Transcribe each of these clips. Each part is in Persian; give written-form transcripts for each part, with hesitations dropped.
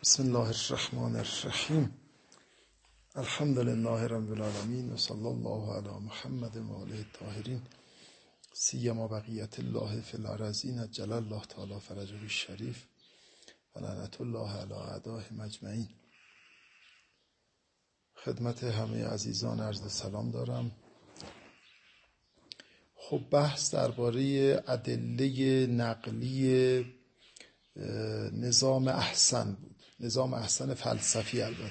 بسم الله الرحمن الرحیم. الحمد لله رب العالمین و صلی الله علی محمد و آله الطاهرین سیما بقیت الله فی الارضین عجل الله تعالی فرجه الشریف و لعنت الله علی اعدائهم اجمعین. خدمت همه عزیزان عرض سلام دارم. خب بحث درباره ادله نقلی نظام احسن بود، نظام احسن فلسفی. البته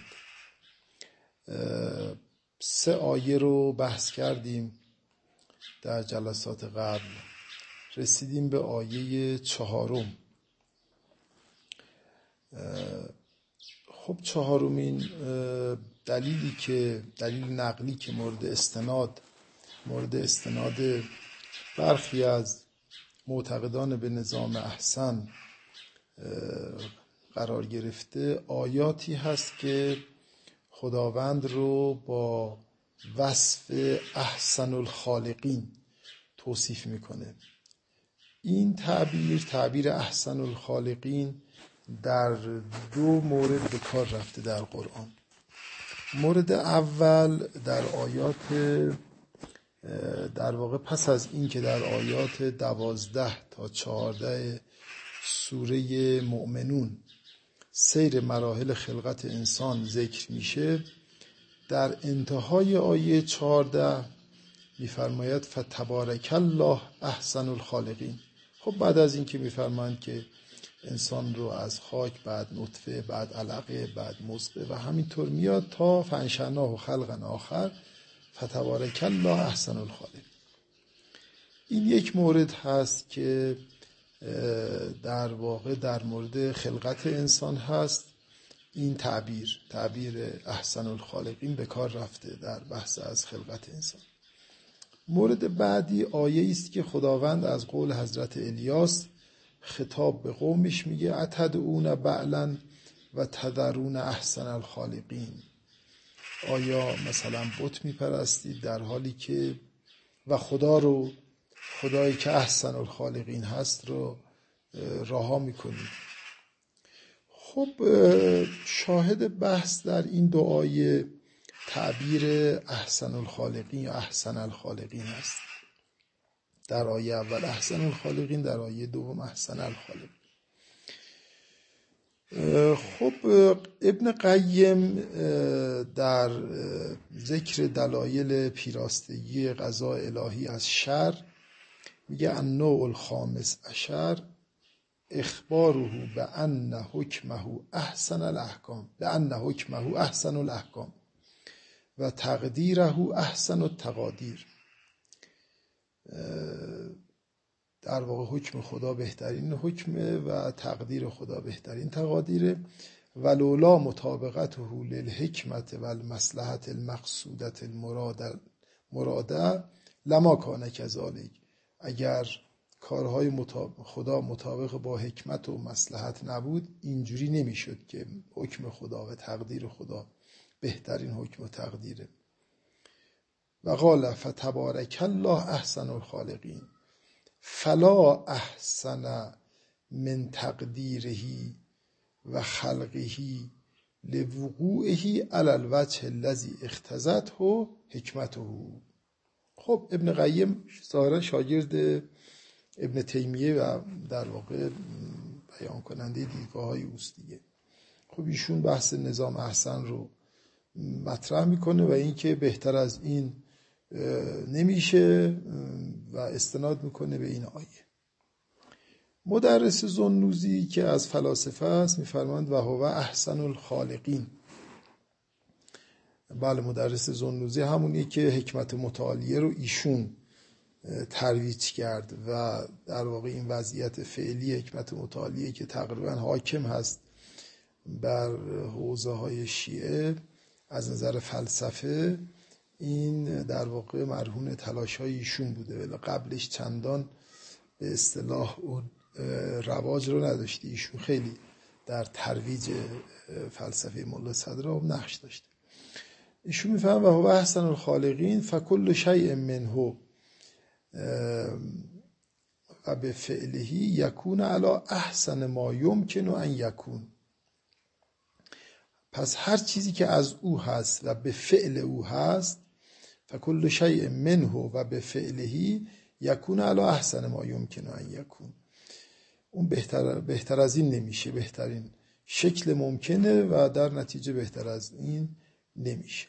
3 آیه رو بحث کردیم در جلسات قبل، رسیدیم به آیه 4. خب 4مین دلیل نقلی که مورد استناد برخی از معتقدان به نظام احسن قرار گرفته آیاتی هست که خداوند رو با وصف احسن الخالقین توصیف میکنه. این تعبیر احسن الخالقین در 2 مورد به کار رفته در قرآن. مورد اول در واقع پس از این که در آیات 12 تا 14 سوره مؤمنون سیر مراحل خلقت انسان ذکر میشه، در انتهای آیه 14 میفرماید فتبارک الله احسن الخالقین. خب بعد از این که میفرمایند که انسان رو از خاک، بعد نطفه، بعد علقه، بعد مضغه و همینطور میاد تا فانشأناه خلقا آخر، فتبارک الله احسن الخالقین. این یک مورد هست که در واقع در مورد خلقت انسان هست. این تعبیر احسن الخالقین به کار رفته در بحث از خلقت انسان. مورد بعدی آیه است که خداوند از قول حضرت الیاس خطاب به قومش میگه اتدعون بعلا و تذرون احسن الخالقین. آیا مثلا بت میپرستید در حالی که و خدایی که احسن الخالقین هست رو رها میکنید؟ خب شاهد بحث در این 2 آیه تعبیر احسن الخالقین یا احسن الخالقین هست. در آیه اول احسن الخالقین، در آیه 2 احسن الخالقین. خب ابن قیم در ذکر دلایل پیراستگی قضاء الهی از شر میگه النوع الخامس عشر اخباره بأن حکمه احسن الاحکام و تقدیره احسن التقادیر. در واقع حکم خدا بهترین حکمه و تقدیر خدا بهترین تقادیره. ولولا مطابقته للحکمت و المصلحت المقصودت المراده لما کان کذالک. اگر کارهای خدا مطابق با حکمت و مصلحت نبود، اینجوری نمیشد که حکم خدا و تقدیر خدا بهترین حکم و تقدیره. و قال فتبارک الله احسن الخالقین فلا احسن من تقدیره و خلقه لوقوعه علی الوجه الذی اقتضته حکمته. خب ابن قیم ظاهرا شاگرد ابن تیمیه و در واقع بیان کننده دیدگاه‌های اوست دیگه. خب ایشون بحث نظام احسن رو مطرح میکنه و اینکه بهتر از این نمیشه و استناد میکنه به این آیه. مدرس ذوالنوزی که از فلاسفه است میفرماند و هو احسن الخالقین. بله، مدرس ذوالنوزی همونی که حکمت متعالیه رو ایشون ترویج کرد و در واقع این وضعیت فعلی حکمت متعالیه که تقریبا حاکم هست بر حوزه های شیعه از نظر فلسفه، این در واقع مرهون تلاش های ایشون بوده، ولی قبلش چندان به اصطلاح اون رواج رو نداشته. ایشون خیلی در ترویج فلسفه ملا صدرا نقش داشته. ایشون میفهم و هو احسن الخالقین فکل شیء منه و به فعله یکون علی احسن ما یمکن ان یکون. پس هر چیزی که از او هست و به فعل او هست، فکل شیء منه و به فعله یکون علی احسن ما یمکن ان یکون. اون بهتر از این نمیشه، بهترین شکل ممکنه و در نتیجه بهتر از این نمیشه.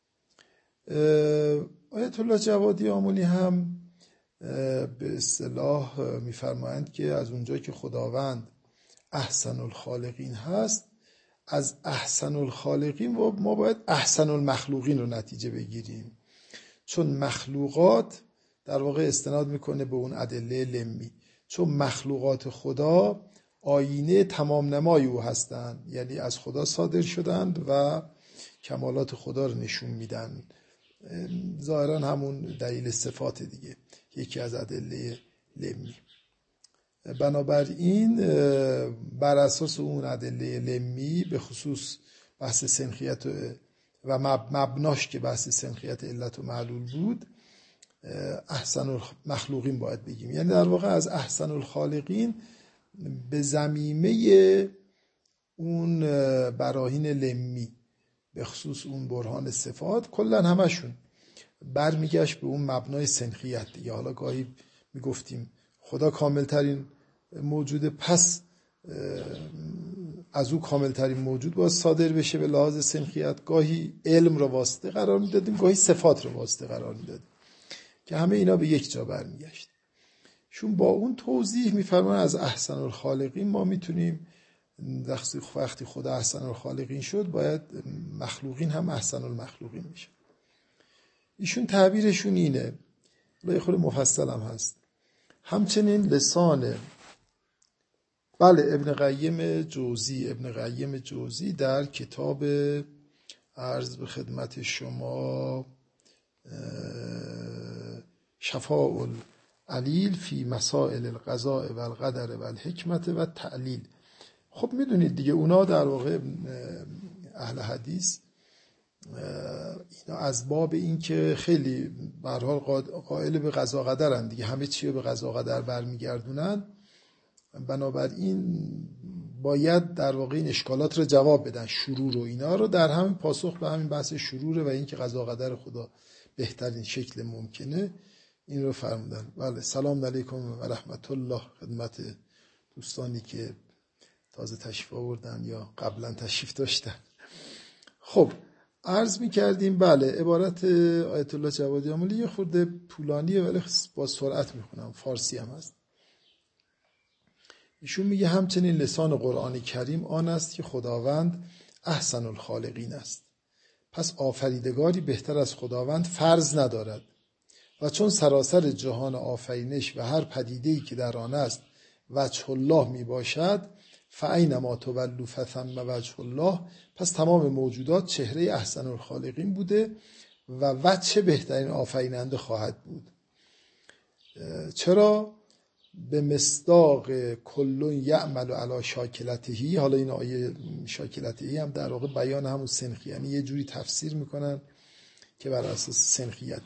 آیت الله جوادی آملی هم به اصطلاح میفرمایند که از اونجایی که خداوند احسن الخالقین هست، از احسن الخالقین ما باید احسن المخلوقین رو نتیجه بگیریم، چون مخلوقات در واقع استناد میکنه به اون ادله لمی، چون مخلوقات خدا آینه تمام نمای او هستند، یعنی از خدا صادر شدند و کمالات خدا رو نشون میدن. ظاهرا همون دلیل صفات دیگه، یکی از ادله لمی. بنابراین بر اساس اون ادله لمی، به خصوص بحث سنخیت و مبناش که بحث سنخیت علت و معلول بود، احسن المخلوقین باید بگیم. یعنی در واقع از احسن الخالقین به ضمیمه اون براهین لمی، به خصوص اون برهان صفات، کلن همشون برمیگشت به اون مبنای سنخیت دیگه. حالا گاهی میگفتیم خدا کاملترین موجوده، پس از او کاملترین موجود باید صادر بشه به لحاظ سنخیت. گاهی علم رو واسطه قرار میدادیم، گاهی صفات رو واسطه قرار میدادیم، که همه اینا به یک جا برمیگشت. چون با اون توضیح میفرمان از احسن الخالقین ما میتونیم وقتی خدا احسن الخالقین شد، باید مخلوقین هم احسن المخلوقین میشه. ایشون تعبیرشون اینه، یه خود مفصل هم هست. همچنین لسان ابن قیم جوزی در کتاب عرض به خدمت شما شفاء العلیل فی مسائل القضاء و القدر و الحکمت و تعلیل. خب میدونید دیگه اونا در واقع اهل حدیث اینا از باب این که خیلی به هر حال قائل به قضا قدرن دیگه، همه چی رو به قضا قدر برمیگردونن، بنابراین باید در واقع این اشکالات رو جواب بدن، شرور و اینا رو. در همین پاسخ به همین بحث شروره و این که قضا قدر خدا بهترین شکل ممکنه، این رو فرمودن. بله، سلام علیکم و رحمت الله خدمت دوستانی که تازه تشریف آوردن یا قبلا تشریف داشتن. خب عرض می کردیم بله، عبارت آیت الله جوادی آملی یه خورده طولانیه ولی با سرعت می خونم، فارسی هم هست. ایشون میگه همچنین لسان قرآن کریم آن است که خداوند احسن الخالقین است، پس آفریدگاری بهتر از خداوند فرض ندارد و چون سراسر جهان آفرینش و هر پدیده‌ای که در آن است وجه الله می باشد، فاینما تولوا فثم وجه الله، پس تمام موجودات چهره احسن الخالقین بوده و وجه بهترین آفریننده خواهد بود. چرا؟ به مصداق کل یعمل علی شاکلتهی. حالا این آیه شاکلتهی هم در واقع بیان همون سنخی، یعنی یه جوری تفسیر میکنن که بر اساس سنخیت.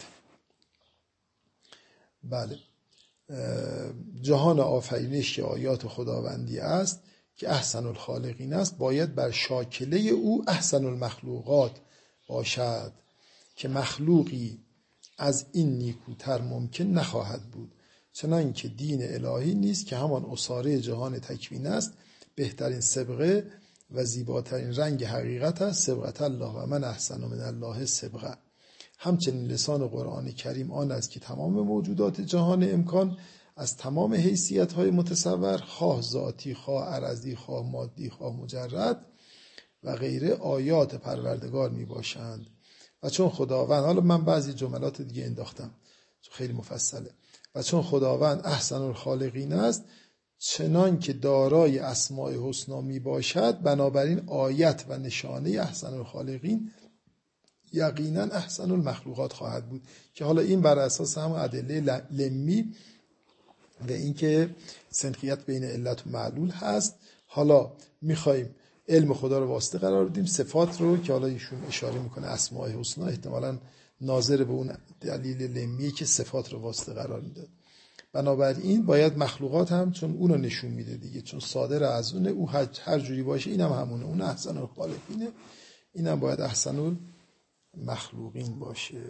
بله، جهان آفرینش که آیات خداوندی است که احسن الخالقین است، باید بر شاکله او احسن المخلوقات باشد که مخلوقی از این نیکوتر ممکن نخواهد بود، چنانکه دین الهی نیست که همان اساره جهان تکوین است. بهترین صبغه و زیباترین رنگ حقیقت است، صبغت الله و من احسن من الله صبغه. همچنین لسان قرآن کریم آن است که تمام موجودات جهان امکان از تمام حیثیت‌های متصور، خواه ذاتی، خواه عرضی، خواه مادی، خواه مجرد و غیره، آیات پروردگار می باشند. و چون خداوند، حالا من بعضی جملات دیگه انداختم چون خیلی مفصله، و چون خداوند احسن الخالقین است، چنان که دارای اسماء حسنا می باشد، بنابراین آیت و نشانه احسن الخالقین یقینا احسن المخلوقات خواهد بود، که حالا این بر اساس هم ادله لمی و اینکه سنخیت بین علت و معلول هست. حالا میخوایم علم خدا رو واسطه قرار بدیم، صفات رو که حالا ایشون اشاره میکنه اسماء حسنا احتمالاً ناظر به اون دلیل لمی که صفات رو واسطه قرار میداد. بنابراین باید مخلوقات هم چون اونو نشون میده دیگه، چون صادر از اونه، او هر جوری باشه اینم همونه، اون احسن الخالقینه، اینم باید احسن المخلوقین باشه.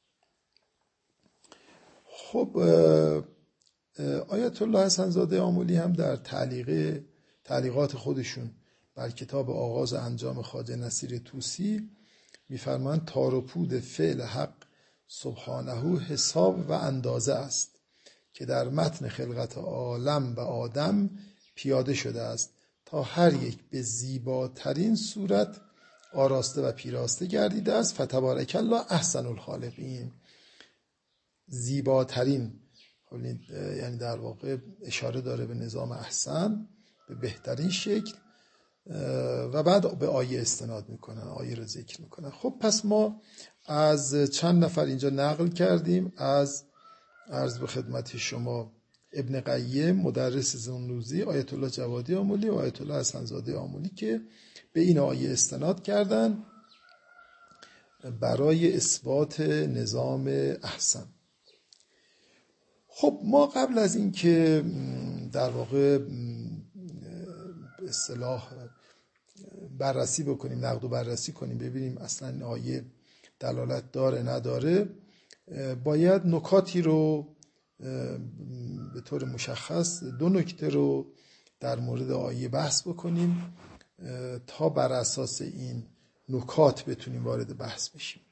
خب آیت الله حسن زاده آملی هم در تعلیقات خودشون بر کتاب آغاز انجام خواجه نصیر طوسی میفرمایند تار و پود فعل حق سبحانه حساب و اندازه است که در متن خلقت عالم و آدم پیاده شده است تا هر یک به زیباترین صورت آراسته و پیراسته گردیده است. فتبارک الله احسن الخالقین. زیباترین یعنی در واقع اشاره داره به نظام احسن، به بهترین شکل، و بعد به آیه استناد میکنن، آیه رو ذکر میکنن. خب پس ما از چند نفر اینجا نقل کردیم، از عرض به خدمت شما ابن قیم مدرس زنوزی، آیت الله جوادی آملی و آیت الله حسن زاده آملی که به این آیه استناد کردن برای اثبات نظام احسن. خب ما قبل از این که در واقع به اصطلاح بررسی بکنیم، نقد و بررسی کنیم، ببینیم اصلا این آیه دلالت داره نداره، باید نکاتی رو به طور مشخص، 2 نکته رو در مورد آیه بحث بکنیم تا بر اساس این نکات بتونیم وارد بحث بشیم.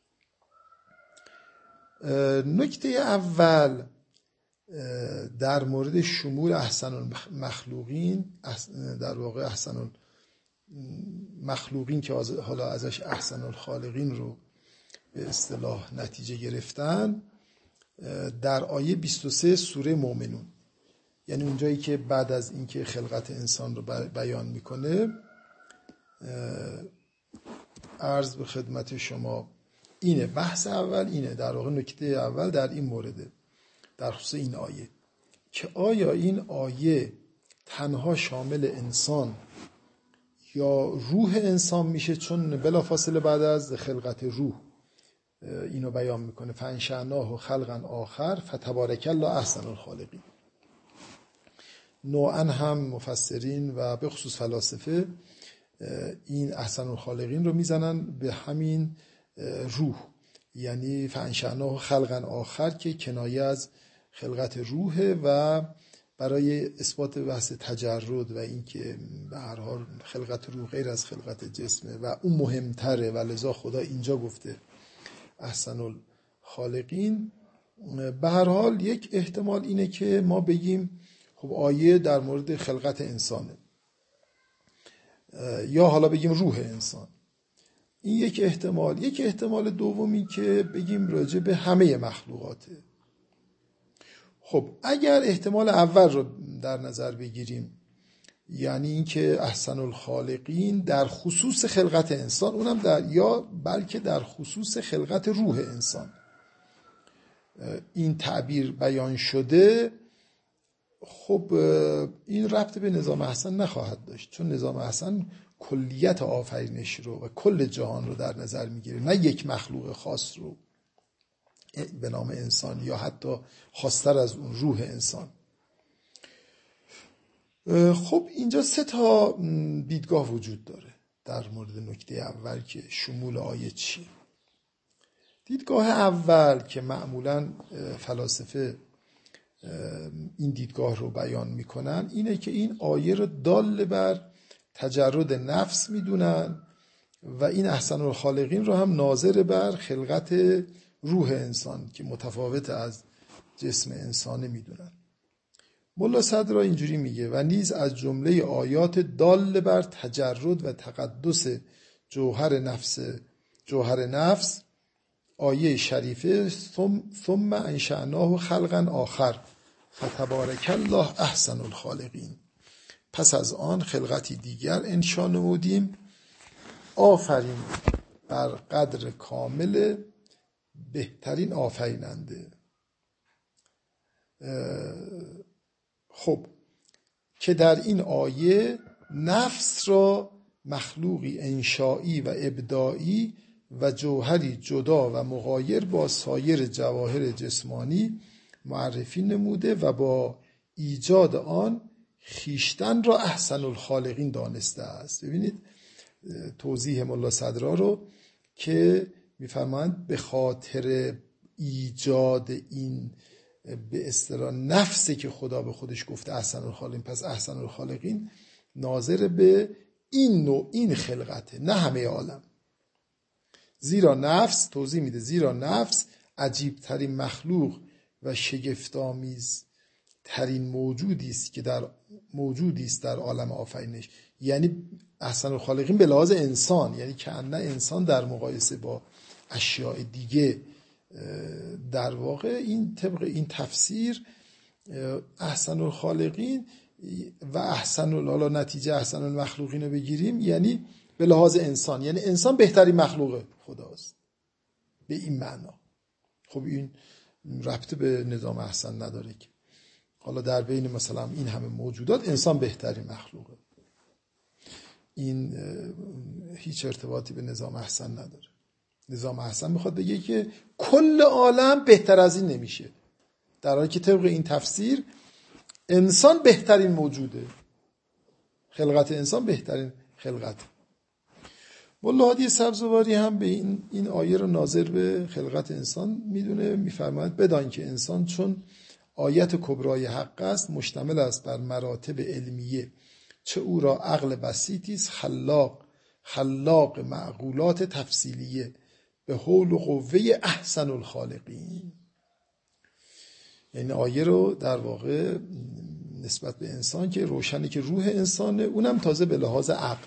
نکته اول در مورد شمول احسن المخلوقین، در واقع احسن المخلوقین که حالا ازش احسن الخالقین رو به اصطلاح نتیجه گرفتن، در آیه 23 سوره مومنون، یعنی اونجایی که بعد از اینکه خلقت انسان رو بیان میکنه، عرض به خدمت شما اینه، بحث اول اینه، در واقع نکته اول در این مورده، در خصوص این آیه، که آیا این آیه تنها شامل انسان یا روح انسان میشه، چون بلافاصله بعد از خلقت روح اینو بیان میکنه، فانشأناه خلقا آخر فتبارک الله احسن الخالقین. نوعا هم مفسرین و به خصوص فلاسفه این احسن الخالقین رو میزنن به همین روح، یعنی فانشأناه خلقا آخر که کنایه از خلقت روحه و برای اثبات بحث تجرد و اینکه به هر حال خلقت روح غیر از خلقت جسمه و اون مهمتره و لذا خدا اینجا گفته احسن الخالقین. به هر حال یک احتمال اینه که ما بگیم خب آیه در مورد خلقت انسانه، یا حالا بگیم روح انسان، این یک احتمال. یک احتمال دومی که بگیم راجع به همه مخلوقاته. خب اگر احتمال اول رو در نظر بگیریم، یعنی اینکه احسن الخالقین در خصوص خلقت انسان، اونم یا بلکه در خصوص خلقت روح انسان این تعبیر بیان شده، خب این ربط به نظام احسن نخواهد داشت، چون نظام احسن کلیت آفرینش رو و کل جهان رو در نظر میگیره، نه یک مخلوق خاص رو به نام انسان یا حتی خاص‌تر از اون روح انسان. خب اینجا 3 دیدگاه وجود داره در مورد نکته اول که شمول آیه چیه. دیدگاه اول که معمولاً فلاسفه این دیدگاه رو بیان میکنن اینه که این آیه رو دال بر تجرد نفس میدونن و این احسن الخالقین رو هم ناظر بر خلقت روح انسان که متفاوت از جسم انسانه میدونن. ملا صدر اینجوری میگه و نیز از جمله آیات دال بر تجرد و تقدس جوهر نفس آیه شریفه ثم انشأناه خلقا آخر فتبارک الله احسن الخالقین. پس از آن خلقتی دیگر انشا نمودیم، آفرین بر قدر کامل بهترین آفریننده. خب که در این آیه نفس را مخلوقی انشایی و ابداعی و جوهری جدا و مغایر با سایر جواهر جسمانی معرفی نموده و با ایجاد آن خیشتن را احسن الخالقین دانسته است. ببینید توضیح ملا صدرا رو که میفرمایند به خاطر ایجاد این به اصطلاح نفسی که خدا به خودش گفته احسن الخالقین، پس احسن الخالقین ناظر به این نوع، این خلقته، نه همه عالم. زیرا نفس، توضیح میده، زیرا نفس عجیب ترین مخلوق و شگفت‌آمیز ترین موجودی است در عالم آفرینش. یعنی احسن الخالقین به لحاظ انسان، یعنی که نه انسان در مقایسه با اشیاء دیگه، در واقع این طبق این تفسیر احسن الخالقین و حالا نتیجه احسن المخلوقین رو بگیریم، یعنی به لحاظ انسان، یعنی انسان بهترین مخلوق خداست به این معنا. خب این ربط به نظام احسن نداره که حالا در بین مثلا این همه موجودات انسان بهترین مخلوقه، این هیچ ارتباطی به نظام احسن نداره. نظام احسن میخواد بگه که کل عالم بهتر از این نمیشه، در حالی که طبق این تفسیر انسان بهترین موجوده، خلقت انسان بهترین خلقت. مولا هادی سبزواری هم به این آیه رو ناظر به خلقت انسان میدونه، میفرماید بدان که انسان چون آیت کبرای حق است، مشتمل است بر مراتب علمیه، چه او را عقل بسیطی است، خلاق معقولات تفصیلیه، به حول و قوه احسن الخالقین. یعنی آیه رو در واقع نسبت به انسان که روشنی که روح انسانه، اونم تازه به لحاظ عقل.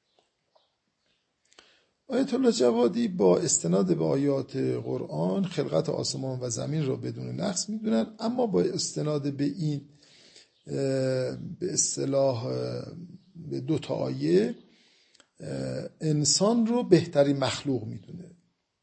آیت الله جوادی با استناد به آیات قرآن خلقت آسمان و زمین را بدون نقص میدونن، اما با استناد به این به اصطلاح به دو تا آیه انسان رو بهترین مخلوق میدونه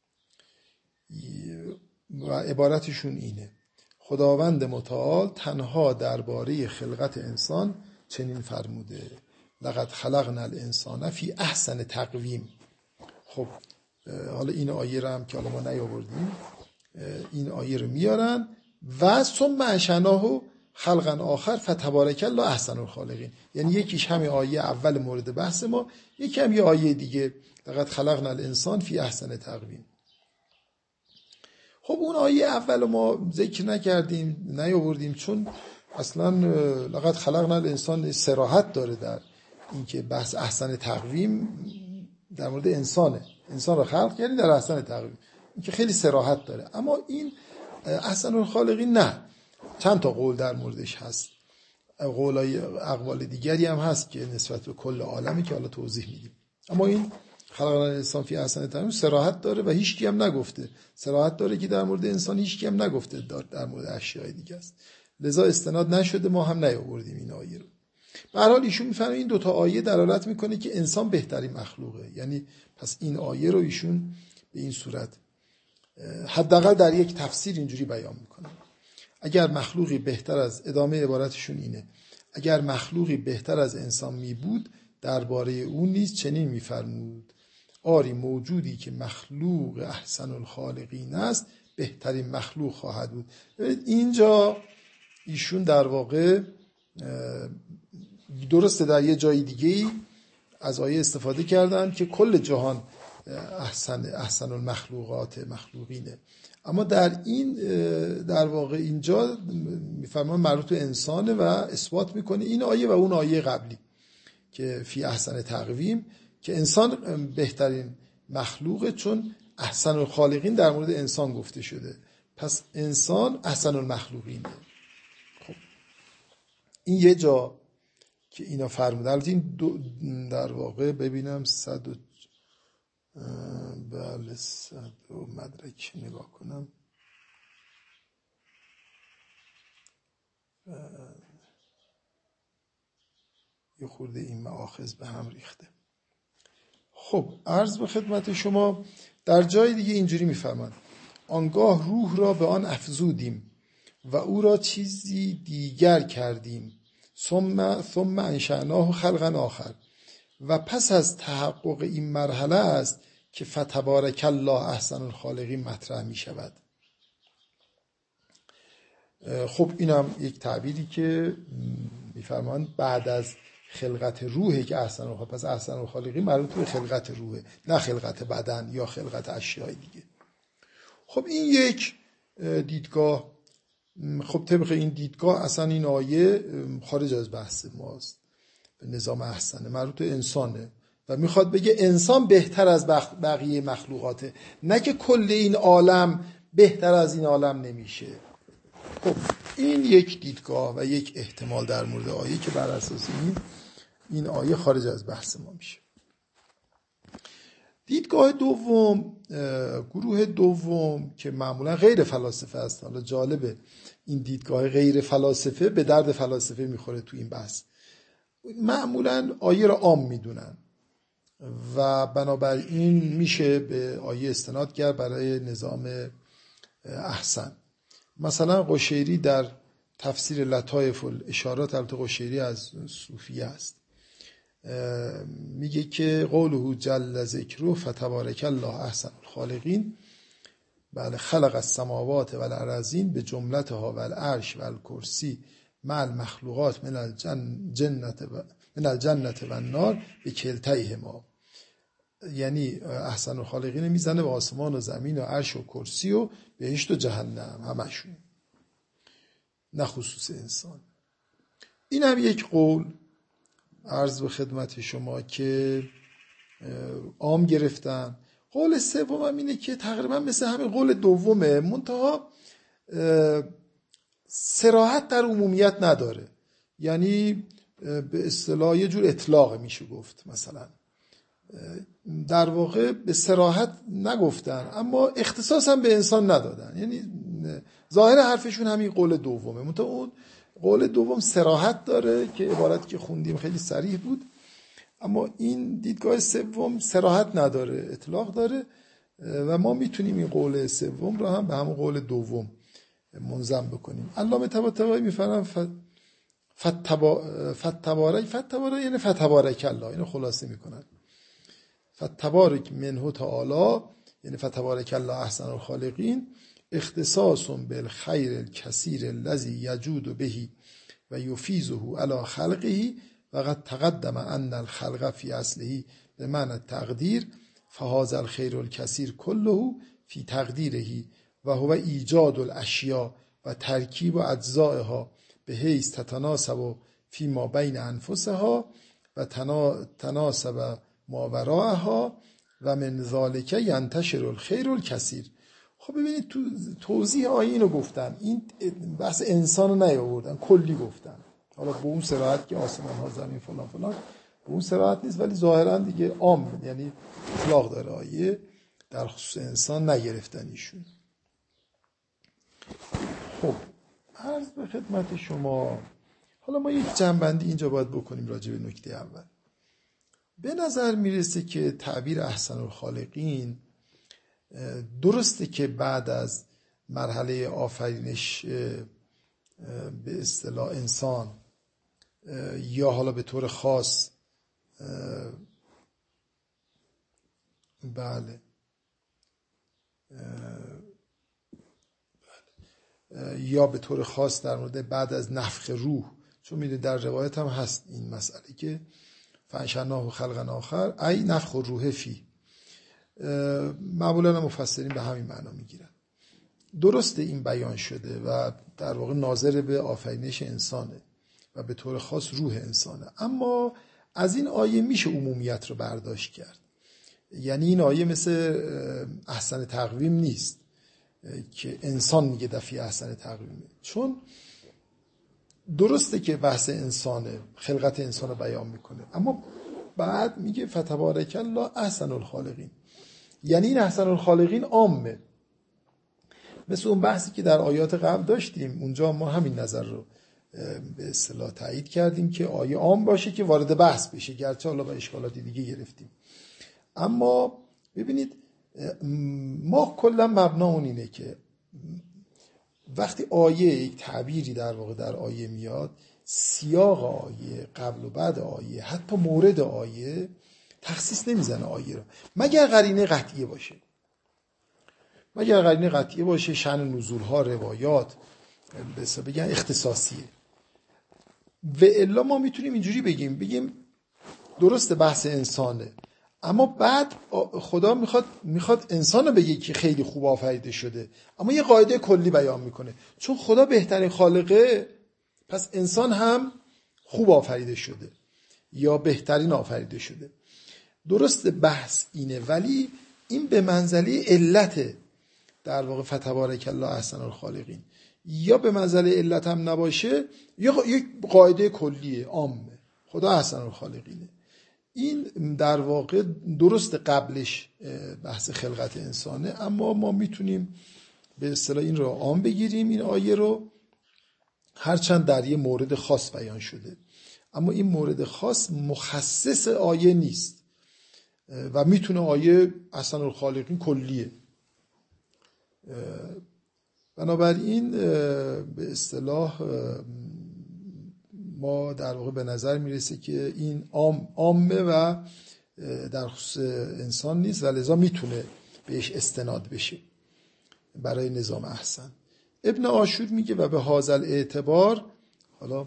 و عبارتشون اینه: خداوند متعال تنها درباره خلقت انسان چنین فرموده: لقد خلقنا الانسان فی احسن تقویم. خب حالا این آیه رو هم که حالا ما نیاوردیم، این آیه رو میارن و ثم انشأناه خلقا آخر فتبارک الله احسن الخالقین. یعنی یکیش همین آیه اول مورد بحث ما، یکی هم یه آیه دیگه، لقد خلقنا الانسان فی احسن تقویم. خب اون آیه اول ما ذکر نکردیم، نیاوردیم، چون اصلا لقد خلقنا الانسان صراحت داره در اینکه بحث احسن تقویم در مورد انسانه، انسان را خلق کردیم در احسن تقویم، این که خیلی صراحت داره. اما این احسن الخالقین نه، چند تا قول در موردش هست، اقوال دیگری هم هست که نسبت به کل عالمی که حالا توضیح میدیم. اما این خلقنا الانسان فی احسن تقویم صراحت داره و هیچ کی هم نگفته، صراحت داره که در مورد انسان هیچ کی هم نگفته در مورد اشیاء دیگه است، لذا استناد نشده، ما هم نیاوردیم این آیه رو. به هر حال ایشون میفهمه این دوتا آیه دلالت میکنه که انسان بهترین مخلوقه، یعنی پس این آیه رو ایشون به این صورت حداقل در یک تفسیر اینجوری بیان میکنه: اگر مخلوقی بهتر از، ادامه عبارتشون اینه، اگر مخلوقی بهتر از انسان می بود درباره اون نیز چنین میفرمود: آری موجودی که مخلوق احسن الخالقین است بهترین مخلوق خواهد بود. اینجا ایشون در واقع درسته در یه جای دیگه از آیه استفاده کردن که کل جهان احسن المخلوقات مخلوقینه، اما در این در واقع اینجا میفرمان مربوط به انسانه و اثبات میکنه این آیه و اون آیه قبلی که فی احسن تقویم، که انسان بهترین مخلوقه، چون احسن الخالقین در مورد انسان گفته شده، پس انسان احسن المخلوقینه. خب این یه جا که اینا فرموده. البته این در واقع ببینم بله 100 مدرک نگاه کنم، یه خورده این مآخذ به هم ریخته. خب عرض به خدمت شما در جای دیگه اینجوری میفرماند: آنگاه روح را به آن افزودیم و او را چیزی دیگر کردیم، ثم انشأناه خلقا آخر. و پس از تحقق این مرحله است که فتبارک الله احسن الخالقین مطرح می شود. خب اینم یک تعبیری که میفرمایند بعد از خلقت روحه که احسن الخالقین، پس احسن الخالقین مربوط به خلقت روحه، نه خلقت بدن یا خلقت اشیاء دیگه. خب این یک دیدگاه. خب طبق این دیدگاه اصلا این آیه خارج از بحث ماست، به نظام احسنه، مربوط به انسانه و میخواد بگه انسان بهتر از بقیه مخلوقاته، نه که کل این عالم بهتر از این عالم نمیشه. خب این یک دیدگاه و یک احتمال در مورد آیه که بر اساس این آیه خارج از بحث ما میشه. دیدگاه دوم، گروه دوم که معمولا غیر فلاسفه است. حالا جالبه این دیدگاه غیر فلاسفه به درد فلاسفه میخوره تو این بحث. معمولا آیه را عام میدونن و بنابراین میشه به آیه استناد کرد برای نظام احسن. مثلا قشیری در تفسیر لطایف الاشارات، البته قشیری از صوفیه است، میگه که قوله جل ذکره فتبارک الله احسن الخالقین، بله، خلق السماوات والارضین به جملتها والعرش والکرسی مع المخلوقات من الجنة والنار به کلتیهما. یعنی احسن الخالقین میزنه به آسمان و زمین و عرش و کرسی و بهشت و جهنم، همشون، نه خصوص انسان. این هم یک قول عرض به خدمت شما که عام گرفتن. قول سوم هم اینه که تقریبا مثل همین قول دومه، منتها صراحت در عمومیت نداره، یعنی به اصطلاح یه جور اطلاق میشه گفت. مثلا در واقع به صراحت نگفتن اما اختصاص هم به انسان ندادن، یعنی ظاهر حرفشون همین قول دومه، منتها اون قول دوم صراحت داره که عبارتی که خوندیم خیلی صریح بود، اما این دیدگاه سوم صراحت نداره، اطلاق داره و ما میتونیم این قول سوم رو هم به همون قول دوم منظم بکنیم. علامه طباطبایی میفرمایند فتبارک یعنی فتبارک الله، اینو خلاصه میکنن. فتبارک منه تعالی یعنی فتبارک الله احسن الخالقین اختصاص بالخیر الکثیر الذی یجود به و یفیزه علی خلقه و قد تقدم ان الخلق فی اصله به معنی التقدیر فهذا الخیر الکثیر کله فی تقدیره و هو ایجاد الاشیاء و ترکیب اجزائها به حیث تتناسب فی ما بین انفسها و تناسب ما وراءها و من ذالک ینتشر الخیر الکثیر. خب ببینید تو توضیح آیه اینو گفتن، این بحث انسانو نیاوردن، کلی گفتن. حالا به اون صراحت که آسمان ها زمین فلان فلان به اون صراحت نیست، ولی ظاهرا دیگه عام، یعنی اطلاق داره آیه، در خصوص انسان نگرفتن ایشون. خب عرض به خدمت شما، حالا ما یک جنبندی اینجا باید بکنیم راجع به نکته اول. به نظر میرسه که تعبیر احسن الخالقین درسته که بعد از مرحله آفرینش به اصطلاح انسان یا حالا به طور خاص یا به طور خاص در مورد بعد از نفخ روح، چون میده در روایت هم هست این مسئله که فانشأناه خلقا آخر ای نفخ الروح فی، معمولا مفسرین به همین معنا میگیرن. درسته این بیان شده و در واقع ناظر به آفرینش انسانه و به طور خاص روح انسانه، اما از این آیه میشه عمومیت رو برداشت کرد. یعنی این آیه مثل احسن تقویم نیست که انسان میگه دفعه احسن تقویمه، چون درسته که بحث انسانه، خلقت انسان رو بیان میکنه، اما بعد میگه فتبارک الله احسن الخالقین، یعنی این احسن الخالقین عامه. مثل اون بحثی که در آیات قبل داشتیم، اونجا ما همین نظر رو به اصطلاح تایید کردیم که آیه عام باشه که وارد بحث بشه، گرچه حالا با اشکالات دیگه گرفتیم. اما ببینید ما کلا مبنامون اینه که وقتی آیه یک تعبیری در واقع در آیه میاد، سیاق آیه، قبل و بعد آیه، حتی مورد آیه تخصیص نمیزنه آیه رو، مگر قرینه قطعیه باشه. شأن نزول ها، روایات بگن اختصاصیه. و الا ما میتونیم اینجوری بگیم درست بحث انسانه، اما بعد خدا میخواد انسان رو بگه که خیلی خوب آفریده شده، اما یه قاعده کلی بیان میکنه. چون خدا بهترین خالقه، پس انسان هم خوب آفریده شده یا بهترین آفریده شده. درست بحث اینه، ولی این به منزله علته در واقع. فتبارک الله احسن الخالقین یا به منزله علت هم نباشه، یا یک قاعده کلیه عامه، خدا احسن الخالقینه. این در واقع درست قبلش بحث خلقت انسانه، اما ما میتونیم به اصطلاح این رو عام بگیریم، این آیه رو، هرچند در یه مورد خاص بیان شده، اما این مورد خاص مخصص آیه نیست و میتونه آیه احسن الخالقین کلیه. بنابراین به اصطلاح ما در واقع به نظر میرسه که این عامه و در خصوص انسان نیست و لذا میتونه بهش استناد بشه برای نظام احسن. ابن عاشور میگه و به هازل اعتبار، حالا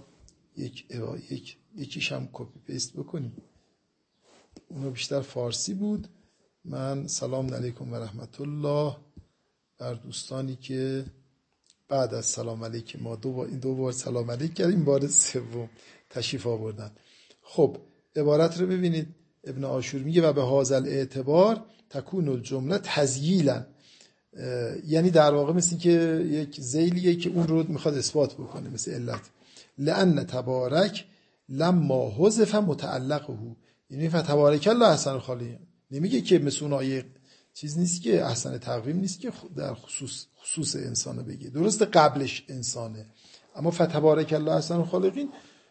یکیش هم کپی پیست بکنیم، اونو بیشتر فارسی بود. من سلام علیکم و رحمت الله بر دوستانی که بعد از سلام علیکم ما دو بار سلام علیک کردیم، این بار سوم تشریف آوردن. خب عبارت رو ببینید، ابن عاشور میگه و به هازل اعتبار تکون الجمله تذییلا، یعنی در واقع مثل که یک ذیلیه که اون رو میخواد اثبات بکنه، مثل علت. لأن تبارک لما حذف متعلقه، یعنی فتبارک الله احسن الخالقین. نمیگه که مثل اون آیه چیز نیست که احسن تقویم نیست که در خصوص انسانو بگه، درست قبلش انسانه، اما فتبارک الله احسن الخالقین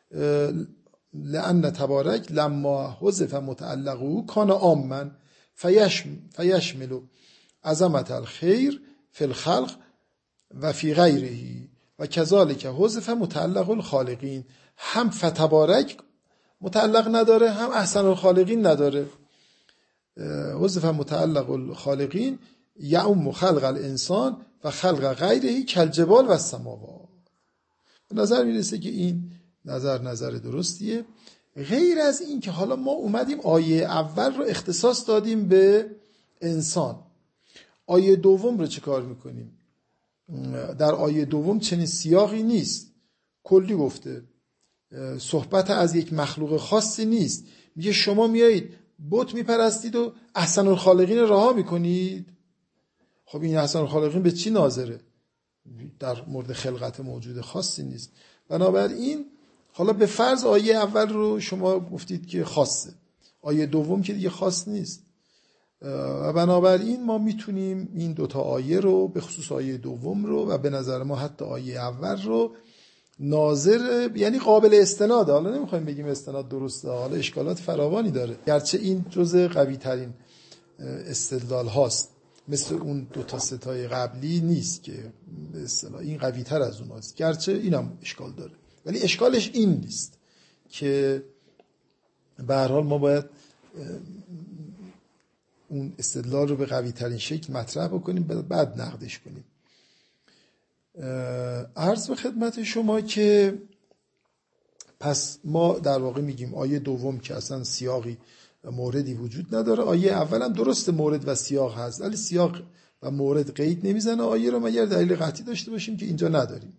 لأن تبارک لما حذف متعلقه کان عاما فیشمل عظمت الخیر فی الخلق و فی غیره و کذالک حذف متعلق الخالقین. هم فتبارک متعلق نداره، هم احسن الخالقین نداره. حذف متعلق الخالقین یعم خلق الانسان و خلق غیره کالجبال و السماوات. به نظر میرسه که این نظر درستیه. غیر از این که حالا ما اومدیم آیه اول رو اختصاص دادیم به انسان، آیه دوم رو چه کار میکنیم؟ در آیه دوم چنین سیاقی نیست، کلی گفته، صحبت از یک مخلوق خاصی نیست. میگه شما میایید بت میپرستید و احسن الخالقین رها میکنید. خب این احسن الخالقین به چی ناظره؟ در مورد خلقت موجود خاصی نیست. بنابراین حالا به فرض آیه اول رو شما گفتید که خاصه، آیه دوم که دیگه خاص نیست، و بنابراین ما میتونیم این دوتا آیه رو، به خصوص آیه دوم رو و به نظر ما حتی آیه اول رو ناظر، یعنی قابل استناده. حالا نمیخوایم بگیم استناد درسته، حالا اشکالات فراوانی داره، گرچه این جزء قوی ترین استدلال هاست، مثل اون دوتا ستای قبلی نیست که به اصطلاح این قوی تر از اون هاست، گرچه اینم اشکال داره، ولی اشکالش این نیست که به هر حال ما باید اون استدلال رو به قوی ترین شکل مطرح بکنیم، بعد نقدش کنیم. عرض به خدمت شما که پس ما در واقع میگیم آیه دوم که اصلا سیاقی و موردی وجود نداره، آیه اول هم درست مورد و سیاق هست ولی سیاق و مورد قید نمیزنه آیه رو، مگر دلیل قطعی داشته باشیم که اینجا نداریم.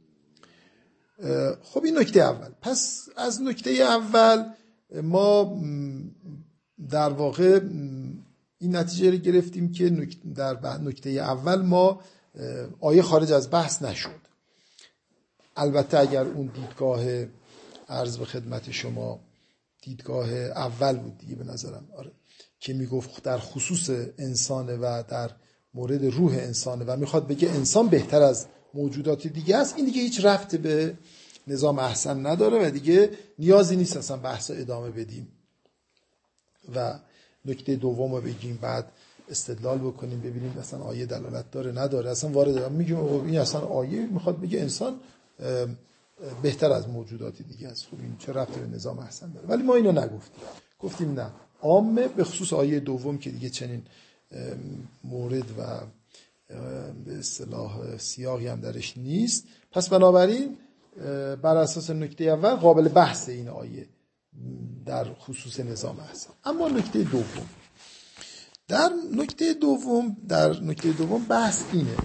خب این نکته اول. پس از نکته اول ما در واقع این نتیجه رو گرفتیم که در نکته اول ما آیه خارج از بحث نشد. البته اگر اون دیدگاه عرض به خدمت شما دیدگاه اول بود دیگه به نظرم، آره، که میگفت در خصوص انسانه و در مورد روح انسانه و میخواد بگه انسان بهتر از موجودات دیگه است، این دیگه هیچ ربطی به نظام احسن نداره و دیگه نیازی نیست اصلا بحث ادامه بدیم و نکته دوم رو بگیم بعد استدلال بکنیم ببینیم اصلا آیه دلالت داره نداره. اصلا وارد میگیم این اصلا آیه میخواد بگه انسان بهتر از موجودات دیگه است. خب این چه ربطی به نظام احسن داره؟ ولی ما اینو نگفتیم، گفتیم نه، عامه به خصوص آیه دوم که دیگه چنین مورد و به اصطلاح سیاقی هم درش نیست، پس بنابراین بر اساس نکته اول قابل بحث این آیه در خصوص نظام احسن. اما نکته دوم، در نکته دوم بحث اینه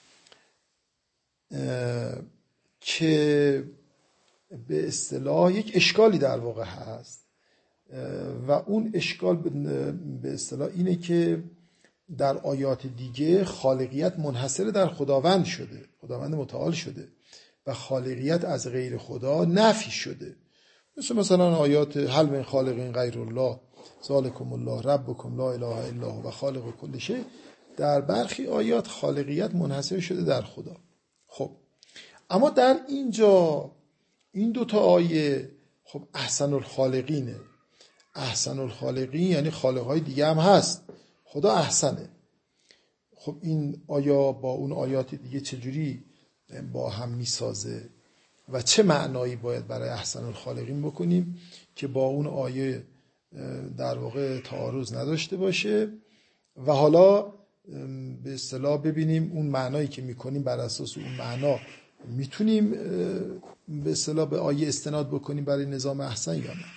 که به اصطلاح یک اشکالی در واقع هست و اون اشکال به اصطلاح اینه که در آیات دیگه خالقیت منحصر در خداوند شده، خداوند متعال شده و خالقیت از غیر خدا نفی شده. مثلا آیات هل من خالق غیر الله ذالکم الله ربکم لا اله الا هو و خالق کل شیء. در برخی آیات خالقیت منحصر شده در خدا. خب اما در اینجا این دوتا آیه خب احسن الخالقینه. احسن الخالقین یعنی خالقهای دیگه هم هست، خدا احسنه. خب این آیا با اون آیات دیگه چجوری با هم میسازه و چه معنایی باید برای احسن الخالقین بکنیم که با اون آیه در واقع تعارض نداشته باشه و حالا به اصطلاح ببینیم اون معنایی که میکنیم بر اساس اون معنا میتونیم به اصطلاح به آیه استناد بکنیم برای نظام احسن یا نه.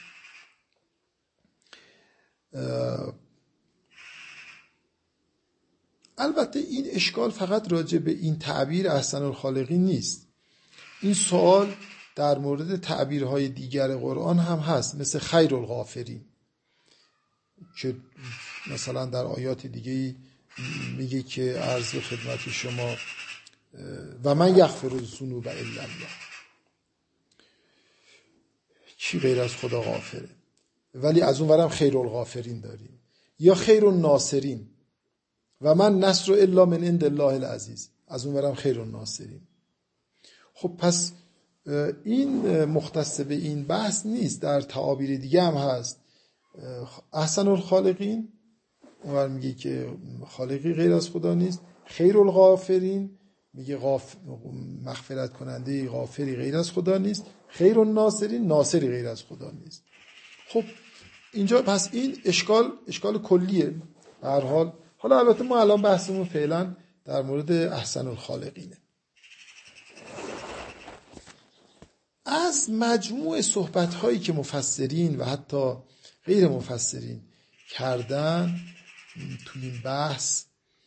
البته این اشکال فقط راجع به این تعبیر احسن الخالقین نیست. این سوال در مورد تعبیرهای دیگر قرآن هم هست، مثل خیر الغافرین که مثلا در آیات دیگه میگه که عرض خدمت شما و من یغفر الذنوب الا الله، کی غیر از خدا غافره. ولی از اون ورم خیر الغافرین داریم، یا خیر الناصرین و من نصر الا من عند الله العزیز، از اون ورم خیر الناصرین. خب پس این مختص به این بحث نیست، در تعابیر دیگه هم هست. احسن الخالقین اونور میگه که خالقی غیر از خدا نیست، خیر الغافرین میگه مغفرت کننده غافری غیر از خدا نیست، خیر الناصرین ناصری غیر از خدا نیست. خب اینجا پس این اشکال کلیه. به هر حال حالا البته ما الان بحثمون فعلا در مورد احسن الخالقینه. از مجموع صحبت‌هایی که مفسرین و حتی غیر مفسرین کردن توی این بحث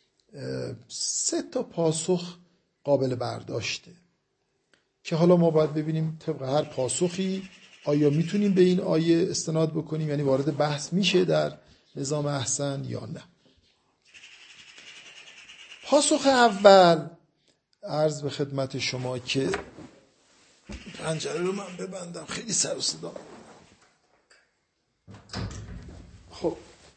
3 پاسخ قابل برداشته که حالا ما باید ببینیم طبق هر پاسخی آیا میتونیم به این آیه استناد بکنیم، یعنی وارد بحث میشه در نظام احسن یا نه. پاسخ اول عرض به خدمت شما که پنجره رو من ببندم، خیلی سر و صدا. خب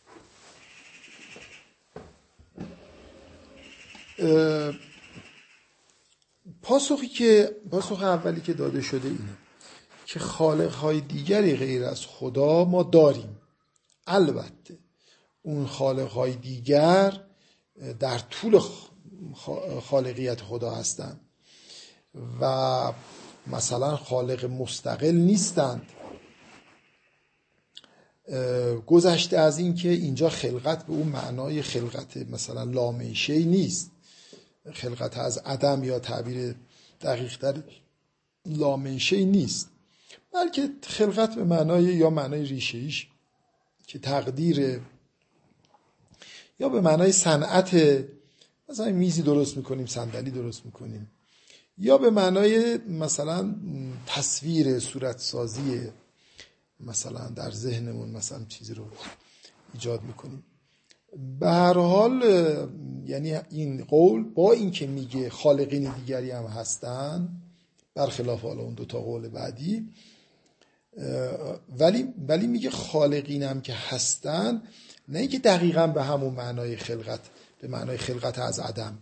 پاسخ اولی که داده شده اینه که خالق‌های دیگری غیر از خدا ما داریم. البته اون خالق‌های دیگر در طول خالقیت خدا هستند و مثلا خالق مستقل نیستند. گذشته از این که اینجا خلقت به اون معنای خلقت مثلا لامنشه‌ای نیست، خلقت از عدم یا تعبیر دقیق‌تر لامنشه‌ای نیست، بلکه خلقت به معنای ریشه‌ایش که تقدیر، یا به معنای صنعت، مثلا میزی درست میکنیم، صندلی درست میکنیم، یا به معنای مثلا تصویر صورت سازی، مثلا در ذهنمون مثلا چیزی رو ایجاد میکنیم. به هر حال یعنی این قول با این که میگه خالقین دیگری هم هستن برخلاف حالا اون 2 قول بعدی، ولی میگه خالقین هم که هستن، نه اینکه دقیقاً به همون معنای خلقت، به معنای خلقت از عدم،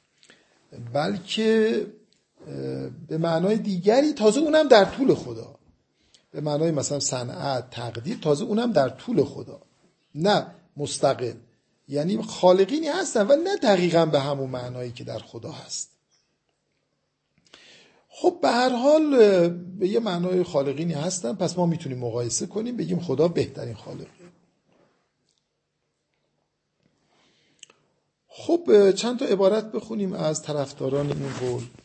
بلکه به معنای دیگری، تازه اونم در طول خدا، به معنای مثلا صنعت، تقدیر، تازه اونم در طول خدا، نه مستقل. یعنی خالقینی هستن ولی نه دقیقاً به همون معنایی که در خدا هست. خب به هر حال به یه معنای خالقینی هستن، پس ما میتونیم مقایسه کنیم بگیم خدا بهترین خالقه. خب چند تا عبارت بخونیم از طرفداران این قول.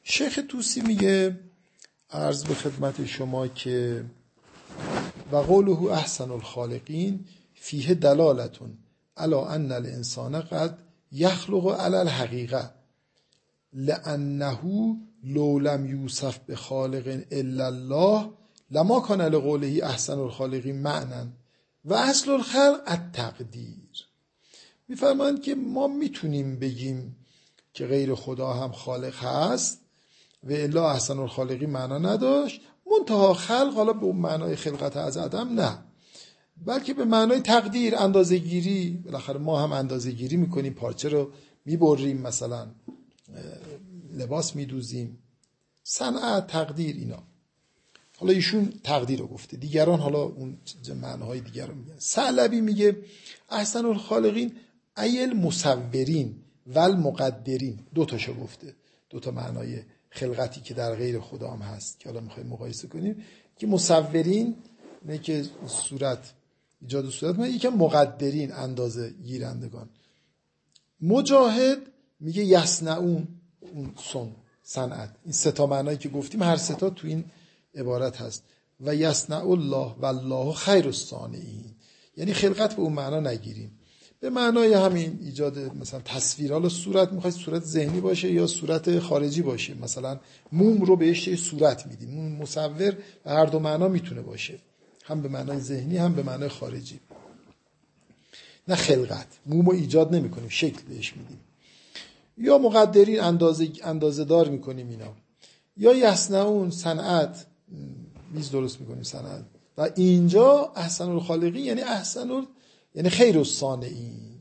شیخ طوسی میگه عرض به خدمت شما که و قوله احسن الخالقین فیه دلالتون علی ان الانسان قد یخلق علی الحقیقه لانه لو لم یوصف بخالق الا الله لما کان لقوله احسن الخالقین معنی و اصل الخلق التقدیر. میفرمایند که ما میتونیم بگیم که غیر خدا هم خالق هست و الا احسن الخالقین معنا نداشت، منتها خلق حالا به اون معنای خلقت از عدم نه، بلکه به معنای تقدیر، اندازه گیری. بالاخره ما هم اندازه گیری میکنیم، پارچه رو میبریم، مثلا لباس میدوزیم، صنعت، تقدیر، اینا. حالا ایشون تقدیر رو گفته، دیگران حالا اون معناهای دیگر رو میگن. ثعلبی میگه احسن الخالقین ای المصورین و المقدرین، دو تاشو گفته، دو تا معنای خلقتی که در غیر خدا هم هست که حالا میخوایم مقایسه کنیم. که مصورین نه که صورت ایجاد صورت، نه یکم مقدرین اندازه گیرندگان. مجاهد میگه یصنعون، اون صنعت. این سه تا معنایی که گفتیم هر سه تا تو این عبارت هست. و یصنع الله والله خیر الصانعین، یعنی خلقت به اون معنا نگیریم، به معنای همین ایجاد مثلا تصویر. حالا صورت میخواید صورت ذهنی باشه یا صورت خارجی باشه، مثلا موم رو بهش یه صورت میدیم، اون مصور به هر دو معنا میتونه باشه، هم به معنای ذهنی هم به معنای خارجی. نه خلقت، موم رو ایجاد نمی کنیم، شکل بهش میدیم. یا مقدرین، اندازه دار میکنیم اینا. یا یصنعون، صنعت، میز درست میکنیم، صنعت. و اینجا احسن الخالقین یعنی یعنی خیر الصانعین.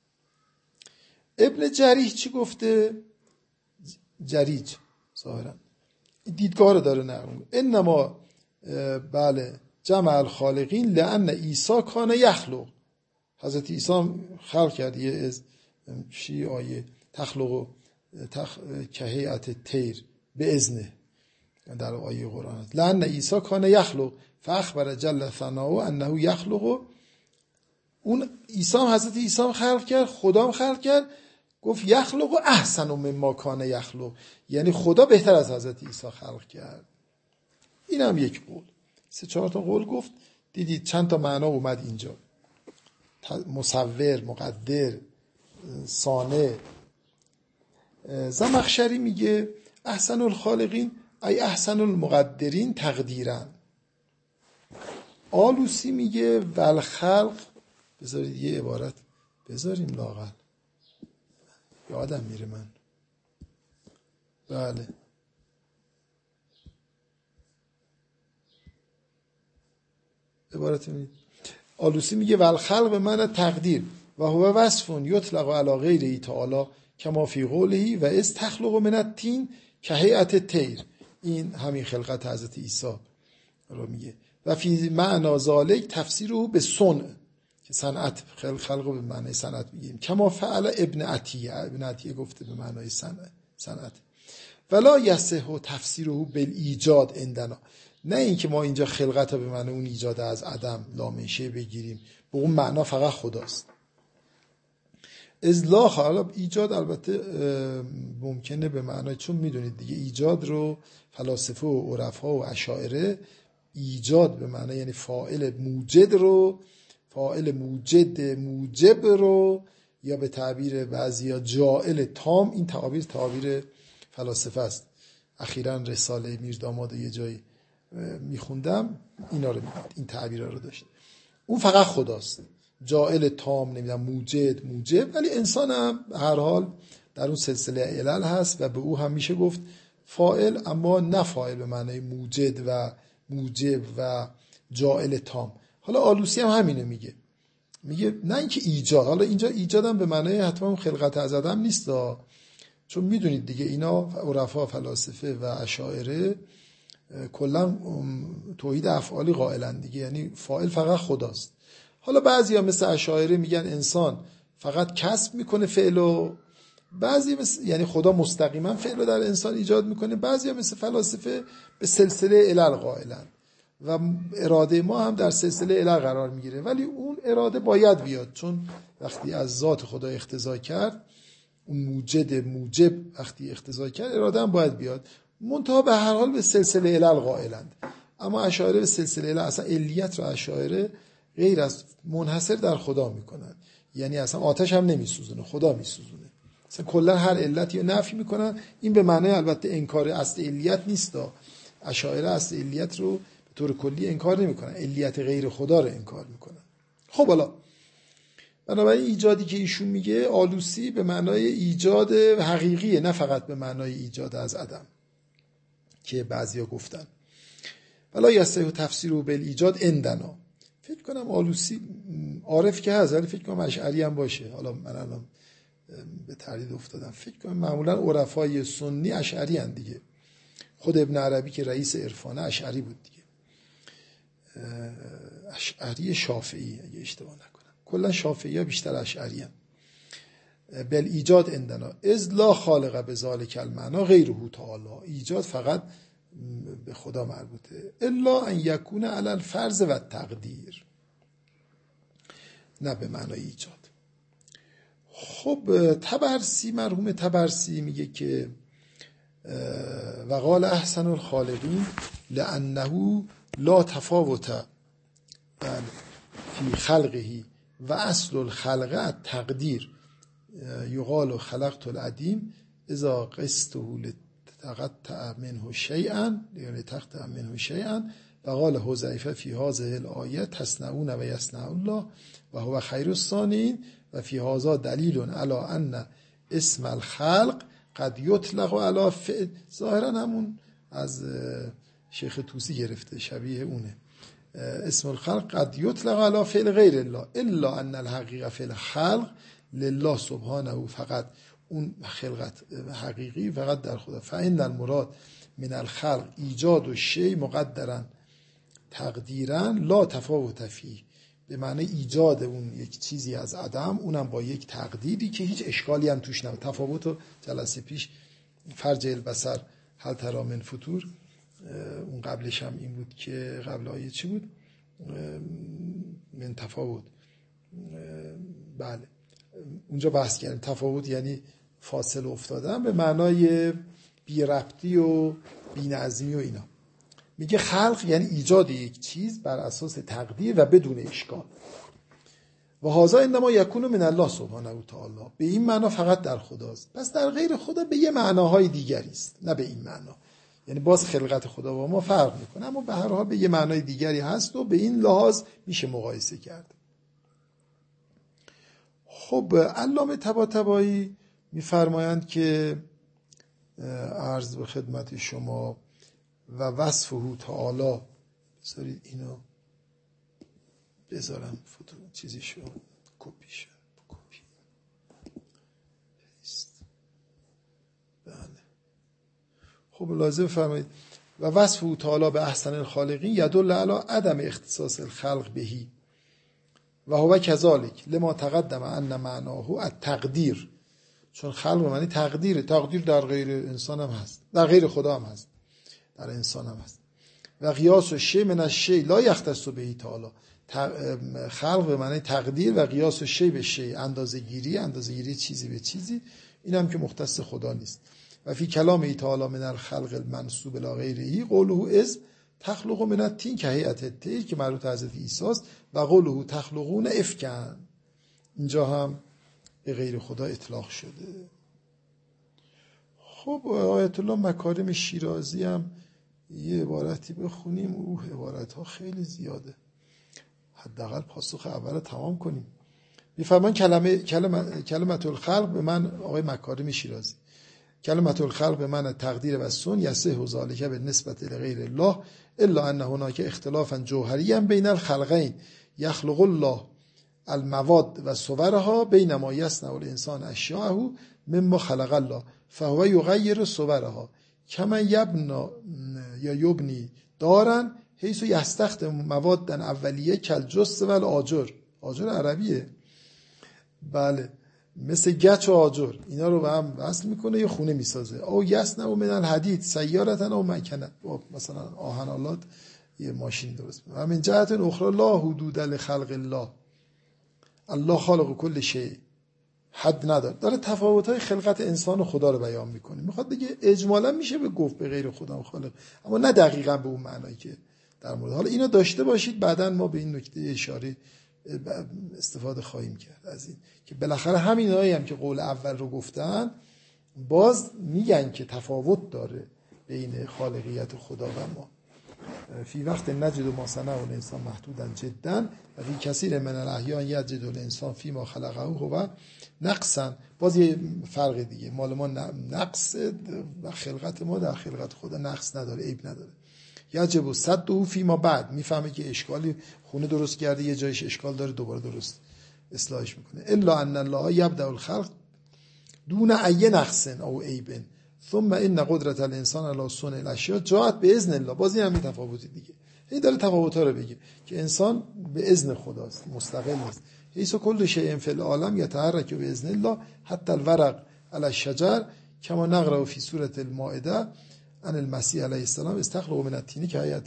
ابن جریج چی گفته؟ جریج ظاهرا دیدگاه رو داره نقل. انما بله جمع الخالقین لان عیسی کان یخلق، حضرت عیسی خلق کرد. یه از چی آیه تخلق که هیئت طیر به اذنه در آیه قرآن، لان عیسی کان یخلق فاخبر جل ثناؤه انه یخلق. اون عیسی هم، حضرت عیسی هم خلق کرد، خدا هم خلق کرد، گفت یخلق و احسن مما کان یخلق، یعنی خدا بهتر از حضرت عیسی خلق کرد. این هم یک قول. 3-4 تا قول گفت. دیدید چند تا معنا اومد اینجا، مصور، مقدر، صانع. زمخشری میگه احسن الخالقین ای احسن المقدرین تقدیرن. آلوسی میگه والخلق، بذارید یه عبارت بذاریم لااقل یادم میره من. بله عبارت میگه، آلوسی میگه والخلق به معنی تقدیر و هو وصف یطلق علی غیره تعالی کما فی قوله و از تخلق من الطین که هیئت طیر. این همین خلقت حضرت عیسی رو میگه. و فی معنی ذالک تفسیره به صنع، که صنعت، خلق به معنی صنعت میگیم. کما فعل ابن عطیه گفته به معنی صنعت. ولا یصح تفسیره بالایجاد عندنا، نه اینکه ما اینجا خلقت رو به معنی اون ایجاد از عدم لامنشه بگیریم، به اون معنا فقط خداست. ازلا حالا ایجاد البته ممکنه به معنای، چون میدونید دیگه ایجاد رو فلاسفه و عرفا و اشاعره ایجاد به معنی یعنی فاعل موجد رو، فاعل موجب رو، یا به تعبیر بعضیا جائل تام. این تعبیر فلاسفه است. اخیراً رساله میرداماد یه جایی میخوندم اینا رو، این تعبیرها رو داشت. اون فقط خداست، جائل تام، نمیدونم موجب، ولی انسان هم هر حال در اون سلسله علل هست و به او هم میشه گفت فاعل، اما نه فاعل به معنی موجد و موجب و جائل تام. حالا آلوسی هم همینو میگه نه اینکه ایجاد، حالا اینجا ایجادم به معنی حتما خلقت از عدم نیست، چون میدونید دیگه اینا عرفا، فلاسفه و اشاعره کلا توحید افعالی قائلن دیگه، یعنی فاعل فقط خداست. حالا بعضیا مثل اشاعره میگن انسان فقط کسب میکنه فعلو، بعضی یعنی خدا مستقیما فعلو در انسان ایجاد میکنه. بعضیا مثل فلاسفه به سلسله علل قائلن و اراده ما هم در سلسله علل قرار میگیره، ولی اون اراده باید بیاد، چون وقتی از ذات خدا اقتضا کرد اون موجب وقتی اقتضا کرد اراده هم باید بیاد. منتها به هر حال به سلسله علل قائلند. اما اشاعره به سلسله علل، اصلا علیت رو اشاعره غیر از منحصر در خدا میکنن، یعنی اصلا آتش هم نمیسوزونه، خدا میسوزونه. اصلا کلا هر علتی رو نفی میکنن. این به معنی البته انکار اصل علیت نیست. اشاعره اصل علیت رو به طور کلی انکار نمیکنن، علیت غیر خدا رو انکار میکنن. خب حالا بنابراین ایجادی که ایشون میگه آلوسی به معنای ایجاد حقیقیه، نه فقط به معنای ایجاد از عدم که بعضیا گفتن. ولا یصح تفسیر و بالایجاد عندنا. فکر کنم آلوسی عارف که هست، ولی فکر کنم اشعری هم باشه. حالا من الان به تردید افتادم. فکر کنم معمولا عرفای سنی اشعری هستند دیگه. خود ابن عربی که رئیس عرفانه اشعری بود دیگه، اشعری شافعی اگه اشتباه نکنم. کلا شافعی ها بیشتر اشعری هم. بل ایجاد عندنا اذ لا خالق بذلک المعنی غیره تعالی. ایجاد فقط به خدا مربوطه. الا ان یکون علی الفرض و تقدیر، نه به معنای ایجاد. خب طبرسی، مرحوم طبرسی میگه که وقال احسن الخالقین لانه لا تفاوت فی خلقه و اصل الخلق التقدیر. یقال خلقت العدیم اذا قسته لتقطع منه شیئا لتقطع منه شیئا. وقال حذیفه فی هذه الآیه تصنعون و یصنع الله و هو خیر الصانعین و فی هذا دلیل علی ان اسم الخلق قد یطلق علی فعل. ظاهرا همون از شیخ طوسی گرفته، شبیه اونه. اسم الخلق قد یطلق علی فعل غیر الله الا ان الحقیقه فی الخلق لله سبحانه. فقط اون خلقت حقیقی فقط در خدا. فإن المراد من الخلق ایجاد الشیء مقدرا تقدیرا لا تفاوت فیه. به معنی ایجاد اون یک چیزی از عدم، اونم با یک تقدیری که هیچ اشکالی هم توش نبود. تفاوت جلسه پیش فرج البصر هل تری من فطور، اون قبلش هم این بود که قبل آیه چی بود؟ من تفاوت. بله اونجا بحث کردیم تفاوت یعنی فاصله افتادن به معنای بی ربطی و بی نظمی و اینا. میگه خلق یعنی ایجاد یک چیز بر اساس تقدیر و بدون اشکال. و هذا انما یکون من الله سبحانه و تعالی. به این معنا فقط در خداست. پس در غیر خدا به یه معناهای دیگری است، نه به این معنا. یعنی باز خلقت خدا با ما فرق میکنه، اما به هر حال به یه معنای دیگری هست و به این لحاظ میشه مقایسه کرد. خب علامه طباطبایی میفرمایند که عرض به خدمت شما و وصفه تعالی، بذارید اینو بذارم فوتو چیزیشو کپیش کپی است. بله خب لازم فرمایید و وصفه تعالی به احسن الخالقین یدل علی عدم اختصاص الخلق بهی و هو کذالک لما تقدم ان معناه التقدیر. چون خلق معنی تقدیر، تقدیر در غیر انسان هم هست، در غیر خدا هم هست، در انسان هم هست. و قیاس الشیء من الشیء لا یختص به تعالی. خلق به معنی تقدیر و قیاس الشیء به شیء، اندازه‌گیری چیزی به چیزی، این هم که مختص خدا نیست. و فی کلام تعالی من الخلق المنسوب الی غیره قوله از تخلق من الطین کهیئت الطیر که مربوط حضرت عیسی است و قوله تخلقون افکا، اینجا هم به غیر خدا اطلاق شده. خب آیت الله مکارم شیرازی هم یه عبارتی بخونیم، او عبارت ها خیلی زیاده، حداقل پاسخ اول تمام کنیم. میفرمان کلمت الخلق به من، آقای مکارم شیرازی، کلمت الخلق به من تقدیر و سن یصح ذلک بالنسبه لغیر الله الا ان هناک اختلافا جوهریا بین الخلقین یخلق الله المواد و صورها بینما یصنع الانسان اشیاءه مما خلق الله فهو یغیر صورها کما یبنی دارا حیث یستخدم مواد اولیه کالجث و الآجر. آجر عربیه، بله، مثل گچ و آجر، اینا رو به هم وصل میکنه یه خونه میسازه. او یصنع من الحدید سیارة او مکنه، مثلا آهنالات یه ماشین درست میکنه. و من جهت اخرى لا حدود لخلق الله، الله خالق کل شیء حد نداره. داره تفاوت‌های خلقت انسان و خدا رو بیان میکنه. میخواد بگه اجمالا میشه به گفت به غیر خدا خالق، اما نه دقیقاً به اون معنایی که در مورد. حالا اینو داشته باشید، بعداً ما به این نکته اشاره استفاده خواهیم کرد از این که بالاخره همینایی هم که قول اول رو گفتن باز میگن که تفاوت داره بین خالقیت خدا و ما. فی وقت نجد ما صنع الانسان محدودا جدا و فی کثیر من الاحیان یجد الانسان فی ما خلقه هو نقصا. باز یه فرق دیگه، مال ما نقص و خلقت ما در خلقت خدا نقص نداره، عیب نداره. یجب صده فی ما بعد، میفهمه که اشکالی خونه درست کرده یه جایش اشکال داره، دوباره درست اصلاحش میکنه. الا ان الله یبدأ الخلق دون ای نقص او عیب ثم ان قدرت الانسان علی صنع الاشیاء جاءت باذن الله. بازی همین تفاوتی دیگه، هی داره تفاوت‌ها رو بگه که انسان به اذن خداست، مستقل نیست. حیث کل شیء فی العالم یتحرک باذن الله حتی الورق علی الشجر کما نقرأ فی سوره المائده ان المسیح علیه السلام استخلق من الطین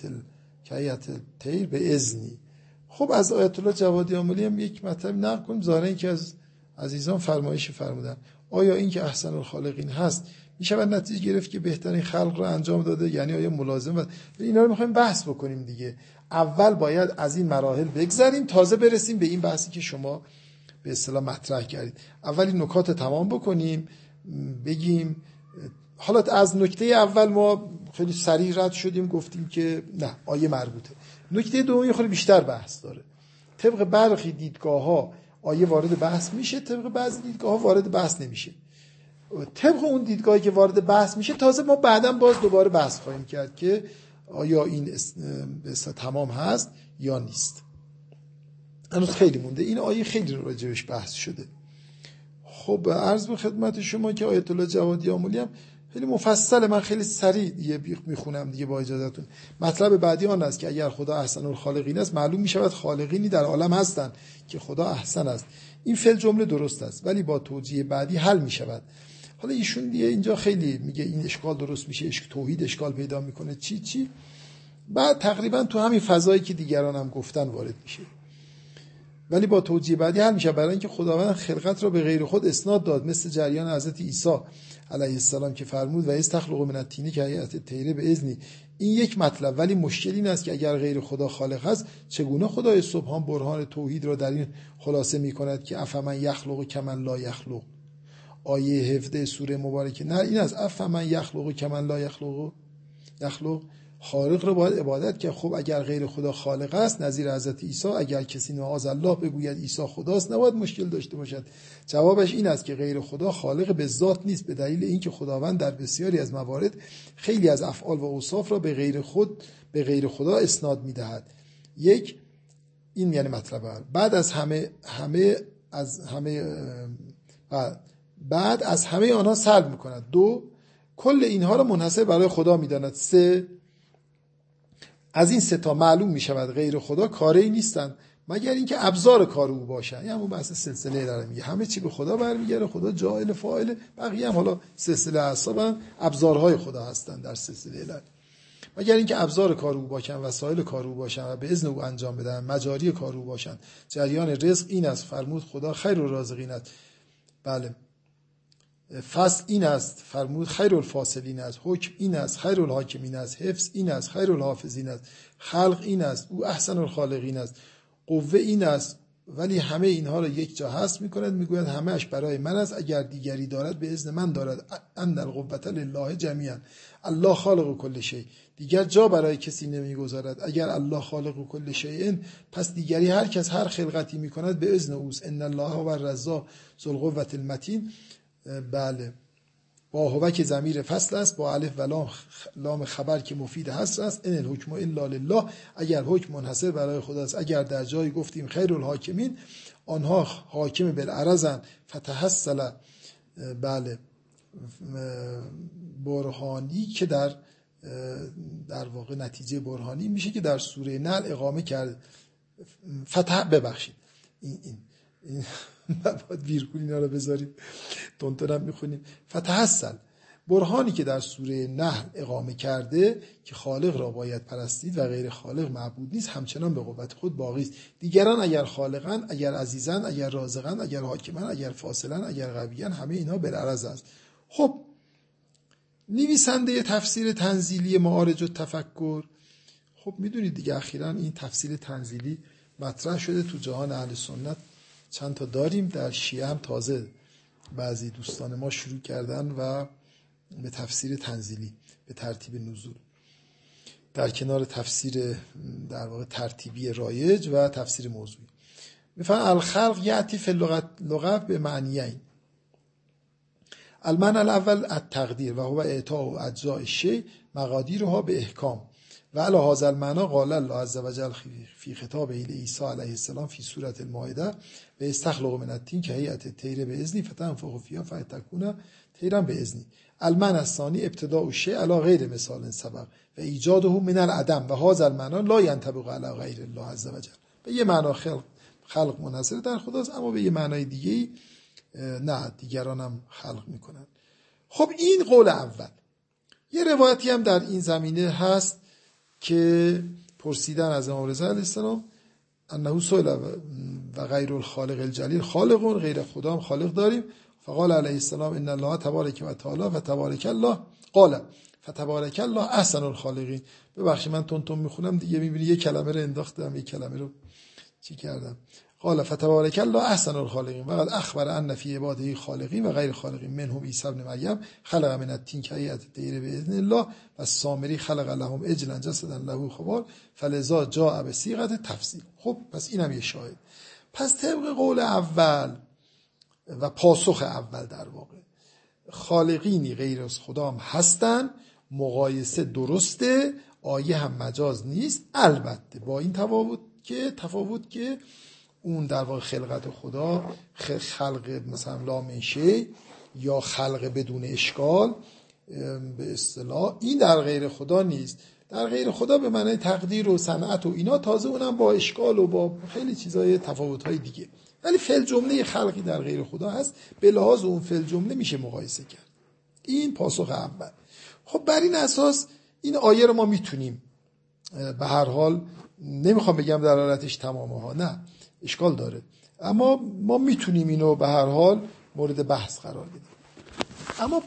کهیئة الطیر باذنی. خب از آیت الله جوادی آملی هم یک مطلب نقل کنیم. ظاهرا اینکه از عزیزان فرمایش فرمودن آیا این که احسن الخالقین هست میشه بعد نتیجه گرفت که بهترین خلق رو انجام داده؟ یعنی آیا ملازم؟ اینا رو میخوایم بحث بکنیم دیگه. اول باید از این مراحل بگذریم تازه برسیم به این بحثی که شما به اصطلاح مطرح کردید. اول این نکات تمام بکنیم بگیم. حالا از نکته اول ما خیلی سریع رد شدیم، گفتیم که نه آیه مربوطه. نکته دومی خیلی بیشتر بحث داره. طبق برخی دیدگاه‌ها آیه وارد بحث میشه، طبق بعضی دیدگاه‌ها وارد بحث نمیشه. طبق اون دیدگاهی که وارد بحث میشه تازه ما بعداً باز دوباره بحث خواهیم کرد که آیا این تمام هست یا نیست. هنوز خیلی مونده. این آیه خیلی راجعش بحث شده. خب عرض به خدمت شما که آیت الله جوادی آملی هم خیلی مفصله، من خیلی سریع دیگه میخونم دیگه با اجازهتون. مطلب بعدی آن است که اگر خدا احسن الخالقین است معلوم میشود خالقینی در عالم هستند که خدا احسن است. این فعل جمله درست است ولی با توجیه بعدی حل میشود. حالا ایشون دیگه اینجا خیلی میگه این اشکال درست میشه، توحید اشکال پیدا میکنه چی بعد تقریبا تو همین فضایی که دیگران هم گفتن وارد میشه، ولی با توجیه بعدی حل میشه. برای اینکه خداوند خلقت را به غیر خود اسناد داد، مثل جریان حضرت عیسی علیه السلام که فرمود و استخلق من الطین کهیئة الطیر باذنی. این یک مطلب، ولی مشکل این است که اگر غیر خدا خالق هست چگونه خدای سبحان برهان توحید را در این خلاصه میکند که افمن یخلق کمن لا یخلق. آیه 17 سوره مبارکه نه این از افمن یخلق کمن لا یخلق خالق رو باید عبادت کرد. خب اگر غیر خدا خالق است نظیر حضرت عیسی، اگر کسی معاذ الله بگوید عیسی خداست نباید مشکل داشته باشد. جوابش این است که غیر خدا خالق به ذات نیست، به دلیل اینکه خداوند در بسیاری از موارد خیلی از افعال و اوصاف را به غیر خدا اسناد می‌دهد. یک این یعنی مطلب اول. بعد از همه آنها سلب می‌کند. دو کل اینها را منحصر برای خدا می‌داند. سه از این سه تا معلوم می شود غیر خدا کاری نیستند مگر اینکه ابزار کار او باشن. یعنی همون بحث سلسله داره میگه همه چی به خدا برمیگره، خدا جاعل فاعل، بقیه هم حالا سلسله اعصاب هم ابزارهای خدا هستند در سلسله الهی. مگر اینکه ابزار کار او باشن، وسایل کار او باشن و به اذن او انجام بدن، مجاری کار او باشن. جریان رزق این است، فرمود خدا خیر الرازقین است. بله. فصل این است، فرمود خیر الفاصلین است. حکم این است، خیر الحاکمین است. حفظ این است، خیر الحافظین است. خلق این است، او احسن الخالقین است. قوه این است، ولی همه اینها را یک جا هست میکند، میگوید همه اش برای من است، اگر دیگری دارد به اذن من دارد. ان القوة لله جمیعا. الله خالق کل شیء. دیگر جا برای کسی نمیگذارد. اگر الله خالق کل شیء پس دیگری هر کس هر خلقتی میکند به اذن اوست. ان الله هو الرزاق ذو القوة المتین. بله. با هو که ضمیر فصل است، با الف و لام خبر که مفید حصر است. ان الحکم الا لله. اگر حکم منحصر برای خداست، اگر در جایی گفتیم خیر الحاکمین آنها حاکم بالعرضن فتحصل بله برهانی که در واقع نتیجه برهانی میشه که در سوره نحل اقامه کرد. ببخشید این باید ویرگول اینا رو بذاریم، تونتونم میخونیم. فتحصل برهانی که در سوره نحل اقامه کرده که خالق را باید پرستید و غیر خالق معبود نیست همچنان به قوت خود باقی است. دیگران اگر خالقن، اگر عزیزن، اگر رازقن، اگر حاکمن، اگر فاصلن، اگر قویان، همه اینا بالعرض است. خب نویسنده تفسیر تنزیلی معارج التفکر، خب میدونید دیگه اخیراً این تفسیر تنزیلی مطرح شده تو جهان اهل سنت، چند تا داریم، در شیعه هم تازه بعضی دوستان ما شروع کردن و به تفسیر تنزیلی به ترتیب نزول در کنار تفسیر در واقع ترتیبی رایج و تفسیر موضوعی. میفهمن الخلق یأتی فی اللغت به معنیین. المعنى الاول التقدیر و هو اعطاء اجزاء الشیء مقادیرها به احکام و علی هذا المعنى قال الله عز وجل فی خطاب عیسی علیه السلام فی سوره المائده و استخلق من الطین که هیئت الطیر باذنی فتنفخ فیها فتکون طیرا باذنی. المعنى الثانی ابتداء الشیء علی غیر مثال سبق و ایجاده من العدم و هذا المعنى لا ينطبق علی غیر الله عز وجل. به یه معنا خلق منحصر در خداست، اما به یه معنای دیگه نه، دیگران هم خلق میکنن. خب این قول اول. یه روایتی هم در این زمینه هست که پرسیدن از امام رضا علیه السلام انه سئل و غیر الخالق الجلیل خالقون، غیر خدا هم خالق داریم. فقال علیه السلام ان الله تبارک و تعالی و تبارک الله قال فتبارک الله احسن الخالقین. ببخشید من تون میخونم دیگه، میبینی یه کلمه رو انداختم، یه کلمه رو چی کردم. قال فتبارک الله احسن الخالقین و قد اخبر ان فی عباده خالقین و غیر خالقین منهم عیسی ابن مریم خلق من الطین کهیئت الطیر باذن الله و السامری خلق لهم عجلا جسدا له خوار فلذا جاء بصیغه تفصیل. خب پس اینم یه شاهد. پس طبق قول اول و پاسخ اول در واقع خالقینی غیر از خدا هم هستن، مقایسه درسته، آیه هم مجاز نیست، البته با این تفاوت که اون در واقع خلقت خدا خلق مثلا لا من شیء یا خلق بدون اشکال به اصطلاح این در غیر خدا نیست. در غیر خدا به معنی تقدیر و صنعت و اینا، تازه اونم با اشکال و با خیلی چیزای تفاوت‌های دیگه، ولی فی الجمله خلقی در غیر خدا هست، به لحاظ اون فی الجمله میشه مقایسه کرد. این پاسخ اول. خب بر این اساس این آیه رو ما میتونیم به هر حال، نمیخوام بگم دلالتش تمامه ها، نه اشکال داره، اما ما میتونیم اینو به هر حال مورد بحث قرار بدیم. اما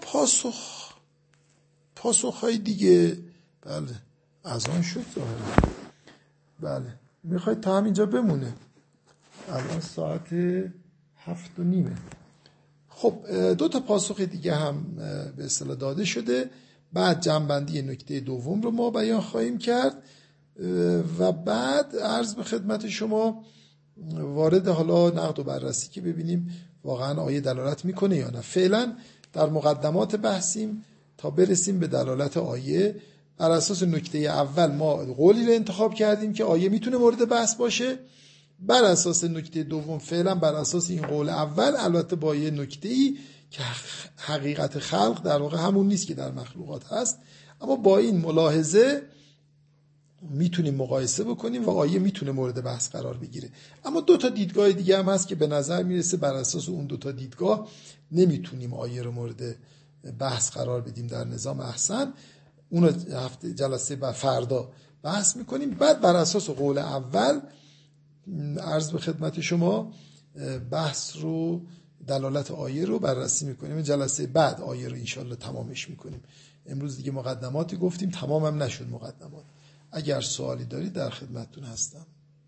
پاسخهای دیگه، بله اذان شد ظاهرا، بله میخواید تا همینجا بمونه، الان ساعت 7:30. خب 2 تا پاسخ دیگه هم به اصطلاح داده شده، بعد جمع‌بندی نکته دوم رو ما بیان خواهیم کرد و بعد عرض به خدمت شما وارد حالا نقد و بررسی که ببینیم واقعا آیه دلالت میکنه یا نه. فعلا در مقدمات بحثیم تا برسیم به دلالت آیه. بر اساس نکته اول ما قولی رو انتخاب کردیم که آیه میتونه مورد بحث باشه. بر اساس نکته دوم فعلا بر اساس این قول اول، البته با یه نکته‌ای که حقیقت خلق در واقع همون نیست که در مخلوقات هست، اما با این ملاحظه میتونیم مقایسه بکنیم و آیه میتونه مورد بحث قرار بگیره. اما 2 تا دیدگاه دیگه هم هست که به نظر میرسه بر اساس اون 2 تا دیدگاه نمیتونیم آیه رو مورد بحث قرار بدیم در نظام احسن. اون هفته جلسه بعد فردا بحث میکنیم. بعد بر اساس قول اول عرض به خدمت شما بحث رو، دلالت آیه رو بررسی میکنیم. جلسه بعد آیه رو انشالله تمامش میکنیم. امروز دیگه مقدماتی گفتیم، تمام هم نشد مقدمات. اگر سوالی دارید در خدمتتون هستم.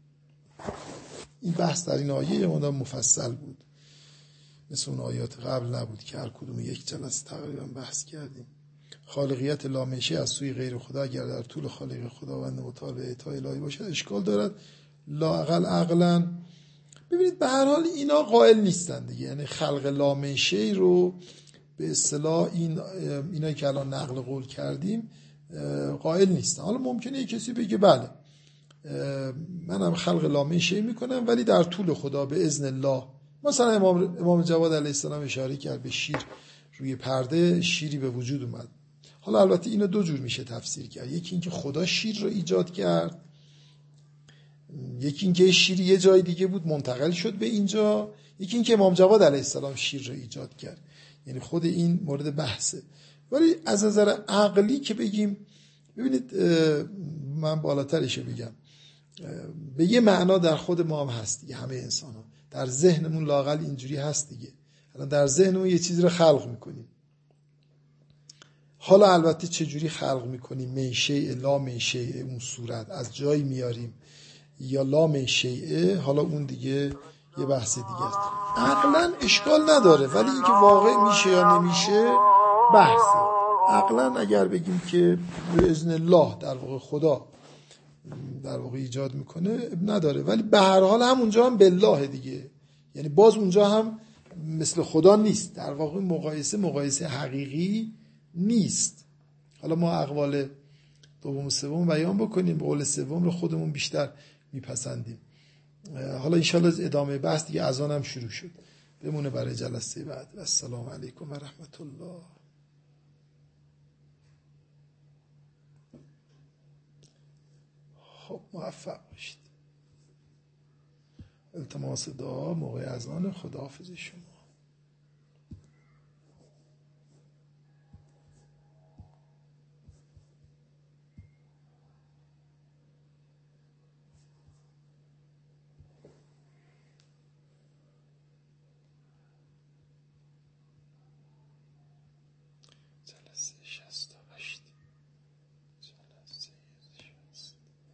این بحث در این آیه یه مقدار مفصل بود، مثل اون آیات قبل نبود که هر کدوم یک جلسه تقریبا بحث کردیم. خالقیت لامشه از سوی غیر خدا اگر در طول خالق خداوند متعال به اعطای الهی باشد اشکال دارد، لااقل عقلا. ببینید به هر حال اینا قائل نیستن دیگه، یعنی خلق لامشه رو به اصطلاح اینایی که الان نقل قول کردیم قائل نیستن. حالا ممکنه یک کسی بگه بله منم خلق لامشه میکنم ولی در طول خدا به اذن الله. مثلا امام جواد علیه السلام اشاره کرد به شیر روی پرده، شیری به وجود اومد. حالا البته اینو 2 جور میشه تفسیر کرد، یکی اینکه خدا شیر رو ایجاد کرد، یکی اینکه شیر یه جای دیگه بود منتقل شد به اینجا، یکی اینکه امام جواد علیه السلام شیر رو ایجاد کرد. یعنی خود این مورد بحثه. ولی از نظر عقلی که بگیم، ببینید من بالاترشو بگم، به یه معنا در خود ما هم هست دیگه، همه انسان ها در ذهنمون لااقل اینجوری هست دیگه. الان در ذهنمون یه چیزی رو خلق میکنیم، حالا البته چجوری خلق میکنیم، من شیء لا من شیء، اون صورت از جایی میاریم یا لا من شیء، حالا اون دیگه یه بحث دیگه است. عقلا اشکال نداره، ولی اینکه واقع میشه یا نمیشه بحثه. عقلا اگر بگیم که به اذن الله در واقع خدا در واقع ایجاد میکنه نداره، ولی به هر حال هم اونجا هم بالله دیگه، یعنی باز اونجا هم مثل خدا نیست، در واقع مقایسه حقیقی نیست. حالا ما اقوال دوم و سوم بیان بکنیم، قول سوم رو خودمون بیشتر میپسندیم. حالا انشالله ادامه بحث دیگه، اذان هم شروع شد، بمونه برای جلسه بعد. السلام علیکم و رحمت الله. خب موفق باشید. التماس دعا موقع اذان. خداحافظ شما. جلسه 68. جلسه 68.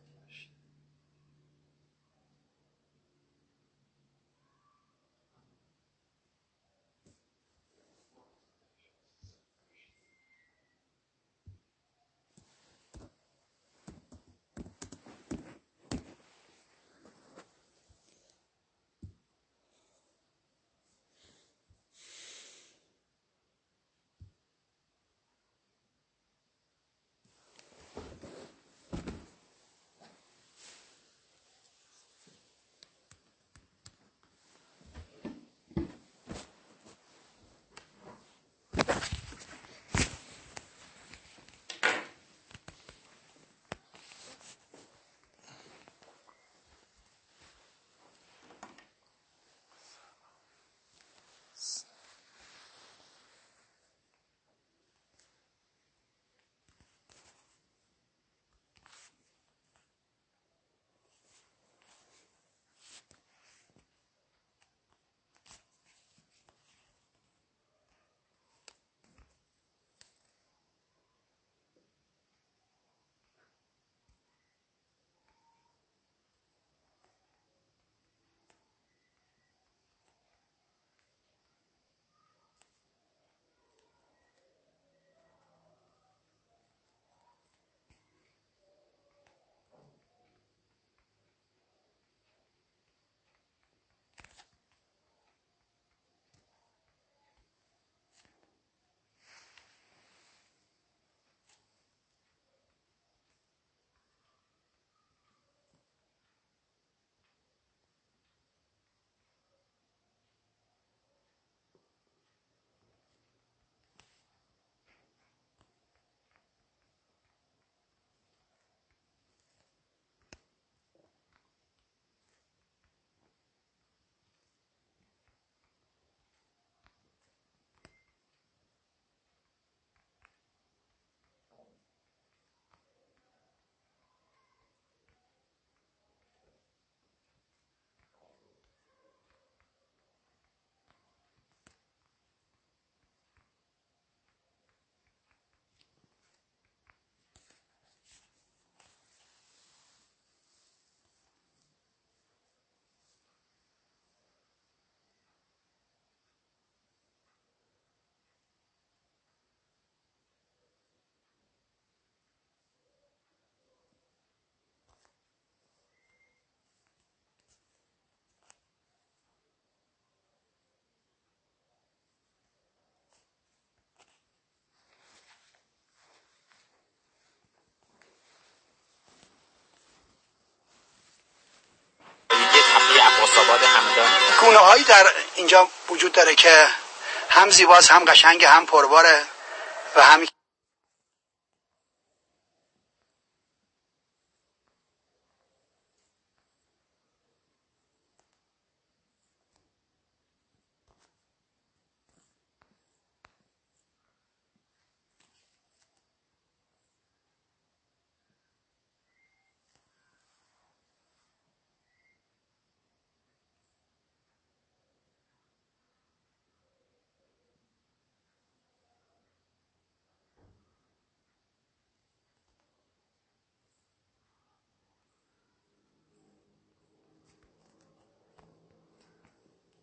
گونه هایی در اینجا وجود داره که هم زیباست، هم قشنگ، هم پرباره و هم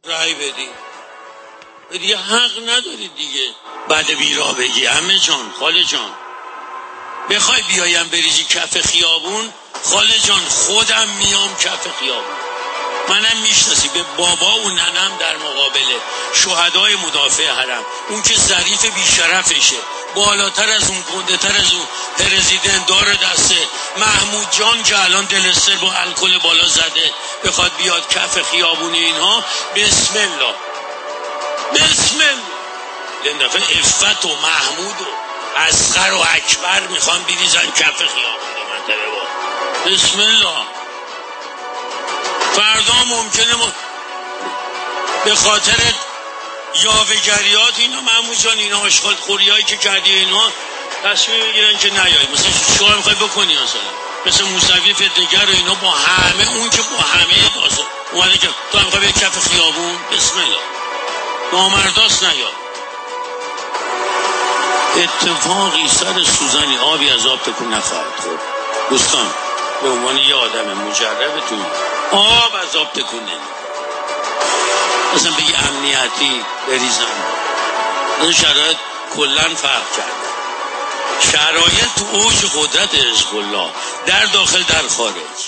رای بدی دیگه حق ندارید دیگه بعد بیرا بگی همه جان خاله جان بخوای بیایم بریزی کف خیابون خاله جان خودم میام کف خیابون. منم میشناسی به بابا و ننم در مقابل شهدای مدافع حرم اون که ظریف بیشرفشه بالاتر از اون گنده تر از اون پرزیدنت دار دسته محمود جان که الان دلستر با الکل بالا زده بخواد بیاد کف خیابون اینها بسم الله بسم الله این دفعه عفت و محمود و اصغر و اکبر میخوان بریزن کف خیابون منطقه با بسم الله. فردا ممکنه به خاطر یاوه‌گریات اینا محمود جان اینا آشغال خوریایی که کردی اینا تصمیم بگیرن که نیایی مثلا شما میخوای بکنی مثلا موسوی فتنه‌گر و اینا با همه اون که با همه داستان اومده که تو هم میخوای به کف خیابون بسم الله نامرداست نیا. اتفاقی سر سوزنی آبی از آب تکون نخواهد خورد دوستان. به عنوان یه آدم مجربتون آب از آب تکون نمی‌خوره. مثلا بگی امنیتی بریزن این شرایط کلن فرق کرده. شرایط تو اوج قدرت حزب الله در داخل در خارج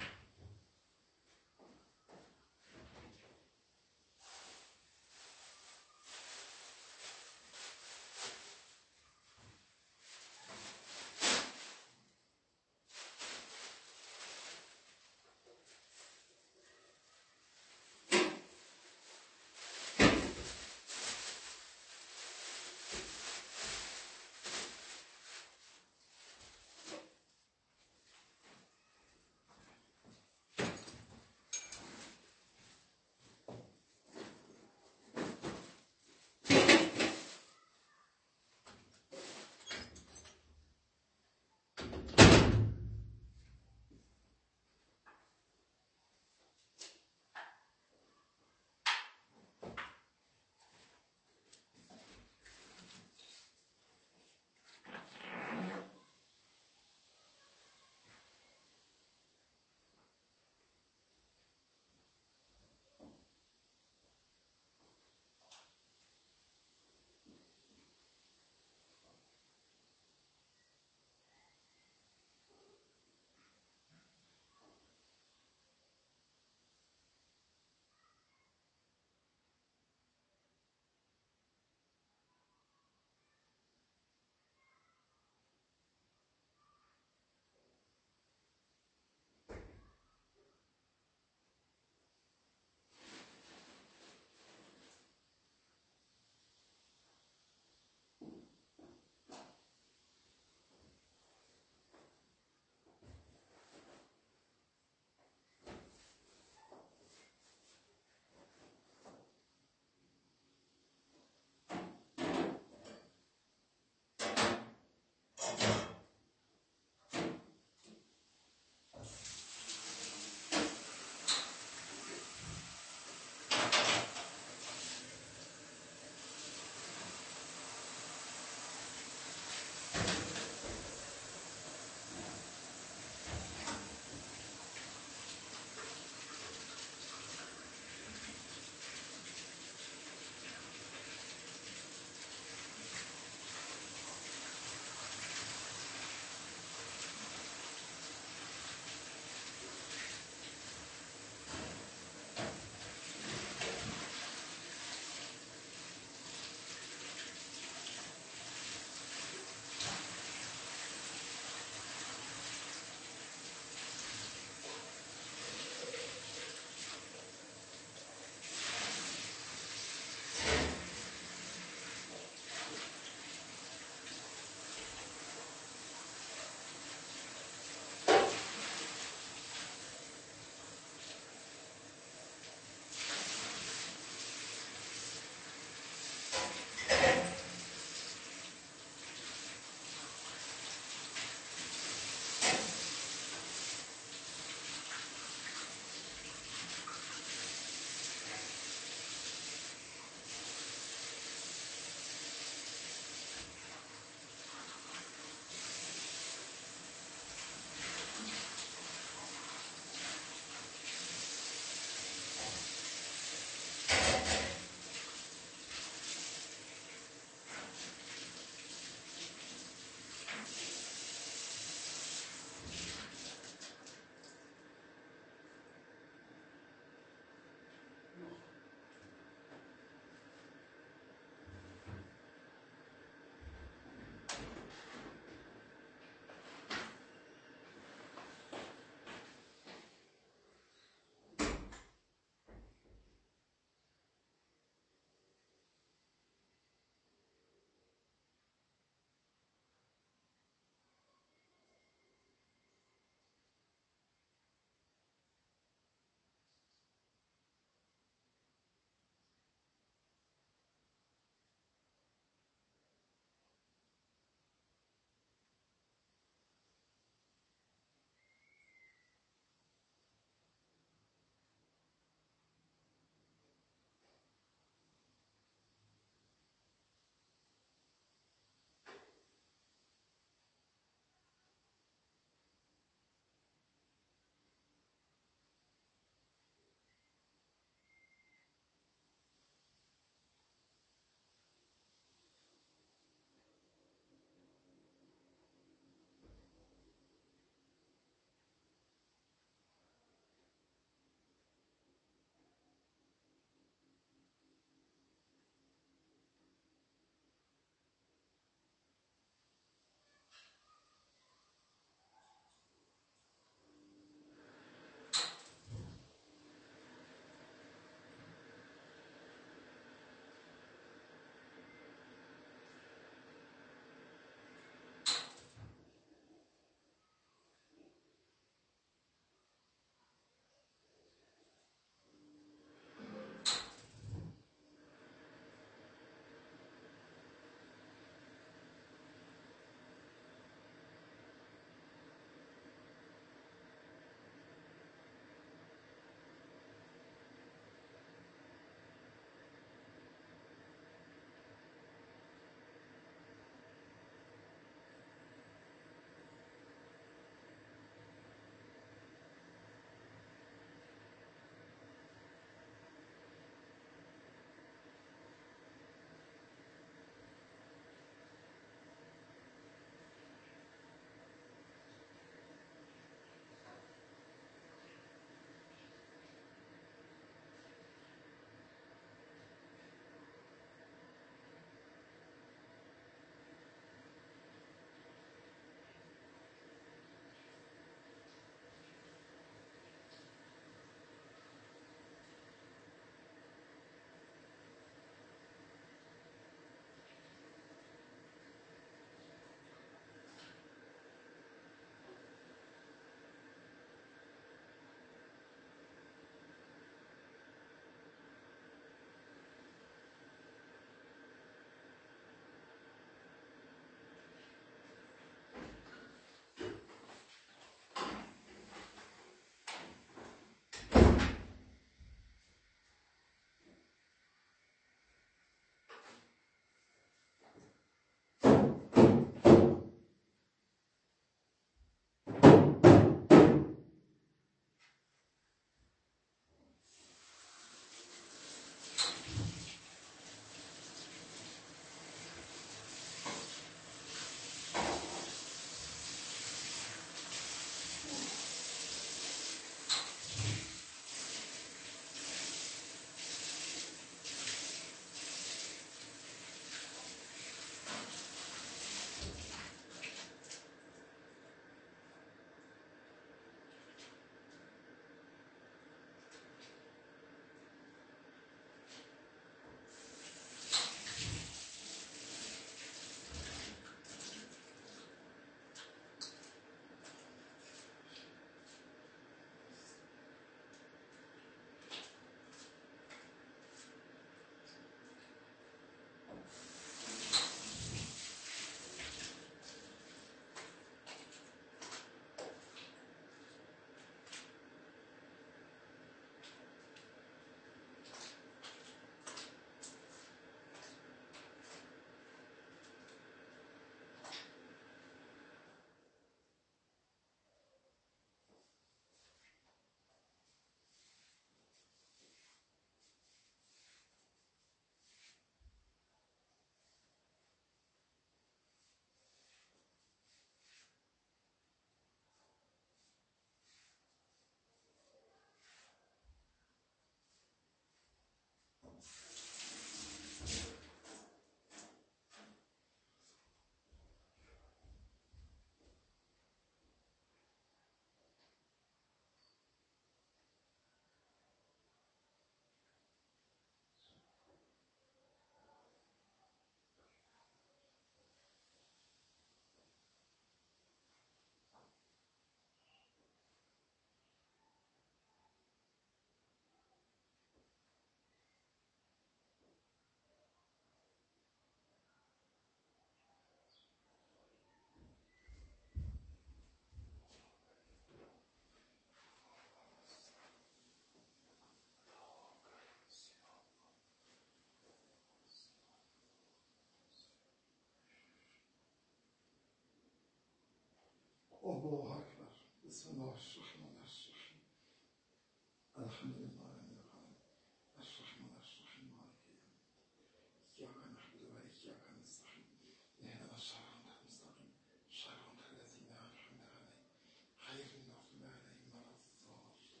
الله اکبر. بسم الله الرحمن الرحیم. الحمد لله رب العالمین الرحمن الرحیم مالک یوم الدین ایاک نعبد و ایاک نستعین اهدنا الصراط المستقیم صراط الذین انعمت علیهم غیر المغضوب علیهم ولا الضالین.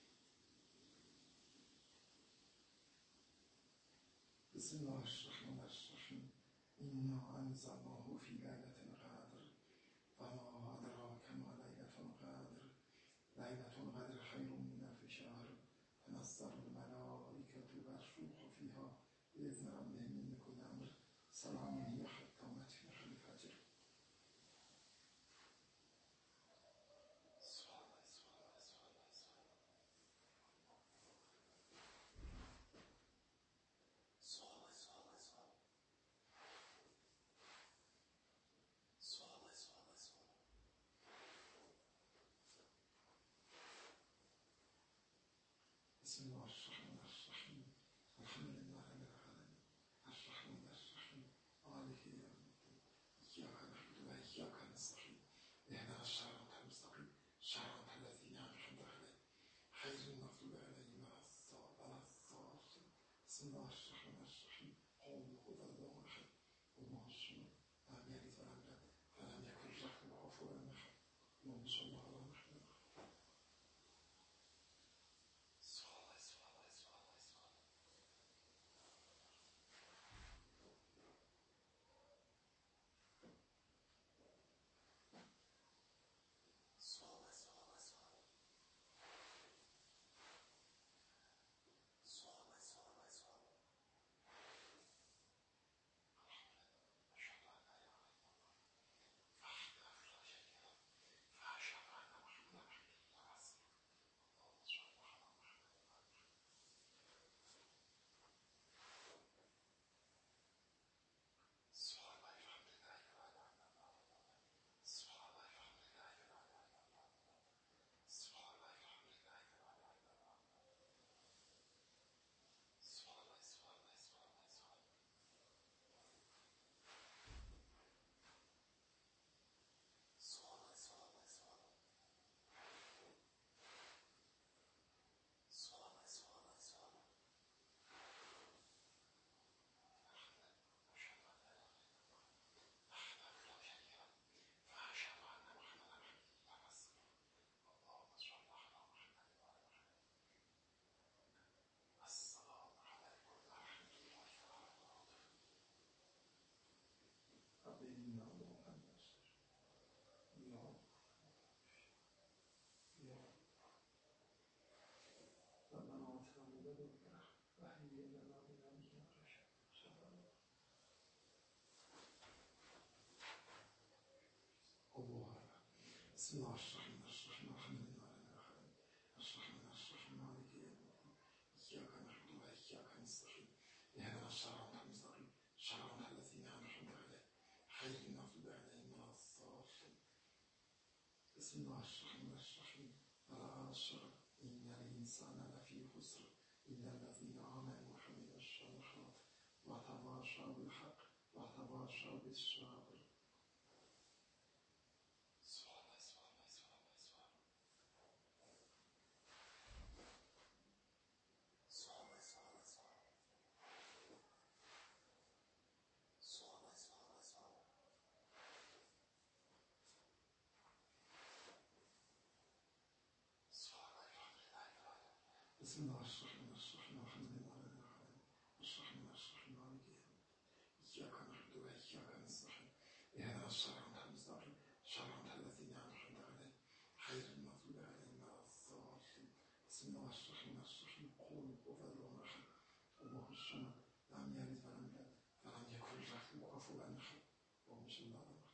بسم الله الرحمن الرحیم. انا انزلناه فی لیلة القدر وما أدراك ما ليلة القدر ليلة القدر خير من ألف شهر تنزل الملائكة والروح فيها بإذن ربهم من كل أمر سلام هي حتى مطلع الفجر. بسم الله الرحمن الرحیم. الحمد لله رب العالمین الرحمن الرحیم مالک یوم الدین ایاک نعبد و ایاک نستعین اهدنا الصراط المستقیم صراط الذین انعمت علیهم غیر المغضوب علیهم ولا الضالین. بسم الله الرحمن الرحیم. قل هو الله احد الله الصمد لم یلد ولم یولد ولم یکن له کفوا احد. اللهم صل علی محمد. بسم الله الرحمن الرحیم. الحمد لله رب العالمین الرحمن الرحیم مالک یوم الدین ایاک نعبد و ایاک نستعین اهدنا الصراط المستقیم صراط الذین انعمت علیهم غیر المغضوب علیهم ولا الضالین. بسم الله الرحمن الرحیم. والعصر إن الإنسان لفی خسر إلا الذین آمنوا وعملوا الصالحات وتواصوا بالحق وتواصوا بالصبر. بسم الله الرحمن الرحیم. الحمد لله رب العالمین الرحمن الرحیم مالک یوم الدین ایاک نعبد و ایاک نستعین اهدنا الصراط المستقیم صراط الذین انعمت علیهم غیر المغضوب علیهم ولا الضالین. بسم الله الرحمن الرحیم. قل هو الله احد الله الصمد لم یلد ولم یولد ولم یکن له کفوا احد. اللهم صل علی محمد.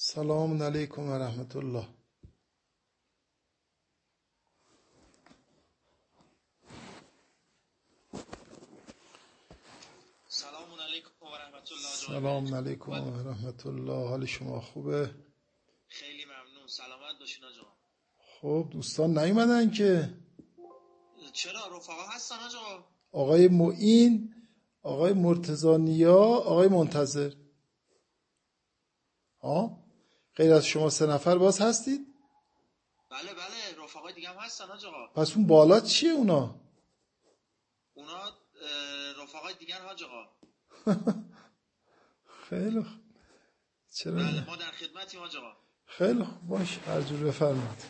سلام علیکم و رحمت الله. سلام علیکم و رحمت الله. سلام علیکم و رحمت الله. حال شما خوبه؟ خیلی ممنون. سلامت باشین آقا. خب دوستان نیومدن که؟ چرا رفقا هستن آقا؟ آقای معین، آقای مرتضی نیا، آقای منتظر. غیر از شما 3 نفر باز هستید؟ بله رفقای دیگه هم هستن آقا. پس اون بالا چیه اونا؟ اونا رفقای دیگه هم آقا. خیلی خوب. چرا؟ بله ما در خدمتیم آقا. خیلی خوب، باش، هر جور بفرمایید.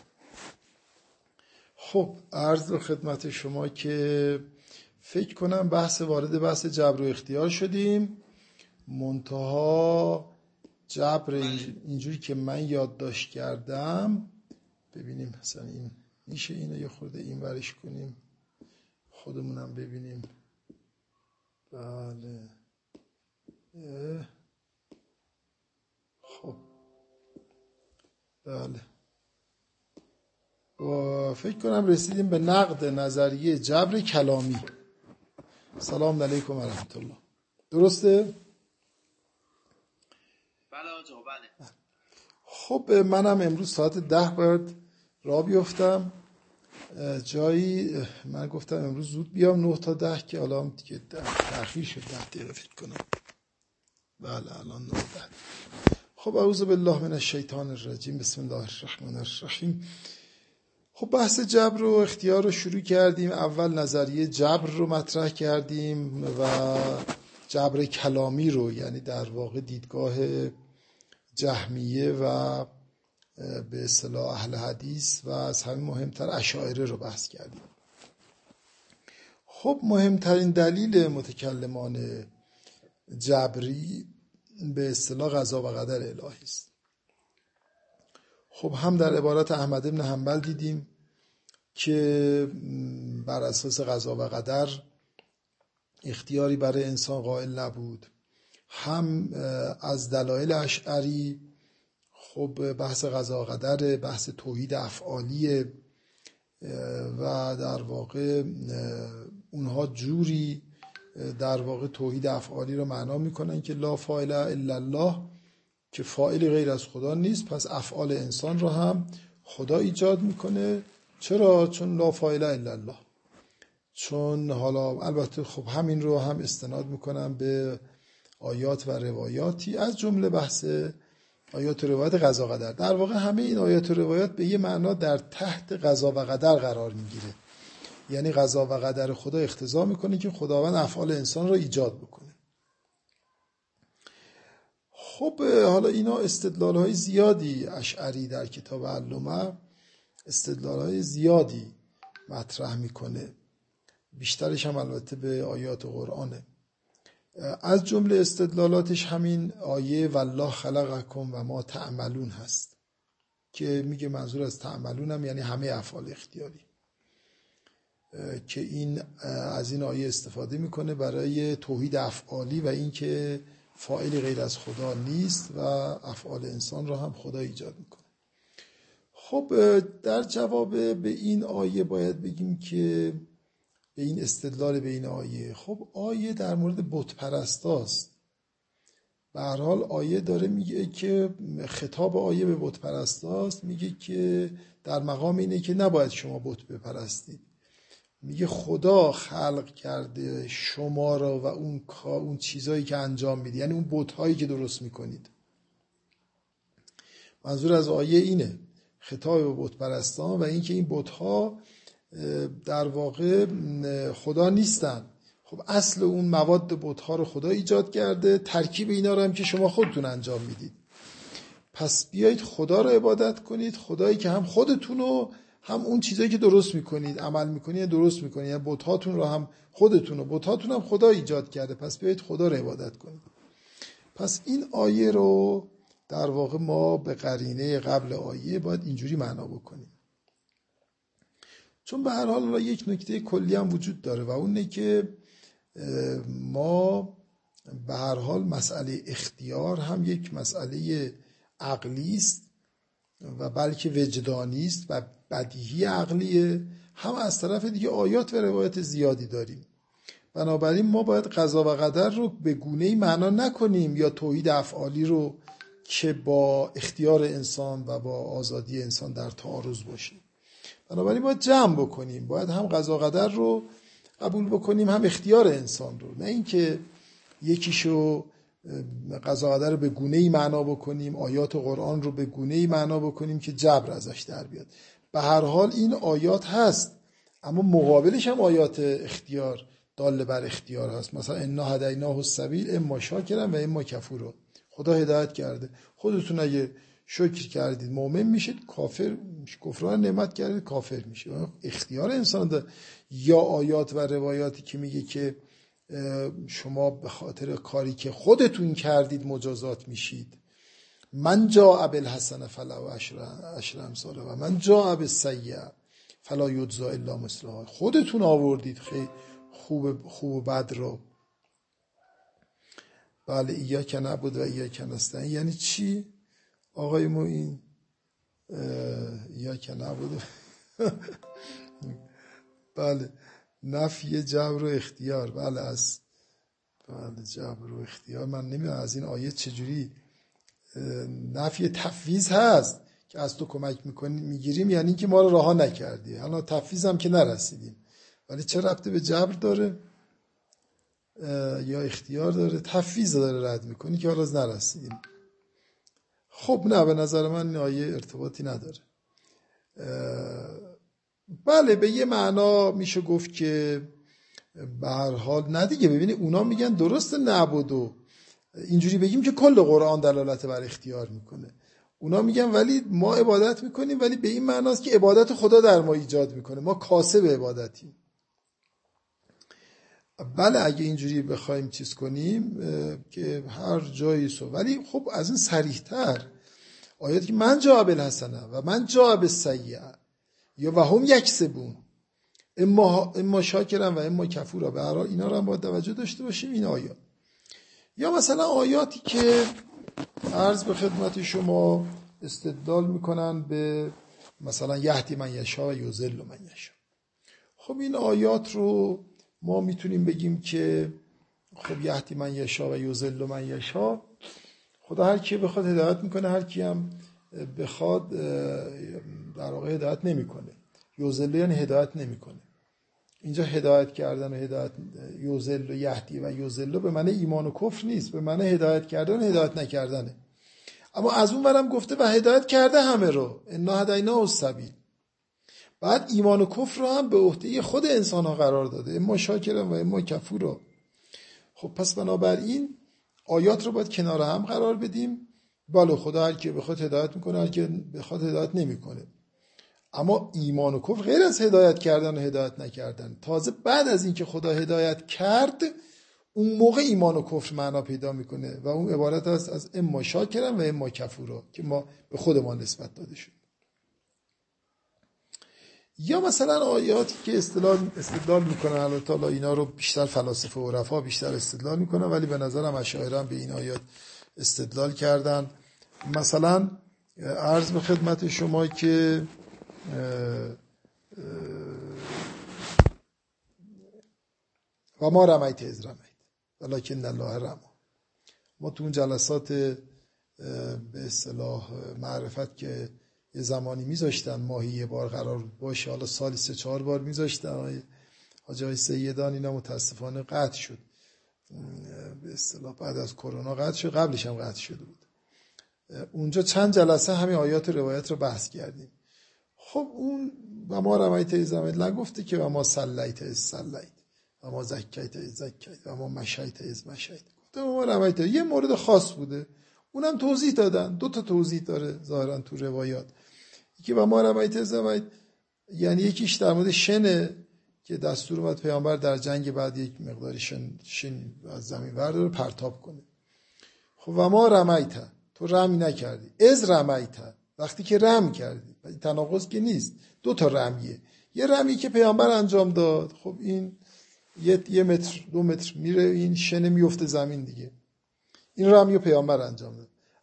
خب عرض به خدمت شما که فکر کنم وارد بحث جبر و اختیار شدیم. منتها جبر اینجوری که من یادداشت کردم، ببینیم مثلا این میشه اینو یه خورده این ورش کنیم خودمونم ببینیم. بله خب بله، و فکر کنم رسیدیم به نقد نظریه جبر کلامی. سلام علیکم و رحمت الله. درسته؟ بله آقا بله. خب منم امروز ساعت 10 باید راه بیفتم. جایی من گفتم امروز زود بیام 9 تا 10 که الان دیگه تأخیر شد 10 دقیقه فکر کنم. بله الان 9 10. خب اعوذ بالله من الشیطان الرجیم، بسم الله الرحمن الرحیم. خب بحث جبر و اختیار رو شروع کردیم. اول نظریه جبر رو مطرح کردیم و جبر کلامی رو، یعنی در واقع دیدگاه جهمیه و به اصطلاح اهل حدیث و از همین مهمتر اشاعره رو بحث کردیم. خب مهمترین دلیل متکلمان جبری به اصطلاح قضا و قدر الهی است. خب هم در عبارت احمد بن حنبل دیدیم که بر اساس قضا و قدر اختیاری برای انسان قائل نبود، هم از دلایل اشعری. خب بحث قضا و قدر بحث توحید افعالیه و در واقع اونها جوری در واقع توحید افعالی رو معنا میکنن که لا فاعل الا الله، که فاعل غیر از خدا نیست، پس افعال انسان رو هم خدا ایجاد میکنه. چرا؟ چون لا فاعل الا الله. چون حالا البته خب همین رو هم استناد میکنم به آیات و روایاتی، از جمله بحث آیات و روایات قضا و قدر. در واقع همه این آیات و روایات به یه معنا در تحت قضا و قدر قرار میگیره، یعنی قضا و قدر خدا اقتضا میکنه که خداوند افعال انسان رو ایجاد بکنه. خب حالا اینا استدلال‌های زیادی اشعری در کتاب علومه استدلال‌های زیادی مطرح میکنه، بیشترش هم البته به آیات قرآنه. از جمله استدلالاتش همین آیه والله خلقکم و ما تعملون هست که میگه منظور از تعملون هم یعنی همه افعال اختیاری، که این از این آیه استفاده میکنه برای توحید افعالی و اینکه فاعل غیر از خدا نیست و افعال انسان رو هم خدا ایجاد میکنه. خب در جواب به این آیه باید بگیم که به این استدلال به این آیه، خب آیه در مورد بت پرستاست. به هر حال آیه داره میگه که خطاب آیه به بت پرستاست، میگه که در مقام اینه که نباید شما بت بپرستید. میگه خدا خلق کرده شما را و اون چیزایی که انجام میدید، یعنی اون بت‌هایی که درست میکنید. منظور از آیه اینه، خطاب به بت پرستان و اینکه این بت‌ها در واقع خدا نیستن. خب اصل اون مواد بت‌ها رو خدا ایجاد کرده، ترکیب اینا رو هم که شما خودتون انجام میدید. پس بیایید خدا رو عبادت کنید، خدایی که هم خودتون رو هم اون چیزایی که درست میکنید عمل میکنید درست میکنید، یعنی بت‌هاتون رو هم خودتون و بت‌هاتون هم خدا ایجاد کرده، پس بیایید خدا رو عبادت کنید. پس این آیه رو در واقع ما به قرینه قبل آیه باید اینجوری معنا بکنیم، چون به هر حال یک نکته کلی هم وجود داره و اونه که ما به هر حال مسئله اختیار هم یک مسئله عقلی است و بلکه وجدانی است و بدیهی عقلیه، هم از طرف دیگه آیات و روایات زیادی داریم. بنابراین ما باید قضا و قدر رو به گونه‌ای معنا نکنیم یا توحید افعالی رو که با اختیار انسان و با آزادی انسان در تعارض باشه. بنابراین باید جمع بکنیم، باید هم قضا و قدر رو قبول بکنیم هم اختیار انسان رو، نه اینکه یکیشو قضا و قدر رو به گونه‌ای معنا بکنیم، آیات قرآن رو به گونه‌ای معنا بکنیم که جبر ازش در بیاد. به هر حال این آیات هست، اما مقابلش هم آیات اختیار دال بر اختیار هست. مثلا انا هدیناه السبیل اما شاکرا و اما کفورا. خدا هدایت کرده، خودتون اگه شکر کردید مؤمن میشید، کافر کفران نعمت کردید کافر میشید. اختیار انسان ده. یا آیات و روایاتی که میگه که شما به خاطر کاری که خودتون کردید مجازات میشید. من جاء بالحسنه فله عشر امثالها و من جاء بالسیئه فلا یجزی الا مثلها. خودتون آوردید خیلی خوب و بد رو. بله ایاک نعبد و ایاک نستعین یعنی چی آقای معین؟ ایاک نعبد بله نفی جبر و اختیار. بله از بله جبر و اختیار من نمیدونم از این آیه چجوری نفی تفویض هست که از تو کمک میگیریم، یعنی که ما رو رها نکردی. حالا تفویض هم که نرسیدیم، ولی چه ربطی به جبر داره یا اختیار داره؟ تفویض داره رد میکنی که حالا نرسیدیم. خب نه، به نظر من این آیه ارتباطی نداره. بله به یه معنا میشه گفت که به هر حال نه دیگه. ببینید اونا میگن درست نعبدو اینجوری بگیم که کل قرآن دلالت بر اختیار میکنه. اونا میگن ولی ما عبادت میکنیم، ولی به این معناست که عبادت خدا در ما ایجاد میکنه، ما کاسب عبادتیم. بله اگه اینجوری بخوایم چیز کنیم که هر جایی سو، ولی خب از این صریح‌تر آیاتی که من جاء بالحسنه و من جاء بالسیئه یا و هم یکسبون اما شاکرا و اما کفورا، به هر حال اینا رو هم باید توجه داشته باشیم این آیات. یا مثلا آیاتی که عرض به خدمت شما استدلال میکنن به مثلا یهدی من یشاء و یضل من یشاء. خب این آیات رو ما میتونیم بگیم که خب یهدی من یشاء و یضل من یشاء، خدا هر کی بخواد هدایت میکنه، هر کی هم بخواد در واقع هدایت نمیکنه. یضل یعنی هدایت نمیکنه. اینجا هدایت کردن و هدایت یضل و یهدی و یضل به معنی ایمان و کفر نیست، به معنی هدایت کردن و هدایت نکردنه. اما از اون برم گفته و هدایت کرده همه رو، انا هدیناه السبیل. بعد ایمان و کفر رو هم به عهده خود انسان ها قرار داده، اما شاکرا و اما کفورا. خب پس بنابراین آیات رو باید کنار هم قرار بدیم. بله خدا هر کی بخواد هدایت میکنه، هر کی بخواد هدایت نمیکنه. اما ایمان و کفر غیر از هدایت کردن و هدایت نکردن. تازه بعد از اینکه خدا هدایت کرد اون موقع ایمان و کفر معنا پیدا میکنه و اون عبارت است از اما شاکرا و اما کفورا که ما به خودمان نسبت داده شد. یا مثلا آیاتی که استدلال میکنن، البته اینا رو بیشتر فلاسفه و عرفا بیشتر استدلال میکنن، ولی به نظرم اشاعره هم به این آیات استدلال کردن. مثلا عرض به خدمت شما که و ما رمیت اذ رمیت ولکن الله رمی. ما تو اون جلسات به اصطلاح معرفت که یه زمانی میذاشتن ماهی یه بار قرار باشه، حالا سالی 3-4 بار میذاشتن، حاجی سیدان اینا متاسفانه قطع شد به اصطلاح بعد از کرونا قطع شد، قبلش هم قطع شده بود. اونجا چند جلسه همین آیات روایت رو بحث کردیم. خب اون و ما رمیت اذ رمیت نگفته که و ما صلیت اذ صلیت و ما زکیت اذ زکیت و ما مشیت اذ مشیت، گفته ما رمیت. یه مورد خاص بوده، اونم توضیح دادن. 2 تا توضیح داره ظاهرا تو روایات. یکی و ما رمیت اذ رمیت یعنی یکیش در مورد شنه که دستور اومد پیامبر در جنگ بعد یک مقدار شن از زمین برداره پرتاب کنه. خب و ما رمیت، تو رمی نکردی. اذ رمیت، وقتی که رم کردی. تناقض که نیست، 2 تا رمیه. یه رمی که پیامبر انجام داد، خب این 1 متر 2 متر میره این شنه میفته زمین دیگه، این رمیو پیامبر انجام داد.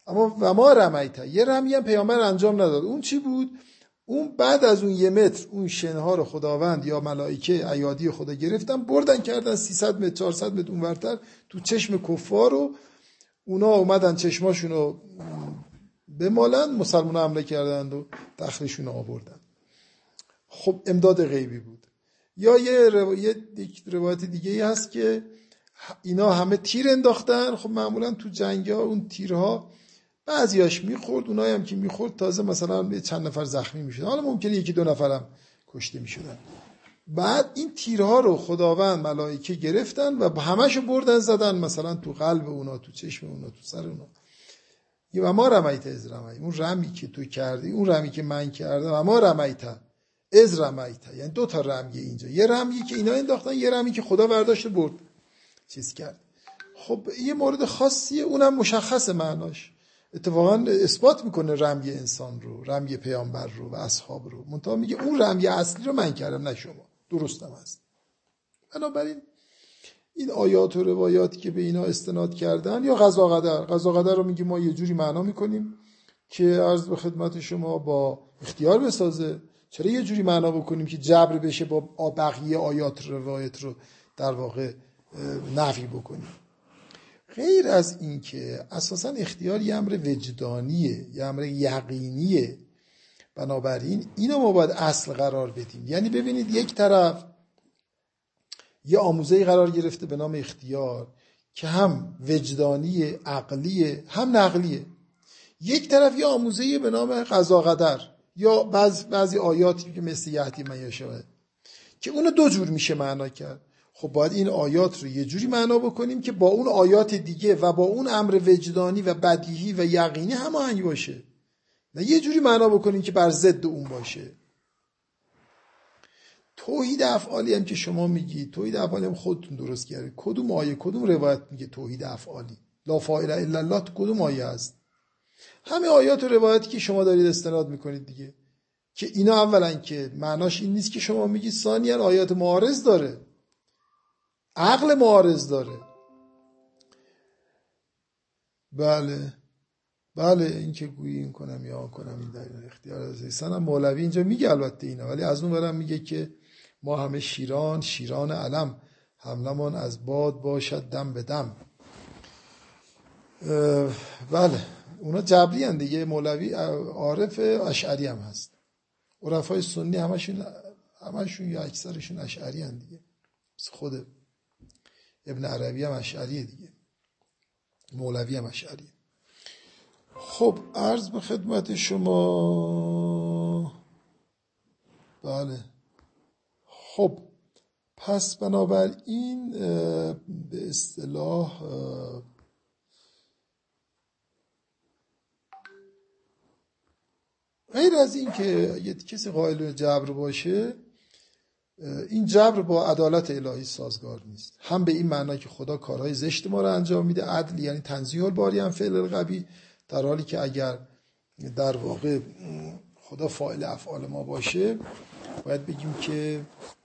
اما و ما رمیت، یه رمی هم پیامبر انجام نداد. اون چی بود؟ اون بعد از اون 1 متر اون شنها رو خداوند یا ملائکه ایادی خدا گرفتن بردن کردن 300 متر 400 متر اونورتر تو چشم کفار، و اونا اومدن چشماشون رو بمالن، مسلمان حمله کردند و دخلشون رو آوردن. خب امداد غیبی بود. یا یه روایت دیگه هست که اینا همه تیر انداختن. خب معمولا تو جنگ‌ها اون تیرها بعضیاش میخورد، اونایی هم که میخورد تازه مثلا چند نفر زخمی میشدن، حالا ممکنه 1-2 نفرم کشته میشدن. بعد این تیرها رو خداوند ملائکه گرفتن و همه‌شو بردن زدن مثلا تو قلب اونا، تو چشم اونا، تو سر اونا. و ما رمیت از رمی، اون رمی که تو کردی، اون رمی که من کردم، و ما رمیت از رمیت، یعنی 2 تا رمی اینجا، یه رمی که اینا انداختن، یه رمی که خدا برداشت برد چیز کرد. خب یه مورد خاصیه، اونم مشخص معناش، اتفاقا اثبات میکنه رمی انسان رو، رمی پیامبر رو و اصحاب رو، منتها میگه اون رمی اصلی رو من کردم نه شما، درستم هست. بنابراین این آیات و روایاتی که به اینا استناد کردن، یا قضا قدر رو میگه ما یه جوری معنا میکنیم که عرض به خدمت شما با اختیار بسازه. چرا یه جوری معنا بکنیم که جبر بشه با بقیه آیات و روایت رو در واقع نفی بکنیم؟ غیر از این که اساساً اختیار یه امر وجدانیه، یه امر یقینیه. بنابراین اینو ما باید اصل قرار بدیم. یعنی ببینید یک طرف یه آموزه‌ای قرار گرفته به نام اختیار که هم وجدانیه، عقلیه، هم نقلیه. یک طرف یه آموزه‌ای به نام قضا قدر یا بعضی آیاتی که مثل یهدی من یشاء که اونو 2 جور میشه معنا کرد. خب باید این آیات رو یه جوری معنا بکنیم که با اون آیات دیگه و با اون امر وجدانی و بدیهی و یقینی هماهنگ باشه، نه یه جوری معنا بکنیم که بر ضد اون باشه. توحید افعالی هم که شما میگی، توحید افعالی هم خودتون درست کردید. کدوم آیه کدوم روایت میگه توحید افعالی؟ لا فاعل الا الله تو کدوم آیه هست؟ همه آیات و روایتی که شما دارید استناد میکنید دیگه، که اینا اولا که معناش این نیست که شما میگی، ثانیا آیات معارض داره، عقل معارض داره. بله این که گویی این کنم یا کنم این در اختیار از ایسان هم مولوی اینجا میگه البته اینا، ولی از اون برم میگه که ما همه شیران علم، حملمان از باد باشد دم به دم. بله اونا جبری هن دیگه. مولوی عارف اشعری هم هست، عرفای سنی همشون یا اکثرشون اشعری هن دیگه. خود ابن عربی هم اشعریه دیگه، مولوی هم اشعریه. خب عرض به خدمت شما. بله خب پس بنابراین به اصطلاح غیر از این که یه کسی قائل جبر باشه، این جبر با عدالت الهی سازگار نیست. هم به این معنی که خدا کارهای زشت ما رو انجام میده، عدل یعنی تنزیه الباری هم فعل القبیح، در حالی که اگر در واقع خدا فاعل افعال ما باشه باید بگیم که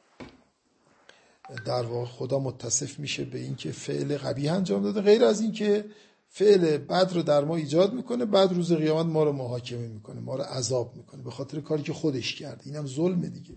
در واقع خدا متصف میشه به این که فعل قبیح انجام داده. غیر از این که فعل بد رو در ما ایجاد میکنه، بعد روز قیامت ما رو محاکمه میکنه، ما رو عذاب میکنه به خاطر کاری که خودش کرده. اینم ظلمه دیگه.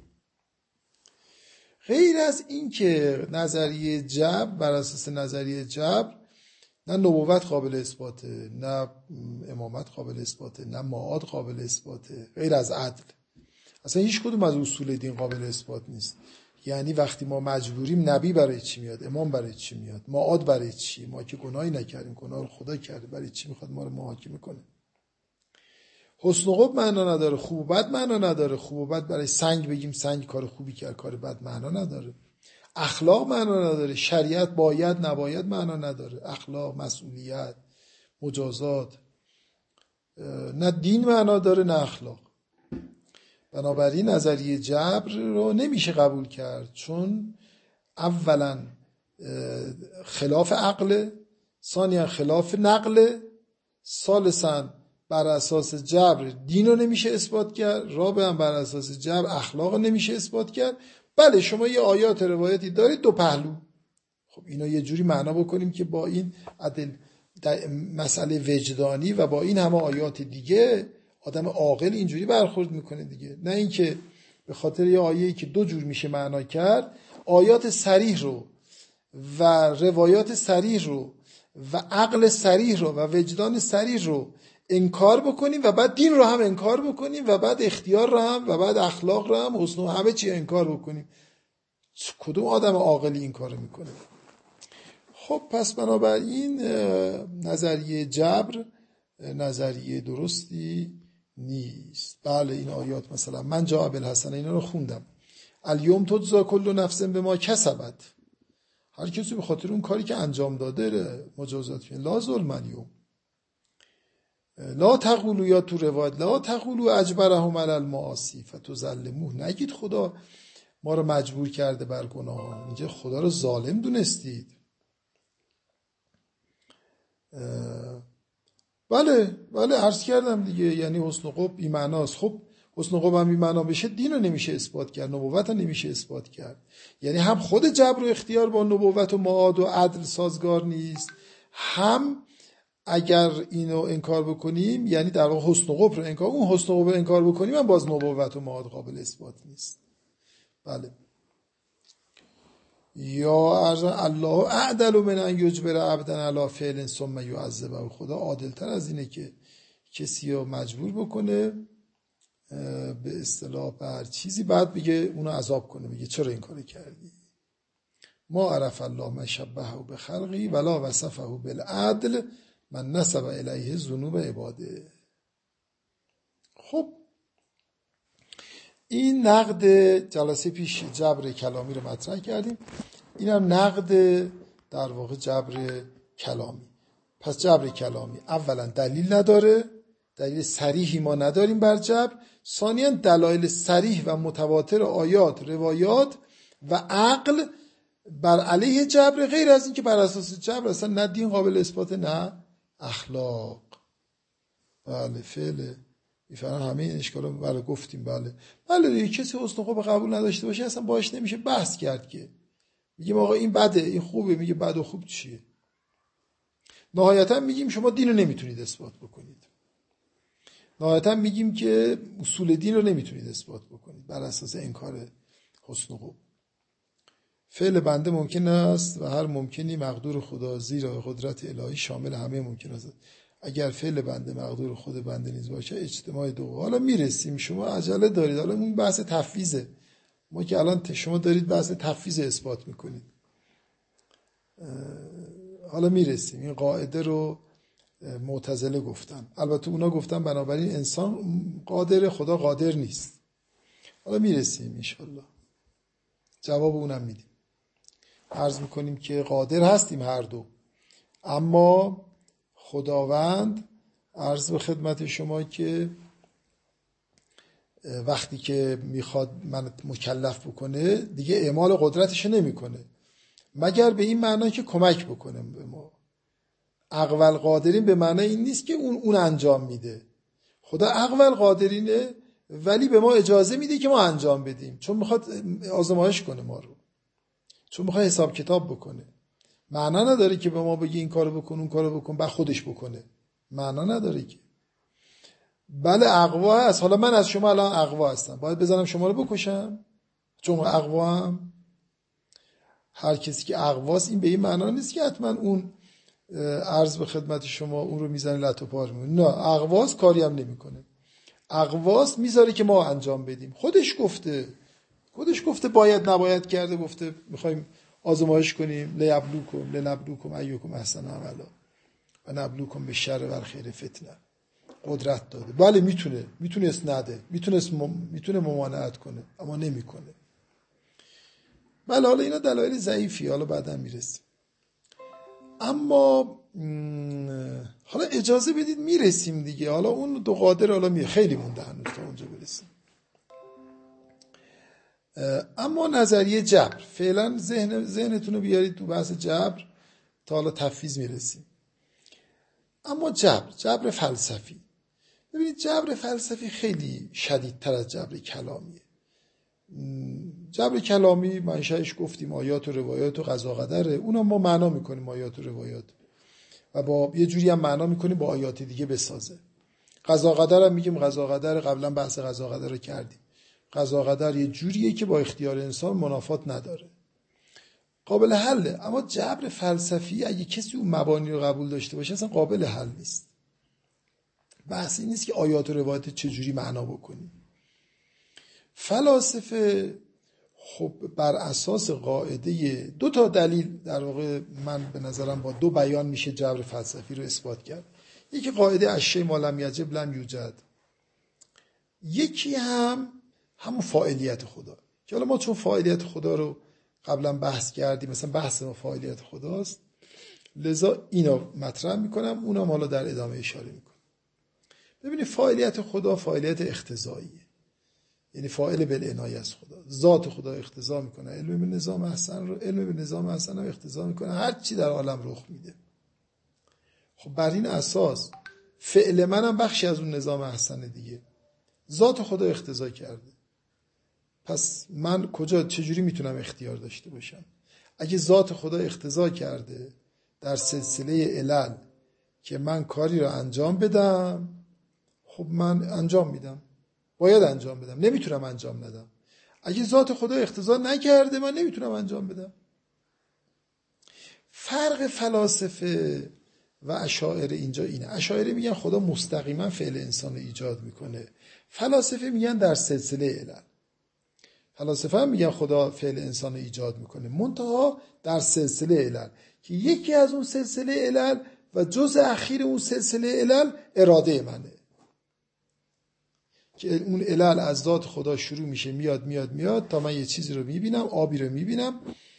غیر از این که نظریه جبر، بر اساس نظریه جبر نه نبوت قابل اثباته، نه امامت قابل اثباته، نه معاد قابل اثباته، غیر از عدل. اصلا هیچ کدوم از اصول دین قابل اثبات نیست. یعنی وقتی ما مجبوریم، نبی برای چی میاد؟ امام برای چی میاد؟ معاد برای چی؟ ما که گناهی نکردیم، گناه رو خدا کرده، برای چی میخواد ما رو محاکمه کنه؟ حسن و قبح معنا نداره، خوب و بد معنا نداره. خوب و بد برای سنگ بگیم سنگ کار خوبی کرد، کار بد معنا نداره. اخلاق معنا نداره، شریعت باید نباید معنا نداره. اخلاق، مسئولیت، مجازات، نه دین معنا داره نه اخلاق. بنابراین نظریه جبر رو نمیشه قبول کرد، چون اولا خلاف عقل، ثانیا خلاف نقل، ثالثا بر اساس جبر دین رو نمیشه اثبات کرد، رابعا بر اساس جبر اخلاق رو نمیشه اثبات کرد. بله شما یه آیات روایتی دارید 2 پهلو. خب اینا یه جوری معنا بکنیم که با این مسئله وجدانی و با این همه آیات دیگه آدم عاقل اینجوری برخورد میکنه دیگه. نه اینکه به خاطر یه آیه‌ای که دو جور میشه معنا کرد، آیات صریح رو و روایات صریح رو و عقل صریح رو و وجدان صریح رو انکار بکنیم و بعد دین رو هم انکار بکنیم و بعد اختیار رو هم و بعد اخلاق رو هم حسن و همه چی انکار بکنیم. کدوم آدم عاقلی این کارو میکنه؟ خب پس بنابراین نظریه جبر نظریه درستی نیست. بله این آیات مثلا من جاء بالحسنه اینا رو خوندم، الیوم تجزا کل نفس بما کسبت، هر کسی به خاطر اون کاری که انجام داده مجازات میشه. لا ظلم الیوم، لا تقولوا، یا تو روایت لا تقولوا اجبرهم علی المعاصی فتظلموه، نگید خدا ما رو مجبور کرده بر گناه، اینجا خدا رو ظالم دونستید. بله عرض کردم دیگه، یعنی حسن قب این معناست. خب حسن قب هم این معنا بشه دین رو نمیشه اثبات کرد، نبوت رو نمیشه اثبات کرد. یعنی هم خود جبر و اختیار با نبوت و معاد و عدل سازگار نیست، هم اگر اینو انکار بکنیم یعنی در واقع حسن قب رو انکار، اون حسن قب رو انکار بکنیم هم باز نبوت و معاد قابل اثبات نیست. بله. یا ارزان الله اعدل من ان یجبر عبدا علی فعل ثم یعذبه، خدا عادل‌تر از اینه که کسی رو مجبور بکنه به اصطلاح بر چیزی بعد بگه اونو عذاب کنه، بگه چرا این کارو کردی. ما عرف الله ما شبهه بخلقی ولا وصفه بالعدل من نسب الیه ذنوب عباده. خب این نقد جلسه پیش جبر کلامی رو مطرح کردیم، اینم نقد در واقع جبر کلامی. پس جبر کلامی اولا دلیل نداره، دلیل صریحی ما نداریم بر جبر. ثانیاً دلایل صریح و متواتر آیات، روایات و عقل بر علیه جبر، غیر از این که بر اساس جبر اصلا نه دین قابل اثبات نه اخلاق. بله فعله میفهمن همه این اشکالا برای گفتیم. بله دیگه کسی حسن خوب قبول نداشته باشه اصلا باهاش نمیشه بحث کرد که میگیم آقا این بده این خوبه، میگه بد و خوب چیه. نهایتا میگیم شما دین رو نمیتونید اثبات بکنید، نهایتا میگیم که اصول دین رو نمیتونید اثبات بکنید بر اساس انکار حسن خوب. فعل بنده ممکن است و هر ممکنی مقدور خدا، زیرا قدرت الهی شامل همه ممکن است. اگر فعل بنده مقدور خود بنده نیز باشه اجتماع دو. حالا میرسیم، شما عجله دارید، حالا اون بحث تفویضه، ما که الان شما دارید بحث تفویض اثبات میکنید، حالا میرسیم. این قاعده رو معتزله گفتن، البته اونا گفتن بنابراین انسان قادر، خدا قادر نیست. حالا میرسیم انشالله، جواب اونم میدیم. عرض میکنیم که قادر هستیم هر دو، اما خداوند عرض به خدمت شما که وقتی که میخواد من مکلف بکنه دیگه اعمال قدرتش نمیکنه مگر به این معنی که کمک بکنه به ما. اقول قادرین به معنی این نیست که اون انجام میده، خدا اقول قادرینه ولی به ما اجازه میده که ما انجام بدیم، چون میخواد آزمایش کنه ما رو، چون میخواد حساب کتاب بکنه. معنا نداره که به ما بگی این کارو بکن اون کارو بکن بعد خودش بکنه، معنا نداره که. بله اقوا هست، حالا من از شما الان اقوا هستم، باید بزنم شما رو بکشم چون اقوا هم؟ هر کسی که اقواست این به این معنا نیست که حتما اون عرض به خدمت شما اون رو میزنه لط و پار میکنه. نه، اقواست کاری هم نمیکنه، اقواست میذاره که ما انجام بدیم. خودش گفته باید نباید کرده، گفته میخوایم آزمایش کنیم لنبلوکم ایکم احسن عملا و نبلوکم بالشر والخیر فتنه. قدرت داده، بله میتونست نده، میتونه ممانعت کنه اما نمیکنه. بله حالا اینا دلایل ضعیفی، حالا بعدا میرسیم. اما حالا اجازه بدید میرسیم دیگه، حالا اون دو قادر حالا خیلی مونده هنوز تا اونجا برسیم. اما نظریه جبر فعلا ذهنتون رو بیارید تو بحث جبر تا حالا تفویض میرسیم. اما جبر فلسفی، ببینید جبر فلسفی خیلی شدیدتر از جبر کلامیه. جبر کلامی منشأش گفتیم آیات و روایات و قضا قدره، اونا ما معنا میکنیم آیات و روایات، و با یه جوری هم معنا میکنیم با آیات دیگه بسازه. قضا قدر هم میگیم قضا قدر، قبلا بحث قضا قدر رو کردیم. قضا قدر یه جوریه که با اختیار انسان منافات نداره، قابل حله. اما جبر فلسفی اگه کسی اون مبانی رو قبول داشته باشه اصلا قابل حل نیست. بحث این نیست که آیات و روایت چجوری معنا بکنیم. فلاسفه خب بر اساس قاعده 2 تا دلیل، در واقع من به نظرم با 2 بیان میشه جبر فلسفی رو اثبات کرد. یکی قاعده الشیء ما لم یجب لم یوجد، یکی همون فاعلیت خدا، که حالا ما چون فاعلیت خدا رو قبلا بحث کردیم، مثلا بحث ما فاعلیت خداست، لذا اینا مطرح میکنم، اونم حالا در ادامه اشاره میکنم. ببینید فاعلیت خدا فاعلیت اقتضاییه، یعنی فاعل بالعنایه از خدا، ذات خدا اقتضا میکنه علم به نظام احسن رو، علم به نظام احسن هم اقتضا میکنه هر چی در عالم رخ میده. خب بر این اساس فعل منم بخشی از اون نظام احسن دیگه، ذات خدا اقتضا کرده، پس من چجوری میتونم اختیار داشته باشم؟ اگه ذات خدا اقتضا کرده در سلسله علل که من کاری رو انجام بدم، خب من انجام میدم، باید انجام بدم، نمیتونم انجام ندم. اگه ذات خدا اقتضا نکرده من نمیتونم انجام بدم. فرق فلاسفه و اشاعره اینجا اینه. اشاعره میگن خدا مستقیما فعل انسان رو ایجاد میکنه، فلاسفه میگن در سلسله علل. فلاسفه هم میگن خدا فعل انسان رو ایجاد میکنه، منتها در سلسله علل، که یکی از اون سلسله علل و جزء اخیر اون سلسله علل اراده منه، که اون علل از ذات خدا شروع میشه میاد تا من یه چیزی رو میبینم، آبی رو میبینم،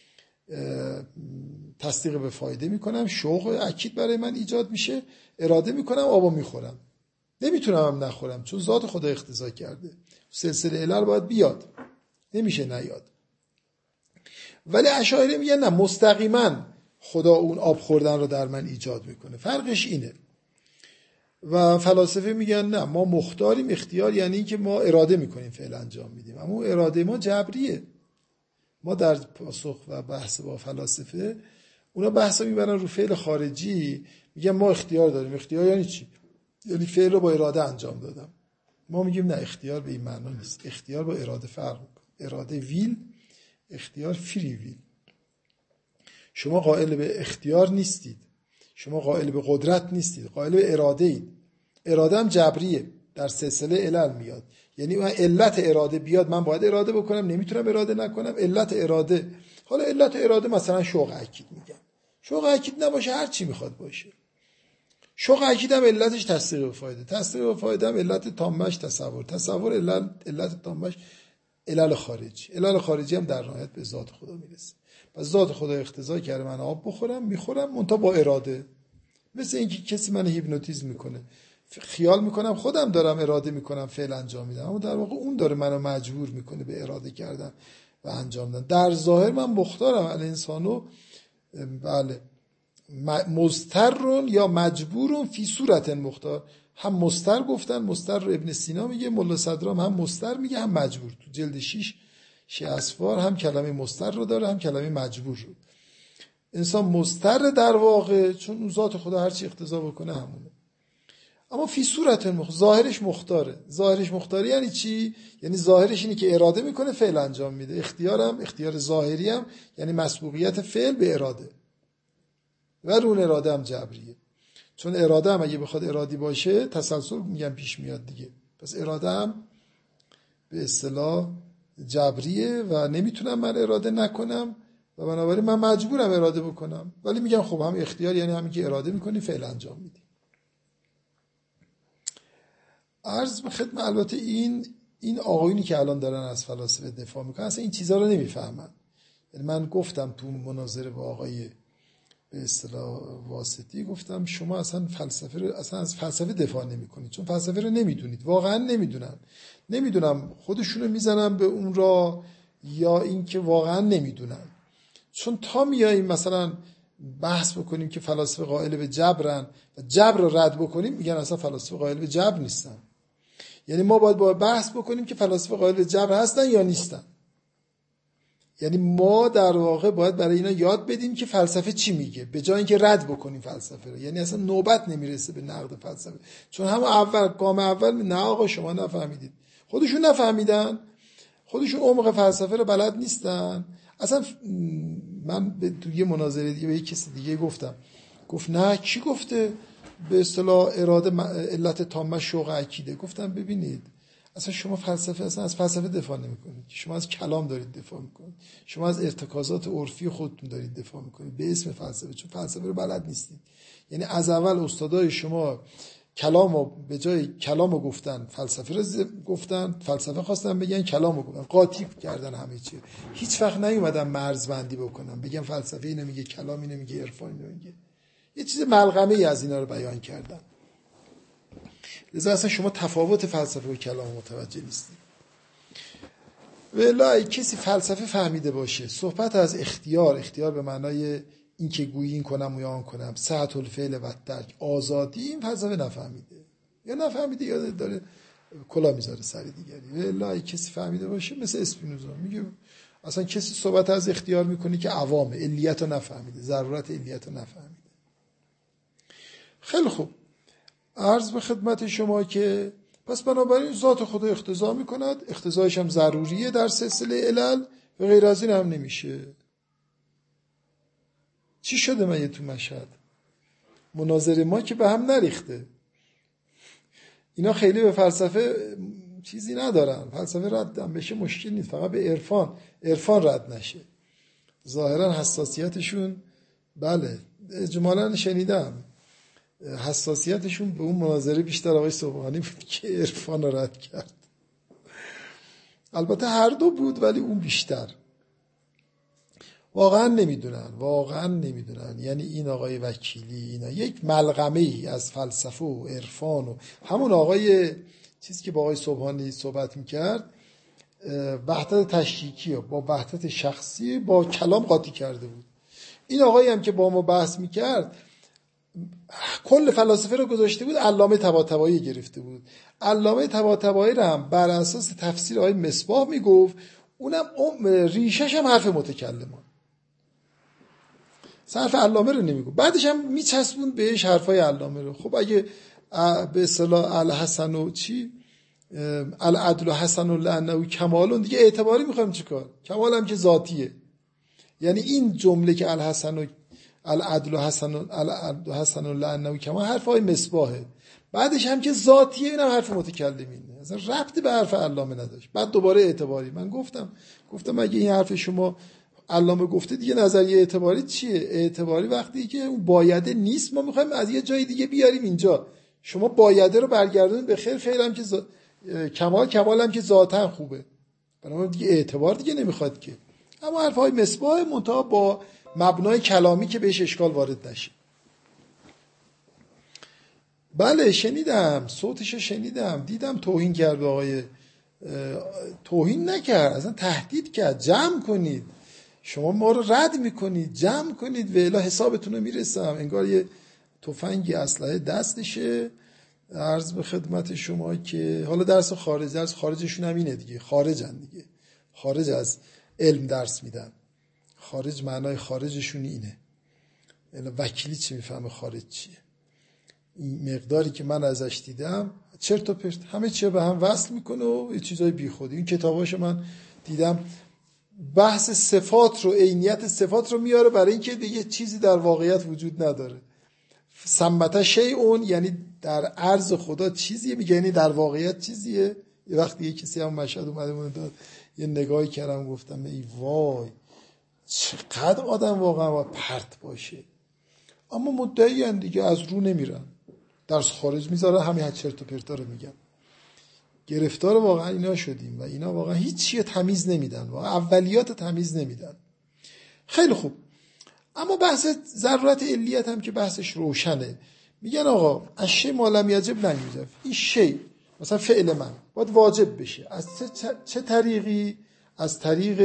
تصدیق به فایده میکنم، شوق اکید برای من ایجاد میشه، اراده میکنم، آبو میخورم، نمیتونم هم نخورم چون ذات خدا اقتضا کرده، سلسله علل باید بیاد، نمیشه نیاد. ولی اشاعره میگن نه، مستقیما خدا اون آب خوردن رو در من ایجاد میکنه. فرقش اینه. و فلاسفه میگن نه، ما مختاریم. اختیار یعنی که ما اراده میکنیم فعل انجام میدیم، اما اراده ما جبریه. ما در پاسخ و بحث با فلاسفه اونا بحثا میبرن رو فعل خارجی، میگن ما اختیار داریم. اختیار یعنی چی؟ یعنی فعل رو با اراده انجام دادم. ما میگیم نه، اختیار به این معنا نیست. اختیار با اراده فرق میکنه. اراده ویل، اختیار فری ویل. شما قائل به اختیار نیستید، شما قائل به قدرت نیستید، قائل به اراده اید. اراده هم جبریه، در سلسله علل میاد. یعنی من علت اراده بیاد من باید اراده بکنم، نمیتونم اراده نکنم. علت اراده، حالا علت اراده مثلا شوق اکید میگم، شوق اکید نباشه هر چی میخواد باشه. شوق اکید هم علتش تصدیق به فایده، تصدیق به فایده هم علت تامش تصور، تصور علت تامش علل خارجی، علل خارجی هم در نهایت به ذات خدا میرسه. پس ذات خدا اقتضا کرده من آب بخورم، میخورم، منتها با اراده. مثل اینکه کسی من هیپنوتیزم میکنه، خیال میکنم خودم دارم اراده میکنم فعل انجام میدم، اما در واقع اون داره منو مجبور میکنه به اراده کردن و انجام دادن. در ظاهر من مختارم، الانسانو بله مضطر یا مجبور فی صورت مختار. هم مضطر گفتن، مضطر رو ابن سینا میگه، ملا صدرام هم مضطر میگه هم مجبور. تو جلد 6 اسفار هم کلمه مضطر رو داره هم کلمه مجبور رو. انسان مضطر در واقع، چون اون ذات خدا هر چی اقتضا بکنه همونه. اما فی صورت ظاهرش مختاره. ظاهرش مختاره یعنی چی؟ یعنی ظاهرش اینه که اراده میکنه فعل انجام میده. اختیارم، اختیار ظاهری هم یعنی مسبوقیت فعل به اراده، و اون اراده هم جبریه. چون اراده هم اگه بخواد ارادی باشه تسلسل میگم پیش میاد دیگه. پس اراده هم به اصطلاح جبریه و نمیتونم من اراده نکنم و بنابراین من مجبورم اراده بکنم. ولی میگم خب هم اختیار یعنی همین که اراده میکنی فعل انجام میدی. عرض به خدمت، البته این آقایونی که الان دارن از فلاسفه دفاع میکنن اصلا این چیزا رو نمیفهمن. یعنی من گفتم تو مناظره با آقای به اصطلاح واسطی، گفتم شما اصلا از فلسفه دفاع نمیکنید، چون فلسفه رو نمیدونید، واقعا نمیدونم خودشونو میزنن به اون را یا اینکه واقعا نمیدونن. چون تا میاییم مثلا بحث بکنیم که فلاسفه قائل به جبرن و جبر رو رد بکنیم، میگن اصلا فلاسفه قائل به جبر نیستن. یعنی ما باید بحث بکنیم که فلاسفه قائل به جبر هستن یا نیستن. یعنی ما در واقع باید برای اینا یاد بدیم که فلسفه چی میگه، به جای اینکه رد بکنیم فلسفه رو. یعنی اصلا نوبت نمیرسه به نقد فلسفه، چون همون اول گام اول نه آقا شما نفهمیدید، خودشون نفهمیدن، خودشون عمق فلسفه رو بلد نیستن. اصلا من تو یه مناظره دیگه به یک کسی دیگه گفت نه کی گفته به اصطلاح اراده علت تامه شوق عقیده؟ گفتم ببینید اصلا شما فلسفه اصلا از فلسفه دفاع نمی‌کنید، شما از کلام دارید دفاع می‌کنید، شما از ارتکازات عرفی خودتون دارید دفاع می‌کنید به اسم فلسفه، چون فلسفه رو بلد نیستید. یعنی از اول استادای شما کلامو به جای کلامو گفتن فلسفه رو گفتن، فلسفه خواستن بگن کلامو گفتن، قاطی کردن همه چی. هیچ وقت نیومدن مرزبندی بکنن بگن فلسفه اینو میگه، کلام اینو میگه، عرفان اینو میگه. یه چیز ملغمه‌ای از اینا رو بیان کردن. لذا اصلا شما تفاوت فلسفه و کلام متوجه نیستید. ولی کسی فلسفه فهمیده باشه، صحبت از اختیار به معنای این که گویی این کنم و یا آن کنم، سعة الفعل و الترک، آزادی، این فلسفه نفهمیده یا نفهمیده یا داره کلا میذاره سر دیگری. ولی کسی فهمیده باشه مثل اسپینوزا میگه اصلا کسی صحبت از اختیار میکنه که عوامه، علیت رو نفهمیده، ضرورت علیت رو نفهمیده. خیلی خوب، عرض به خدمت شما که پس بنابراین ذات خدا اقتضا میکند، اقتضایش هم ضروریه در سلسله علل و غیر از این هم نمیشه. چی شده من تو مشهد؟ مناظره ما که به هم نریخته، اینا خیلی به فلسفه چیزی ندارن، فلسفه رد هم بشه مشکل نیست، فقط به عرفان رد نشه. ظاهرا حساسیتشون بله اجمالا شنیدم حساسیتشون به اون مناظره بیشتر آقای صبحانی بود که عرفان رو رد کرد. البته هر دو بود ولی اون بیشتر. واقعا نمیدونن. یعنی این آقای وکیلی اینا یک ملغمه ای از فلسفه و عرفان و همون آقای چیزی که با آقای صبحانی صحبت میکرد، وحدت تشکیکی با وحدت شخصی با کلام قاطی کرده بود. این آقایی هم که با ما بحث میکرد کل فلاسفه رو گذاشته بود، علامه طباطبایی گرفته بود. علامه طباطبایی رو هم بر اساس تفسیر آقای مصباح میگفت، اونم ریشش هم حرف متکلمان، حرف علامه رو نمیگفت. بعدش هم میچسبون بهش حرفای علامه رو. خب اگه به اصطلاح الحسن و چی العدل حسن لانه کمالون دیگه اعتباری میخوایم چیکار؟ کمال هم که ذاتیه. یعنی این جمله که الحسن و العدل حسن لانه کمال حرفای مصباحه، بعدش هم که ذاتیه، اینم حرف متکلمینه، اصلا ربطی به حرف علامه نداشت. بعد دوباره اعتباری. من گفتم اگه این حرف شما علامه گفته دیگه نظریه اعتباری چیه؟ اعتباری وقتی که اون بایده نیست، ما میخوایم از یه جای دیگه بیاریم اینجا. شما بایده رو برگردونید به خیر، خیرم که کمال هم که ذاتاً خوبه، بنابراین دیگه اعتبار دیگه نمیخواد که. اما حرفای مصباح منتها با مبنای کلامی که بهش اشکال وارد نشه. بله شنیدم، صوتشو شنیدم، دیدم توهین کرد آقای، توهین نکرد، اصلا تهدید کرد جمع کنید، شما ما رو رد میکنید، جمع کنید و الا حسابتون رو میرسم. انگار یه تفنگی اسلحه دستشه. عرض به خدمت شما که حالا درس خارجشون هم اینه دیگه، خارجن دیگه، خارج از علم درس میدن، خارج معنای خارجشون اینه. الا وکیلی چی میفهمه خارج چیه؟ این مقداری که من ازش دیدم چرت و پرت، همه چیه به هم وصل میکنه و یه چیزای بیخودی. این کتاباشو من دیدم بحث صفات رو، عینیت صفات رو میاره برای اینکه دیگه چیزی در واقعیت وجود نداره. ثمت شیء یعنی در عرض خدا چیزیه، میگه یعنی در واقعیت چیزیه. یه وقتی یه کسی هم مشهد اومده بود داد یه نگاهی کردم گفتم ای وای چقدر آدم واقعا باید پرت باشه. اما مدعی ان دیگه، از رو نمیرن، درس خارج میذاره، همین چرت و پرتا رو میگن. گرفتار واقعا اینا شدیم و اینا واقعا هیچ چیه تمیز نمیدن، واقعا اولیات تمیز نمیدن. خیلی خوب، اما بحث ضرورت علیت هم که بحثش روشنه. میگن آقا الشیء ما لم یجب لن یوجب، این شیء مثلا فعل من باید واجب بشه. از چه طریقی؟ از طریق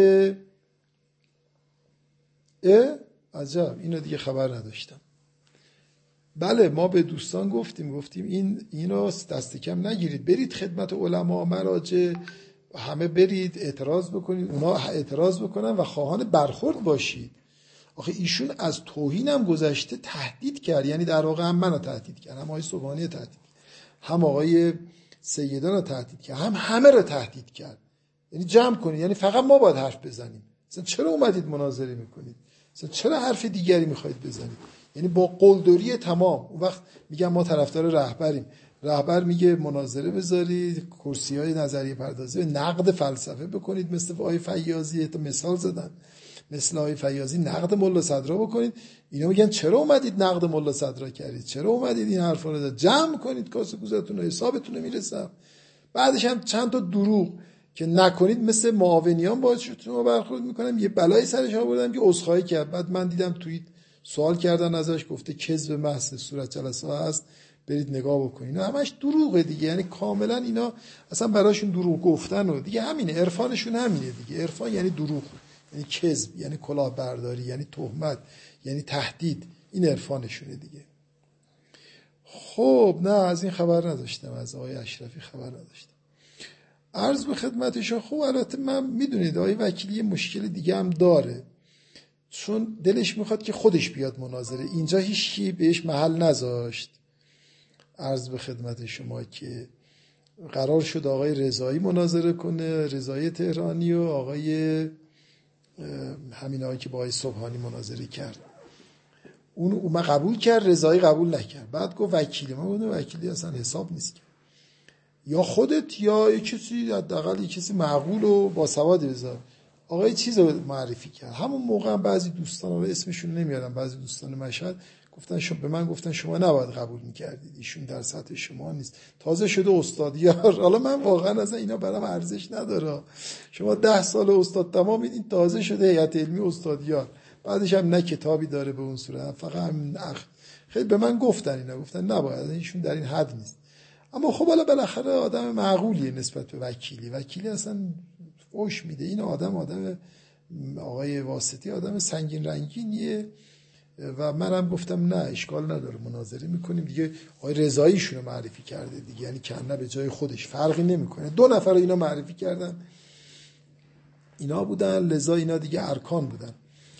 عجب، اینو دیگه خبر نداشتم. بله ما به دوستان گفتیم اینو دست کم نگیرید، برید خدمت علما، مراجع، همه برید اعتراض بکنید، اونا اعتراض بکنن و خواهان برخورد باشید. آخه ایشون از توهین هم گذشته تهدید کرد، یعنی در واقع هم منو تهدید کرد، هم آقای سبحانی تهدید، هم آقای سیدان رو تهدید کرد، هم همه رو تهدید کرد. یعنی جمع کنید، یعنی فقط ما باید حرف بزنیم. مثلا چرا اومدید مناظره میکنید؟ مثلا چرا حرف دیگری میخواید بزنید؟ یعنی با قلدری تمام. اون وقت میگم ما طرفدار رهبریم، رهبر میگه مناظره بذارید، کرسی‌های نظریه پردازی نقد فلسفه بکنید، مثل آقای فیاضی تا مثال زدن، مثل آقای فیاضی نقد ملا صدرا بکنید. اینا میگن چرا اومدید نقد ملا صدرا کردید؟ چرا اومدید این حرفا رو جمع کنید، کاسه کوزتون رو، حسابتون رو میرسم. بعدش هم چند تا دروغ که نکنید مثل معاونیان باعث شدتون برخورد میکنم. یه بلای سرش آوردم که عذرخواهی کرد، بعد من دیدم توییت سوال کردن ازش، گفته کذب محض صورت جلسه هست، برید نگاه بکنید. اینا همش دروغه دیگه، یعنی کاملا اینا اصلا براشون دروغ گفتن و دیگه همینه، عرفانشون همینه دیگه. عرفان یعنی دروغ، یعنی کذب، یعنی کلاهبرداری، یعنی تهمت، یعنی تهدید. این عرفانشونه دیگه. خب نه از این خبر نداشتم، از آقای اشرفی خبر نداشتم. عرض به خدمتشون. خب البته من میدونید آقای وکیلی یه مشکل دیگه هم داره، چون دلش میخواد که خودش بیاد مناظره. اینجا هیچکی بهش محل نذاشت. عرض به خدمت شما که قرار شد آقای رضایی مناظره کنه، رضایی تهرانی، و آقای همین آقایی که با آقای سبحانی مناظره کرد. اون قبول کرد، رضایی قبول نکرد. بعد گفت وکیلی. من گفتم وکیلی اصلا حساب نیست، یا خودت یا کسی، حداقل کسی معقول و با سواد بذار. آقای چیز رو معرفی کرد. همون موقع هم بعضی دوستان رو اسمشون نمیارم، بعضی دوستان مشهد گفتن به من گفتن شما نباید قبول میکردید، ایشون در سطح شما نیست، تازه شده استادیار. حالا من واقعا اصلا اینا برام ارزش نداره. شما 10 سال استاد تمام، این تازه شده هیئت علمی استادیار، بعدش هم نه کتابی داره به اون صورت، فقط همین خیلی به من گفتن اینا، گفتن نباید، ایشون در این حد نیست. اما خب حالا بالاخره آدم معقولیه نسبت به وکیلی. وکیلی اصلا فوش میده. این آدم آقای واسطی آدم سنگین رنگینیه و منم گفتم نه اشکال نداره مناظره میکنیم دیگه. آقای رضاییشون رو معرفی کرده دیگه، یعنی کنه به جای خودش، فرقی نمیکنه. 2 نفر اینا معرفی کردن، اینا بودن، لذا اینا دیگه ارکان بودن.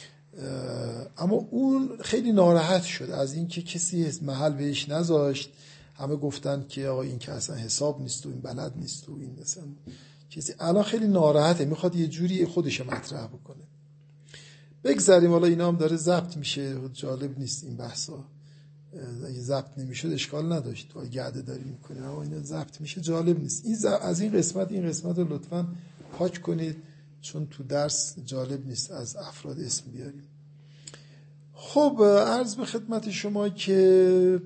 اما اون خیلی ناراحت شد از این که کسی محل بهش نذاشت. همه گفتن که آقا این که اصلا حساب نیست و این بلد نیست و این اصلا کسی. الان خیلی ناراحته، میخواد یه جوری خودش مطرح بکنه. بگذاریم، حالا اینا هم داره ضبط میشه، جالب نیست این بحثا. اگه ضبط نمیشد اشکال نداشت، تو گرده داری میکنه، اما اینا ضبط میشه جالب نیست. از این قسمت رو لطفاً پاک کنید، چون تو درس جالب نیست از افراد اسم بیاریم. خب عرض به خدمت شما که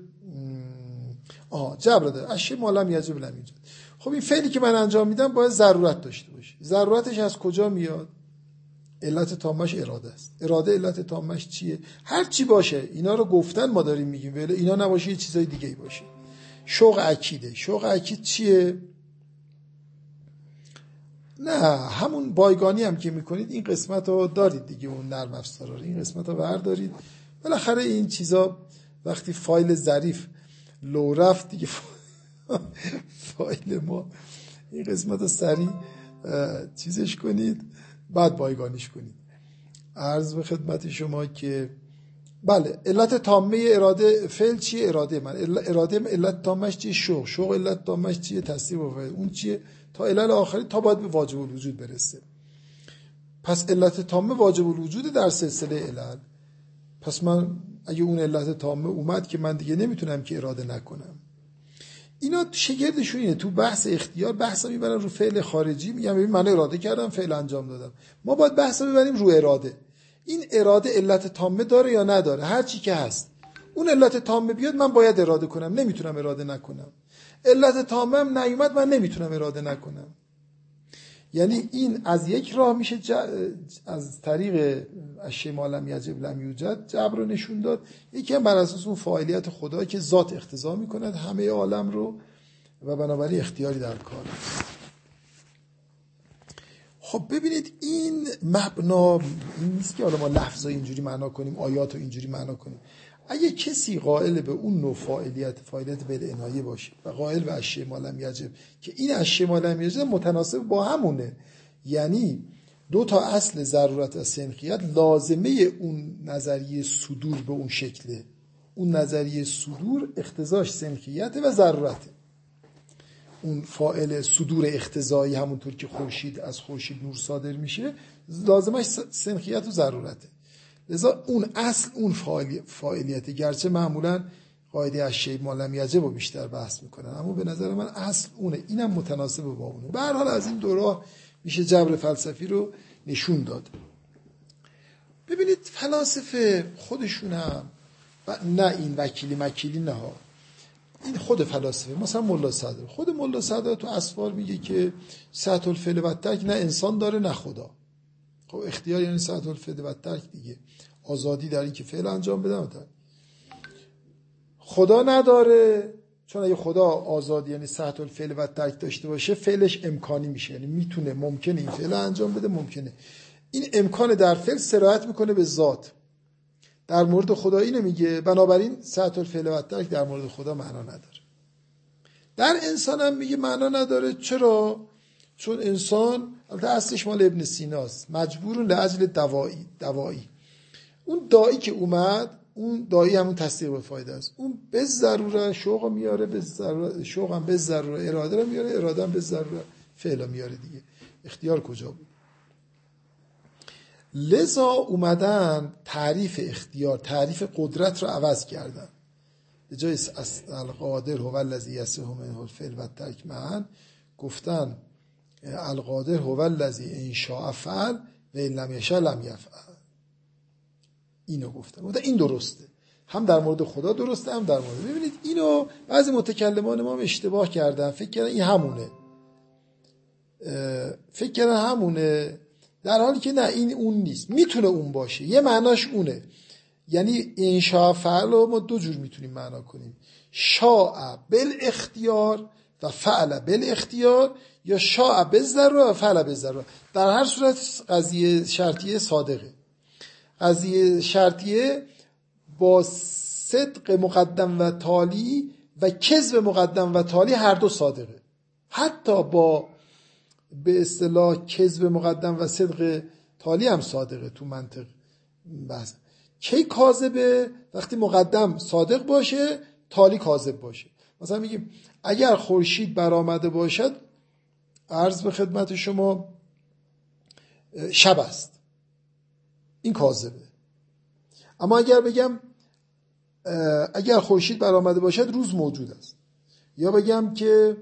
جبر داره اشی مالم یجب لم یوجد. خب این فعلی که من انجام میدم باید ضرورت داشته باشه. ضرورتش از کجا میاد؟ علت تامش اراده است. اراده علت تامش چیه؟ هر چی باشه، اینا رو گفتن ما داریم میگیم، ولی اینا نباشه یه چیزای دیگه ای باشه. شوق عقیده. شوق عقید چیه؟ نه همون بایگانی هم که میکنید این قسمت رو دارید دیگه، اون نرم افزارا رو این قسمت رو بردارید. بالاخره این چیزا وقتی فایل ظریف لو رفت دیگه فایل ما، این قسمت رو سریع چیزش کنید، بعد بایگانیش کنید. عرض به خدمت شما که بله، علت تامه اراده فعل چیه؟ اراده من. اراده علت تامش چیه؟ شوق علت تامش چیه؟ تصدیق و فعل. اون چیه؟ تا علل آخری، تا باید به واجب الوجود برسه. پس علت تامه واجب الوجود در سلسله علل. پس من اگه اون علت تامه اومد که من دیگه نمیتونم که اراده نکنم. اینا شگردشون اینه، تو بحث اختیار بحثا میبرن رو فعل خارجی، میگم ببین من اراده کردم فعل انجام دادم. ما باید بحثا ببریم رو اراده. این اراده علت تامه داره یا نداره؟ هر چی که هست اون علت تامه بیاد من باید اراده کنم، نمیتونم اراده نکنم. علت تامه هم نیومد من نمیتونم اراده نکنم. یعنی این از یک راه میشه از طریق اشی ما لم یجب لم یوجد جبر رو نشون داد. یکی هم بر اساس اون فاعلیت خدا که ذات اقتضا میکند همه عالم رو و بنابراین اختیاری در کار. خب ببینید این مبنا این نیست که حالا ما لفظا اینجوری معنا کنیم، آیات رو اینجوری معنا کنیم. اگه کسی قائل به اون نوع فاعلیت بالعنایه باشه و قائل به اشیاء ما لم یجب که این اشیاء ما لم یجب متناسب با همونه، یعنی دو تا اصل ضرورت و سنخیت لازمه اون نظریه صدور به اون شکله. اون نظریه صدور اقتضاش سنخیت و ضرورته. اون فاعل صدور اقتضایی همونطور که خورشید از خورشید نور صادر میشه لازمش سنخیت و ضرورته. لذا اون اصل اون فاعلیت، گرچه معمولا قاعده اشیاء ما لم یجب رو بیشتر بحث میکنن، اما به نظر من اصل اونه، اینم متناسب با اونه. به هر حال از این دو راه میشه جبر فلسفی رو نشون داد. ببینید فلاسفه خودشون هم نه این وکیلی نه ها، این خود فلاسفه مثلا ملا صدر، خود ملا صدر تو اسفار میگه که سطح الفعل و ترک نه انسان داره نه خدا. خب اختیار یعنی سطح الفعل و ترک دیگه، آزادی در این که فعل انجام بدن. خدا نداره، چون اگه خدا آزادی یعنی سطح الفعل و ترک داشته باشه فعلش امکانی میشه، یعنی میتونه، ممکنه این فعل انجام بده، ممکنه. این امکان در فعل سرایت میکنه به ذات. در مورد خدا اینو میگه، بنابراین سطح الفعل و ترک در مورد خدا معنا نداره. در انسان هم میگه معنا نداره. چرا؟ چون انسان البته اصلش مال ابن سیناست، مجبورون لاجل دوایی. اون دایی که اومد، اون دایی همون تصدیق به فایده است. اون به ضروره شوق میاره، به ضروره شوق هم به ضروره اراده رو میاره، اراده هم به ضروره فعل میاره دیگه. اختیار کجا بود؟ لذا اومدن تعریف اختیار، تعریف قدرت رو عوض کردن. به جای القادر هو الذی یصح منه الفعل و الترک معا، گفتن القادر هو الذی ان شاء فعل و ان لم یشاء لم یفعل. اینو گفتن. این درسته، هم در مورد خدا درسته، هم در مورد. ببینید اینو بعضی متکلمان ما اشتباه کردن، فکر کردن این همونه، فکر کردن همونه، در حالی که نه، این اون نیست. میتونه اون باشه، یه معناش اونه. یعنی ان شاء فعل رو ما دو جور میتونیم معنا کنیم، شاء بالاختیار و فعل بالاختیار، یا شاء بالضروره و فعل بالضروره. در هر صورت قضیه شرطیه صادقه. قضیه شرطیه با صدق مقدم و تالی و کذب مقدم و تالی هر دو صادقه. حتی با به اصطلاح کذب مقدم و صدق تالی هم صادقه تو منطق بحث. کی کاذبه؟ وقتی مقدم صادق باشه، تالی کاذب باشه. مثلا میگیم اگر خورشید برآمده باشد، عرض به خدمت شما شب است، این کاذبه. اما اگر بگم اگر خورشید برآمده باشد روز موجود است، یا بگم که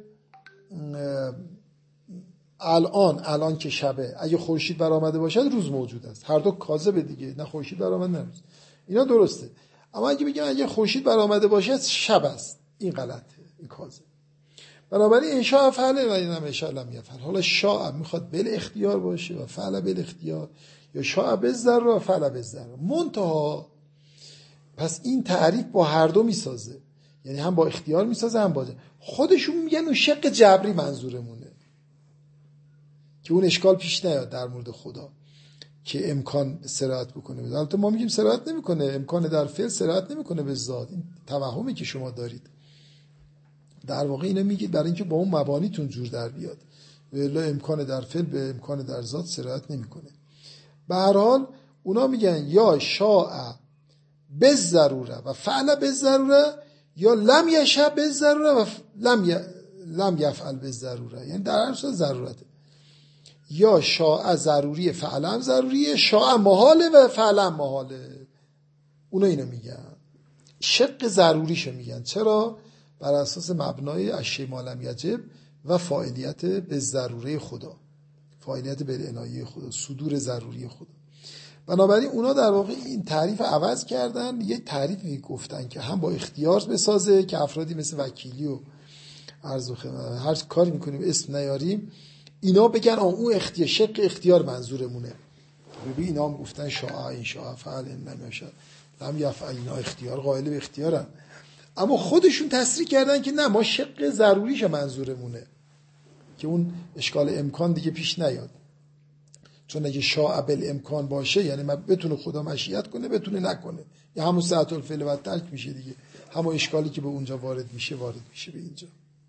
الان که شبه، اگه خورشید برآمده باشد روز موجود است، هر دو کاذبه دیگه، نه خورشید برآمد نه روز، اینا درسته. اما اگه بگم اگه خورشید برآمده باشد شب است، این غلطه، این کاذب. بنابراین ان شاء فعل و ان شاء لم یفعل. حالا شاء میخواد بل اختیار باشه و فعل بل اختیار، یا شاء بالضروره و فعل بالضروره. منتها پس این تعریف با هر دو میسازه، یعنی هم با اختیار میسازه هم با خودشون میگن اون شق جبری منظورمونه که اون اشکال پیش نیاد در مورد خدا که امکان سرایت بکنه. البته ما میگیم سرایت نمیکنه، امکان در فعل سرایت نمیکنه به ذات. این توهمی که شما دارید در واقع اینو میگید برای اینکه با اون مبانیتون جور در بیاد، ولی امکان در فعل به امکان در ذات سرایت نمیکنه. به هر حال اونا میگن یا شاء بالضروره و فعل بالضروره، یا لم یشاء بالضروره و لم یفعل بالضروره، یعنی در هر صورت ضرورته. یا شاء ضروریه، فعل هم ضروریه، شاء محاله و فعل هم محاله. اونا اینو میگن، شق ضروریشو میگن. چرا؟ بر اساس مبنای اشیاء ما لم یجب و فاعلیت به ضروره خدا، فاعلیت به عنایه خدا، صدور ضروری خدا. بنابراین اونا در واقع این تعریف عوض کردن، یه تعریفی گفتن که هم با اختیار بسازه که افرادی مثل وکیلی و عرض و خدمت هر کاری میکنیم اسم نیاریم، اینا بگن اون اختیار، شق اختیار منظورمونه. ببین اینا هم گفتن شاء این شاء فعل لم یشاء لم یفعل، اینا اختیار قائل به اختیارن، اما خودشون تصریح کردن که نه، ما شق ضروریش منظورمونه که اون اشکال امکان دیگه پیش نیاد. چون اگه شاء بالامکان باشه یعنی بتونه خدا مشیت کنه بتونه نکنه، یا همون ساعت الفعل و ترک میشه دیگه، همون اشکالی که به اونجا وارد میشه به اینجا.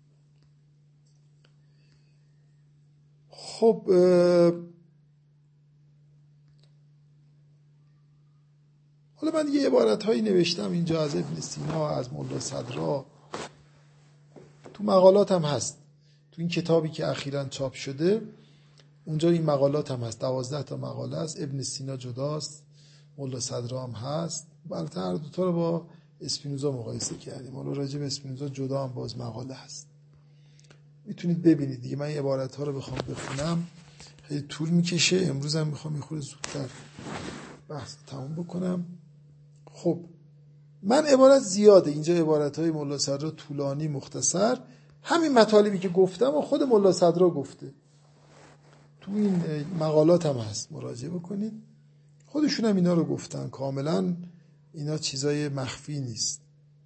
خب حالا من یه عبارت‌هایی نوشتم اینجا از ابن سینا، از ملا صدرا، تو مقالات هم هست، تو این کتابی که اخیراً چاپ شده اونجا این مقالات هم هست، 12 تا مقاله است. ابن سینا جداست، ملا صدرا هم هست. البته هر دو تا رو با اسپینوزا مقایسه کردیم، حالا راجع به اسپینوزا جدا هم باز مقاله هست، میتونید ببینید دیگه. من عبارت‌ها رو بخوام بخونم خیلی طول میکشه، امروز هم میخوام یه خورده زودتر بحث تموم بکنم. خب من عبارت زیاده اینجا، عبارت‌های ملا صدرا طولانی مختصر، همین مطالبی که گفتم و خود ملا صدرا گفته، تو این مقالات هم هست، مراجعه بکنید. خودشون هم اینا رو گفتن، کاملا اینا چیزای مخفی نیست.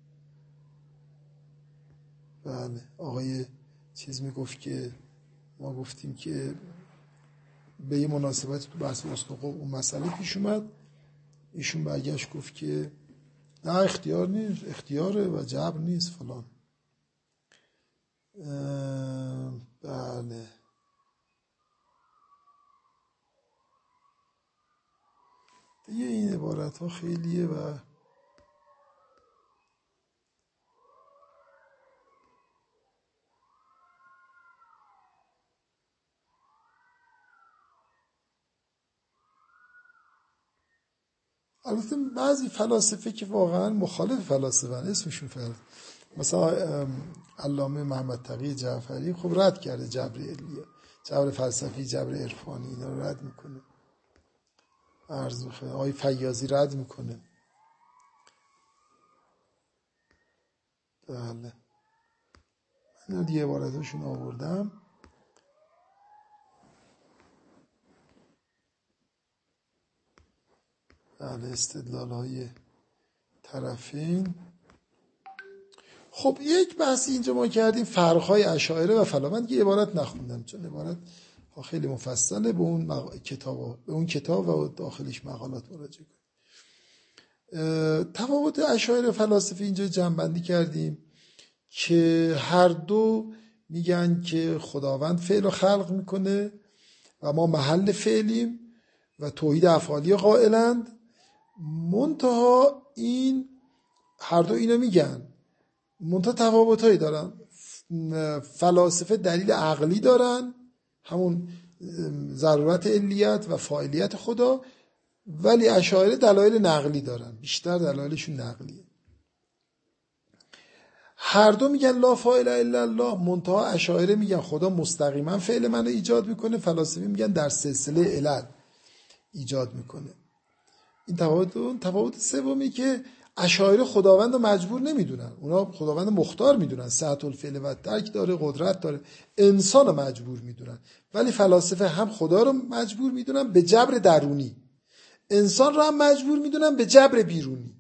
بله آقای چیز میگفت که ما گفتیم که به یه مناسبت تو بحث اسنقوق اون مسئله پیش اومد، ایشون برگشت گفت که نه اختیار نیست، اختیاره و جبر نیست فلان. بله دیگه این عبارت ها خیلیه و البته بعضی فلاسفه که واقعا مخالف فلاسفه اسمشون فرد، مثلا علامه محمد تقی جعفری خب رد کرده جبر فلسفی، جبر عرفانی، اینا رو رد میکنه. عرض بخیر آقای فیاضی رد میکنه. بله من دیگه عبارتاشون آوردم. بله استدلال های طرفین. خب یک بحثی اینجا ما کردیم، فرق‌های اشاعره و فلا. من یه عبارت نخوندم چون عبارت خیلی مفصله، به اون کتاب و داخلش مقالات مراجعه کنید. تفاوت اشاعره و فلاسفه اینجا جمع‌بندی کردیم که هر دو میگن که خداوند فعل و خلق میکنه و ما محل فعلیم و توحید افعالی قائلند. منتها این هر دو اینو میگن، منتها تفاوتایی دارن. فلاسفه دلیل عقلی دارن، همون ضرورت علیت و فاعلیت خدا، ولی اشاعره دلایل نقلی دارن، بیشتر دلایلشون نقلیه. هر دو میگن لا فاعل الا الله، منتها اشاعره میگن خدا مستقیما فعل منو ایجاد میکنه، فلاسفه میگن در سلسله علل ایجاد میکنه. این تفاوت سومی که اشاعره خداوند رو مجبور نمیدونن، اونا خداوند مختار میدونن، سعت الفعل و ترک داره، قدرت داره، انسان رو مجبور میدونن. ولی فلاسفه هم خدا رو مجبور میدونن به جبر درونی، انسان رو هم مجبور میدونن به جبر بیرونی.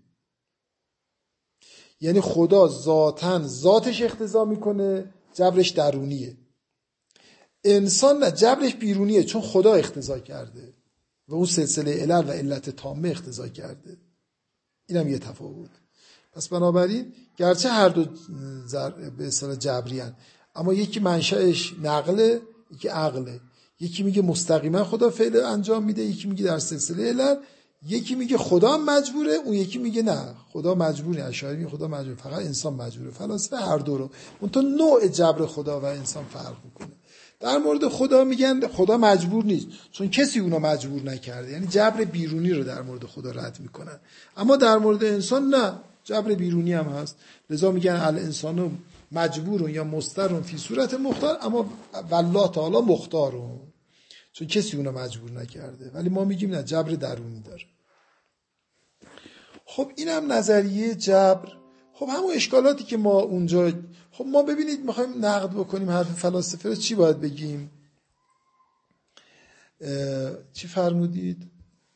یعنی خدا ذاتش اقتضا میکنه، جبرش درونیه. انسان نه، جبرش بیرونیه، چون خدا اقتضا کرده و اون سلسله علل و علت تامه اقتضا کرده. اینم یه تفاوت. پس بنابراین گرچه هر دو به اصطلاح جبریان، اما یکی منشأش نقله، یکی عقله. یکی میگه مستقیما خدا فعل انجام میده، یکی میگه در سلسله علل، یکی میگه خدا مجبوره، اون یکی میگه نه خدا مجبوره. اشاعره میگه خدا مجبوره، فقط انسان مجبوره. فلاسفه هر دو رو، اون تو نوع جبر خدا و انسان فرق میکنه. در مورد خدا میگن خدا مجبور نیست، چون کسی اونو مجبور نکرده، یعنی جبر بیرونی رو در مورد خدا رد میکنن. اما در مورد انسان نه، جبر بیرونی هم هست، لذا میگن الانسان مجبورون یا مضطرون فی صورت مختار، اما والله تعالی مختارون، چون کسی اونو مجبور نکرده. ولی ما میگیم نه، جبر درونی داره. خب اینم نظریه جبر. خب همون اشکالاتی که ما اونجا، خب ما ببینید میخوایم نقد بکنیم حرف فلاسفه رو، چی باید بگیم؟ چی فرمودید؟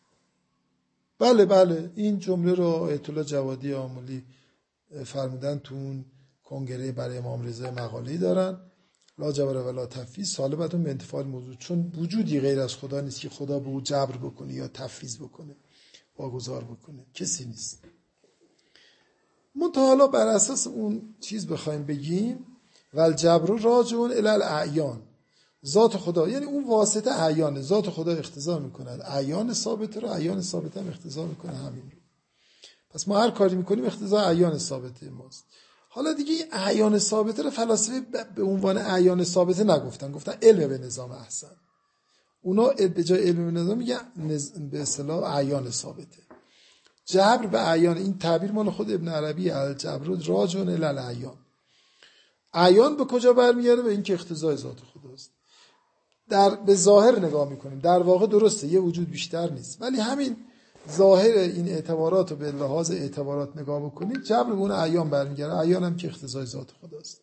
بله این جمله رو آیت الله جوادی آملی فرمودن، تو اون کنگره برای امام رضا مقاله‌ای دارن. لا جبر ولا تفویض سالبتون به انتفاع موضوع، چون وجودی غیر از خدا نیست که خدا به او جبر بکنه یا تفویض بکنه، واگذار بکنه، کسی نیست. منتها حالا بر اساس اون چیز بخوایم بگیم والجبر راجع الی الاعیان، ذات خدا یعنی اون واسطه اعیان، ذات خدا اقتضا میکند اعیان ثابته رو، اعیان ثابته هم اقتضا میکنه همین رو. پس ما هر کاری میکنیم اقتضا اعیان ثابته ماست. حالا دیگه این اعیان ثابته رو فلاسفه به عنوان اعیان ثابته نگفتن، گفتن علم به نظام احسن. اونا به جای علم به نظام میگن به اصطلاح اعیان ثابته. جبر به اعیان، این تعبیر مال خود ابن عربی، الجبر راجع الی الاعیان. اعیان به کجا برمیگرده؟ به این که اقتضای ذات خداست. به ظاهر نگاه میکنیم، در واقع درسته یه وجود بیشتر نیست، ولی همین ظاهر این اعتبارات رو به لحاظ اعتبارات نگاه بکنید، جبر به اون اعیان برمیگرده. اعیان هم که اقتضای ذات خداست.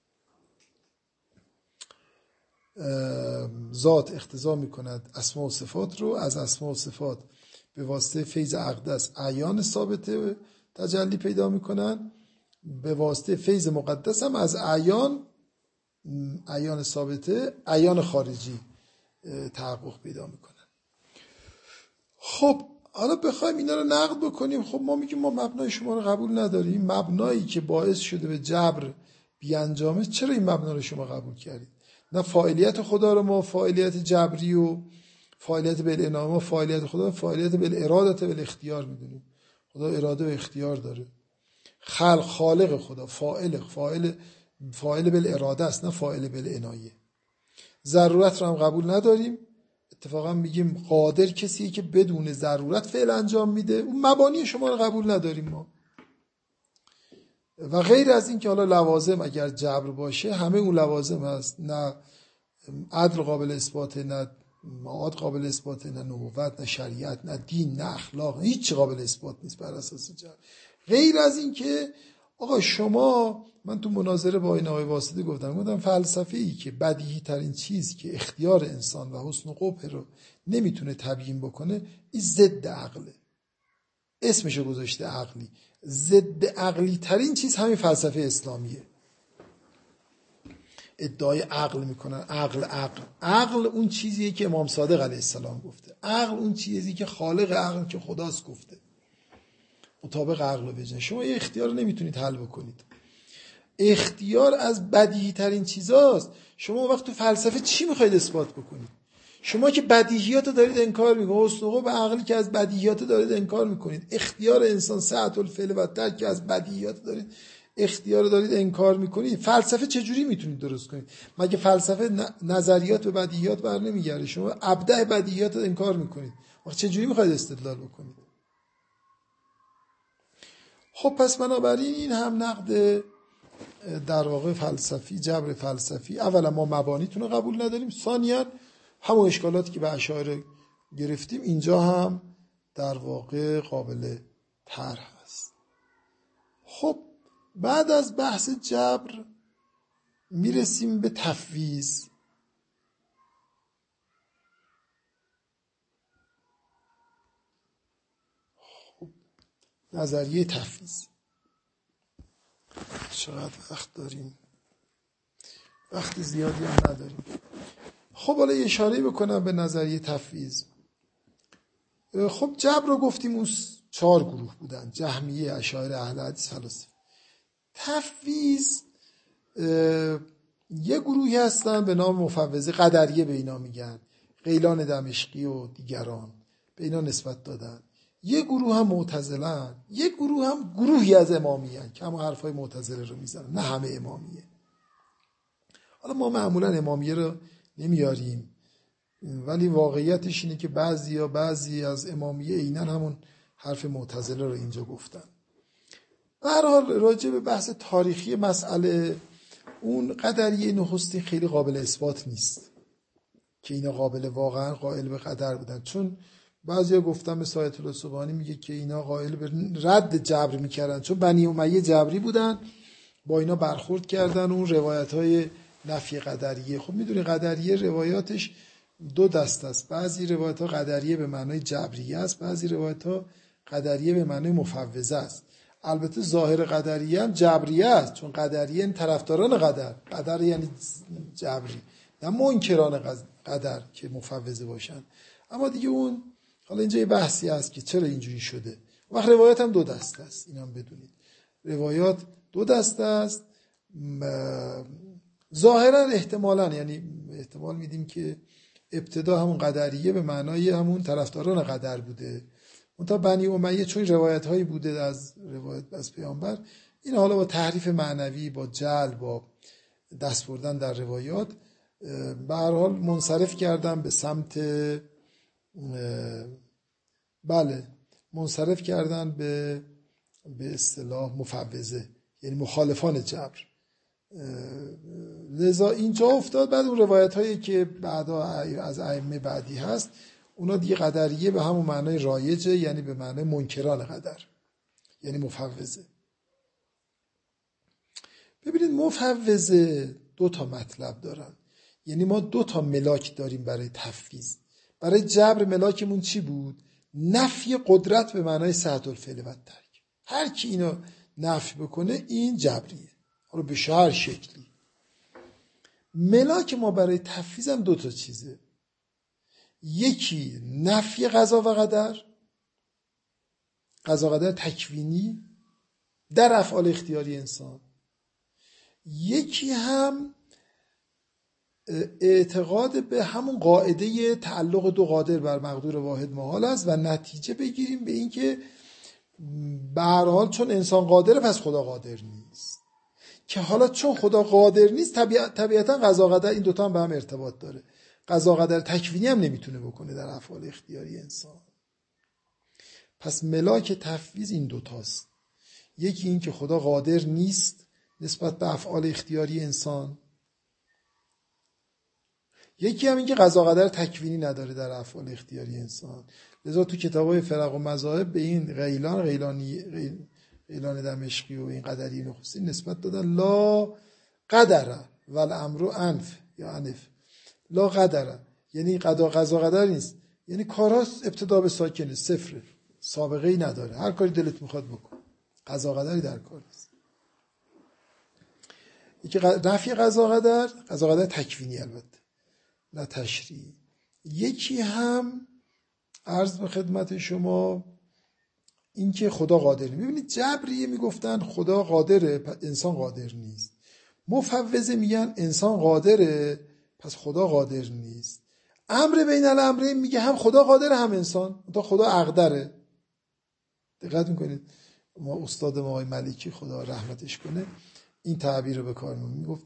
ذات اقتضا میکند اسماء و صفات رو، از اسماء و صفات به واسطه فیض اقدس اعیان ثابته تجلی پیدا میکنن، به واسطه فیض مقدس هم از اعیان ثابته اعیان خارجی تحقق پیدا میکنن. خب حالا بخوایم اینا رو نقد بکنیم، خب ما میگیم ما مبنای شما رو قبول نداریم، مبنایی که باعث شده به جبر بیانجامه، چرا این مبنا رو شما قبول کردید؟ نه فاعلیت خدا رو ما فاعلیت جبری و فاعلیت بالانعام، فاعلیت خدا فاعلیت بالارادت و بالاختیار میدونیم. خدا اراده و اختیار داره. خالق خدا فاعل بالاراده است، نه فاعل بالعنایه. ضرورت رو هم قبول نداریم، اتفاقا میگیم قادر کسیه که بدون ضرورت فعل انجام میده. اون مبانی شما رو قبول نداریم ما. و غیر از این که حالا لوازم اگر جبر باشه همه اون لوازم هست، نه عدل قابل اثباته، نه معاد قابل اثباته، نه نبوت، نه شریعت، نه دین، نه اخلاق، هیچ قابل اثبات نیست بر اساس جبر. غیر از این که آقا شما، من تو مناظره با این آقای واسطی گفتم فلسفه‌ای که بدیهی ترین چیز که اختیار انسان و حسن و قبح رو نمیتونه تبیین بکنه، این ضد عقله، اسمشو گذاشته عقلی. ضد عقلی ترین چیز همین فلسفه اسلامیه. ادعای عقل میکنن، عقل اون چیزیه که امام صادق علیه السلام گفته، عقل اون چیزیه که خالق عقل که خداست گفته، مطابق عقل و وجدان. شما یه اختیار رو نمیتونید حل بکنید. اختیار از بدیهی ترین چیزاست. شما وقت تو فلسفه چی میخواید اثبات بکنید؟ شما که بدیهیات رو دارید انکار میکنید، حسن و قبح عقلی که از بدیهیات دارید انکار میکنید، اختیار انسان سعة الفعل و ترک که از بدیهیات دارید اختیار دارید انکار میکنید. فلسفه چجوری میتونید درست کنید؟ مگه فلسفه نظریات به بدیهیات بر نمیگرده؟ شما ابداع بدیهیات رو انکار میکنید، وقت چجوری میخواید استدلال بکنید؟ خب پس بنابراین این هم نقد در واقع فلسفی، جبر فلسفی. اولا ما مبانیتون رو قبول نداریم، ثانیاً همون اشکالاتی که به اشاعره گرفتیم اینجا هم در واقع قابل طرح هست. خب بعد از بحث جبر میرسیم به تفویض. خب نظریه تفویض، چقدر وقت داریم؟ وقت زیادی هم نداریم. خب حالا یه اشاره بکنم به نظریه تفویض. خب جبر رو گفتیم اون 4 گروه بودن: جهمیه، اشاعره، اهل حدیث، فلاسفه. تفویض یه گروهی هستن به نام مفوضه، قدریه به اینا میگن، غیلان دمشقی و دیگران به اینا نسبت دادن. یه گروه هم معتزله‌ان، یه گروه هم گروهی از امامیه‌ان که همون حرفای معتزله رو میزنن، نه همه امامیه. حالا ما معمولا امامیه رو نمیاریم، ولی واقعیتش اینه که بعضی از امامیه عیناً همون حرف معتزله رو اینجا گفتن. به هر حال راجع به بحث تاریخی مسئله، اون قدریه نخستی خیلی قابل اثبات نیست که اینا واقعا قائل به قدر بودن، چون بعضیا گفتن مثل آیت الله سبحانی میگه که اینا قائل به رد جبر میکردن، چون بنی امیه جبری بودن، با اینا برخورد کردن. اون روایت‌های نفی قدریه، خب میدونی قدریه روایاتش 2 دسته است. بعضی روایت‌ها قدریه به معنای جبریه است، بعضی روایت‌ها قدریه به معنای مفوضه است. البته ظاهر قدریه هم جبریه است، چون قدریه این طرفداران قدر یعنی جبری، نه منکران قدر که مفوضه باشن. اما دیگه اون حالا اینجا یه بحثی هست که چرا اینجوری شده. وقت روایات هم دو دسته است، این هم بدونید. روایات دو دسته است. ظاهرا احتمالاً، یعنی احتمال میدیم که ابتدا همون قدریه به معنای همون طرفداران قدر بوده، منتها بنی امیه چون روایت هایی بوده از پیامبر، این حالا با تحریف معنوی، با جعل، با دست بردن در روایات، به هر حال منصرف کردن به سمت منصرف کردن به اصطلاح مفوضه، یعنی مخالفان جبر. لذا اینجا افتاد. بعد اون روایت هایی که بعدا از ائمه بعدی هست، اونا دیگه قدریه به همون معنای رایجه، یعنی به معنای منکران قدر، یعنی مفوضه. ببینید مفوضه دو تا مطلب دارن، یعنی ما دو تا ملاک داریم برای تفویض. برای جبر ملاکمون چی بود؟ نفی قدرت به معنای صحت الفعل و ترک. هر کی اینو نفی بکنه این جبریه، حالا به هر شکلی. ملاک ما برای تفویض هم دو تا چیزه، یکی نفی قضا و قدر، قضا قدر تکوینی در افعال اختیاری انسان، یکی هم اعتقاد به همون قاعده تعلق دو قادر بر مقدور واحد محال است و نتیجه بگیریم به این که به هر حال چون انسان قادره پس خدا قادر نیست، که حالا چون خدا قادر نیست طبیعتا قضا قدر این دوتا هم به هم ارتباط داره. قضا قدر تکوینی هم نمیتونه بکنه در افعال اختیاری انسان. پس ملاک تفویض این دوتاست، یکی این که خدا قادر نیست نسبت به افعال اختیاری انسان، یکی هم این که قضا قدر تکوینی نداره در افعال اختیاری انسان. لذا تو کتابای فرق و مذاهب به این غیلان دمشقی و این قدری نخستی نسبت دادن لا قدره والامر انف یا انف. لا قدره یعنی قضا قدر نیست، یعنی کارها ابتدا به ساکنه، صفره، سابقه ای نداره، هر کاری دلت میخواد بکن، قضا قدری در کار نیست. یکی نفی قضا قدر تکوینی البته نه تشریعی. یکی هم عرض به خدمت شما این که خدا قادر نیست. ببینید جبریه میگفتن خدا قادره انسان قادر نیست، مفوضه میگن انسان قادره پس خدا قادر نیست. امر بین الامرین میگه هم خدا قادره هم انسان، تا خدا اقدره. دقت میکنید ما استاد ما آقای ملکی خدا رحمتش کنه این تعبیر رو به کار میگفت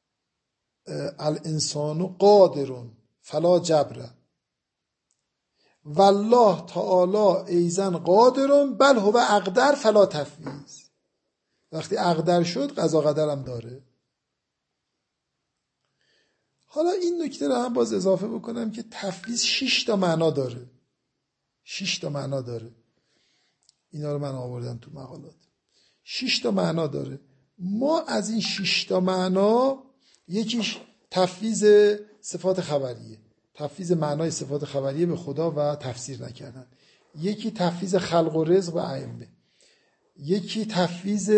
الانسان قادرون فلا جبره والله تعالی ایزن قادرون بل هو اقدر فلا تفویض. وقتی اقدر شد قضا قدر هم داره. حالا این نکته رو هم باز اضافه بکنم که تفویض 6 تا معنا داره. 6 تا معنا داره. اینا رو من آوردم تو مقالات. 6 تا معنا داره. ما از این 6 تا معنا یکیش تفویض صفات خبریه، تفویض معنای صفات خبریه به خدا و تفسیر نکردن. یکی تفویض خلق و رزق و ائمه. یکی تفویض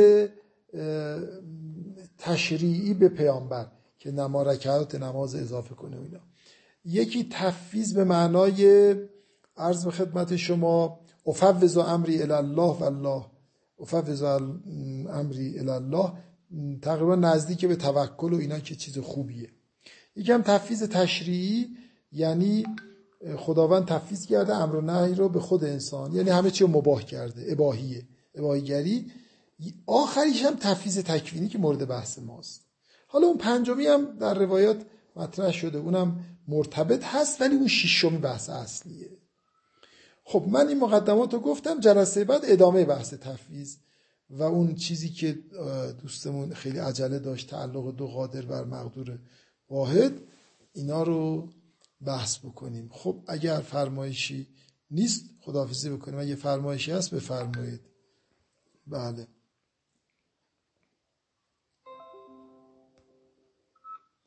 تشریعی به پیامبر که رکعات نماز اضافه کنه و اینا. یکی تفویض به معنای عرض به خدمت شما افوض امری الی الله والله، افوض امری الی الله تقریبا نزدیک به توکل و اینا که چیز خوبیه. یکی هم تفویض تشریعی، یعنی خداوند تفویض کرده امر و نهی رو به خود انسان، یعنی همه چی رو مباح کرده، اباحیه، اباحیگری. آخریش هم تفویض تکوینی که مورد بحث ماست. حالا اون پنجمی هم در روایات مطرح شده، اونم مرتبط هست ولی اون ششمی بحث اصلیه. خب من این مقدمات رو گفتم، جلسه بعد ادامه بحث تفویض و اون چیزی که دوستمون خیلی عجله داشت، تعلق دو قادر بر مقدور واحد، اینا رو بحث بکنیم. خب اگر فرمایشی نیست خداحافظی بکنیم، اگه فرمایشی هست بفرمایید. بله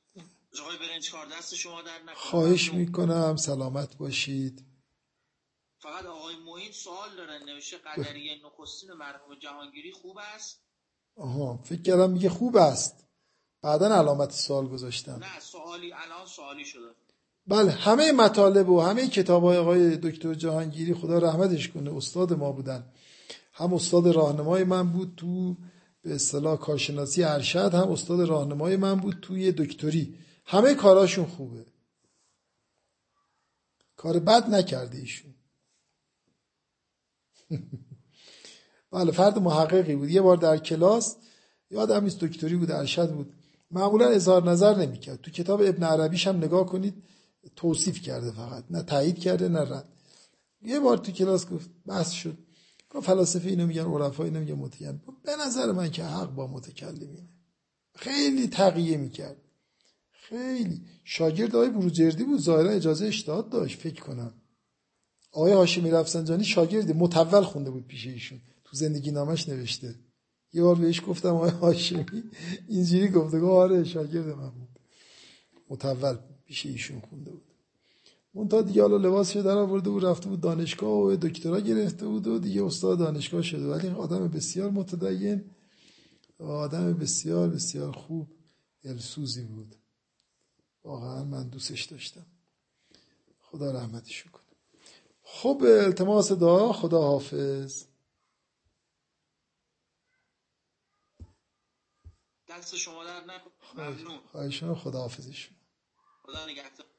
آقای برنج کار دست شما در نکنه. خواهش میکنم، سلامت باشید. فقط آقای معین سوال دارن، نوشته قدریه نخستین مرحوم جهانگیری خوب است. آها، فکر کردم میگه خوب است، بعدن علامت سوال گذاشتم. نه سوالی، الان سوالی شده. بله، همه مطالب و همه کتاب‌های آقای دکتر جهانگیری خدا رحمتش کنه استاد ما بودن. هم استاد راهنمای من بود تو به اصطلاح کارشناسی ارشد، هم استاد راهنمای من بود توی دکتری. همه کاراشون خوبه، کار بد نکرده ایشون. بله، فرد محققی بود. یه بار در کلاس، یادم نیست دکتری بود ارشد بود، معمولا اظهار نظر نمی‌کرد. تو کتاب ابن عربیش هم نگاه کنید توصیف کرده، فقط نه تایید کرده نه رد. یه بار تو کلاس گفت، بحث شد، گفت فلاسفه اینو میگن، عرفا اینو میگن، متکلم. به نظر من که حق با متکلمینه. خیلی تقیه میکرد، خیلی. شاگرد آقای بروجردی بود، ظاهرا اجازه اجتهاد داشت فکر کنم. آقای هاشمی رفسنجانی شاگردی متول خونده بود پیش ایشون، تو زندگی نامش نوشته. یه بار بهش گفتم آقای هاشمی اینجوری گفته، گفت آره شاگرد من بود، متول پیش ایشون خونده بود. اون تا دیگه حالا لباسش در آورده بود رفته بود دانشگاه و دکترا گرفته بود و دیگه استاد دانشگاه شده. ولی آدم بسیار متدین، آدم بسیار بسیار خوب، دلسوزی بود. واقعا من دوستش داشتم. خدا رحمتش کنه. خب التماس دعا. خدا حافظ. دست شما در نکنه. ممنون. خواهشاً. خدا حافظش. خدا نگهدار.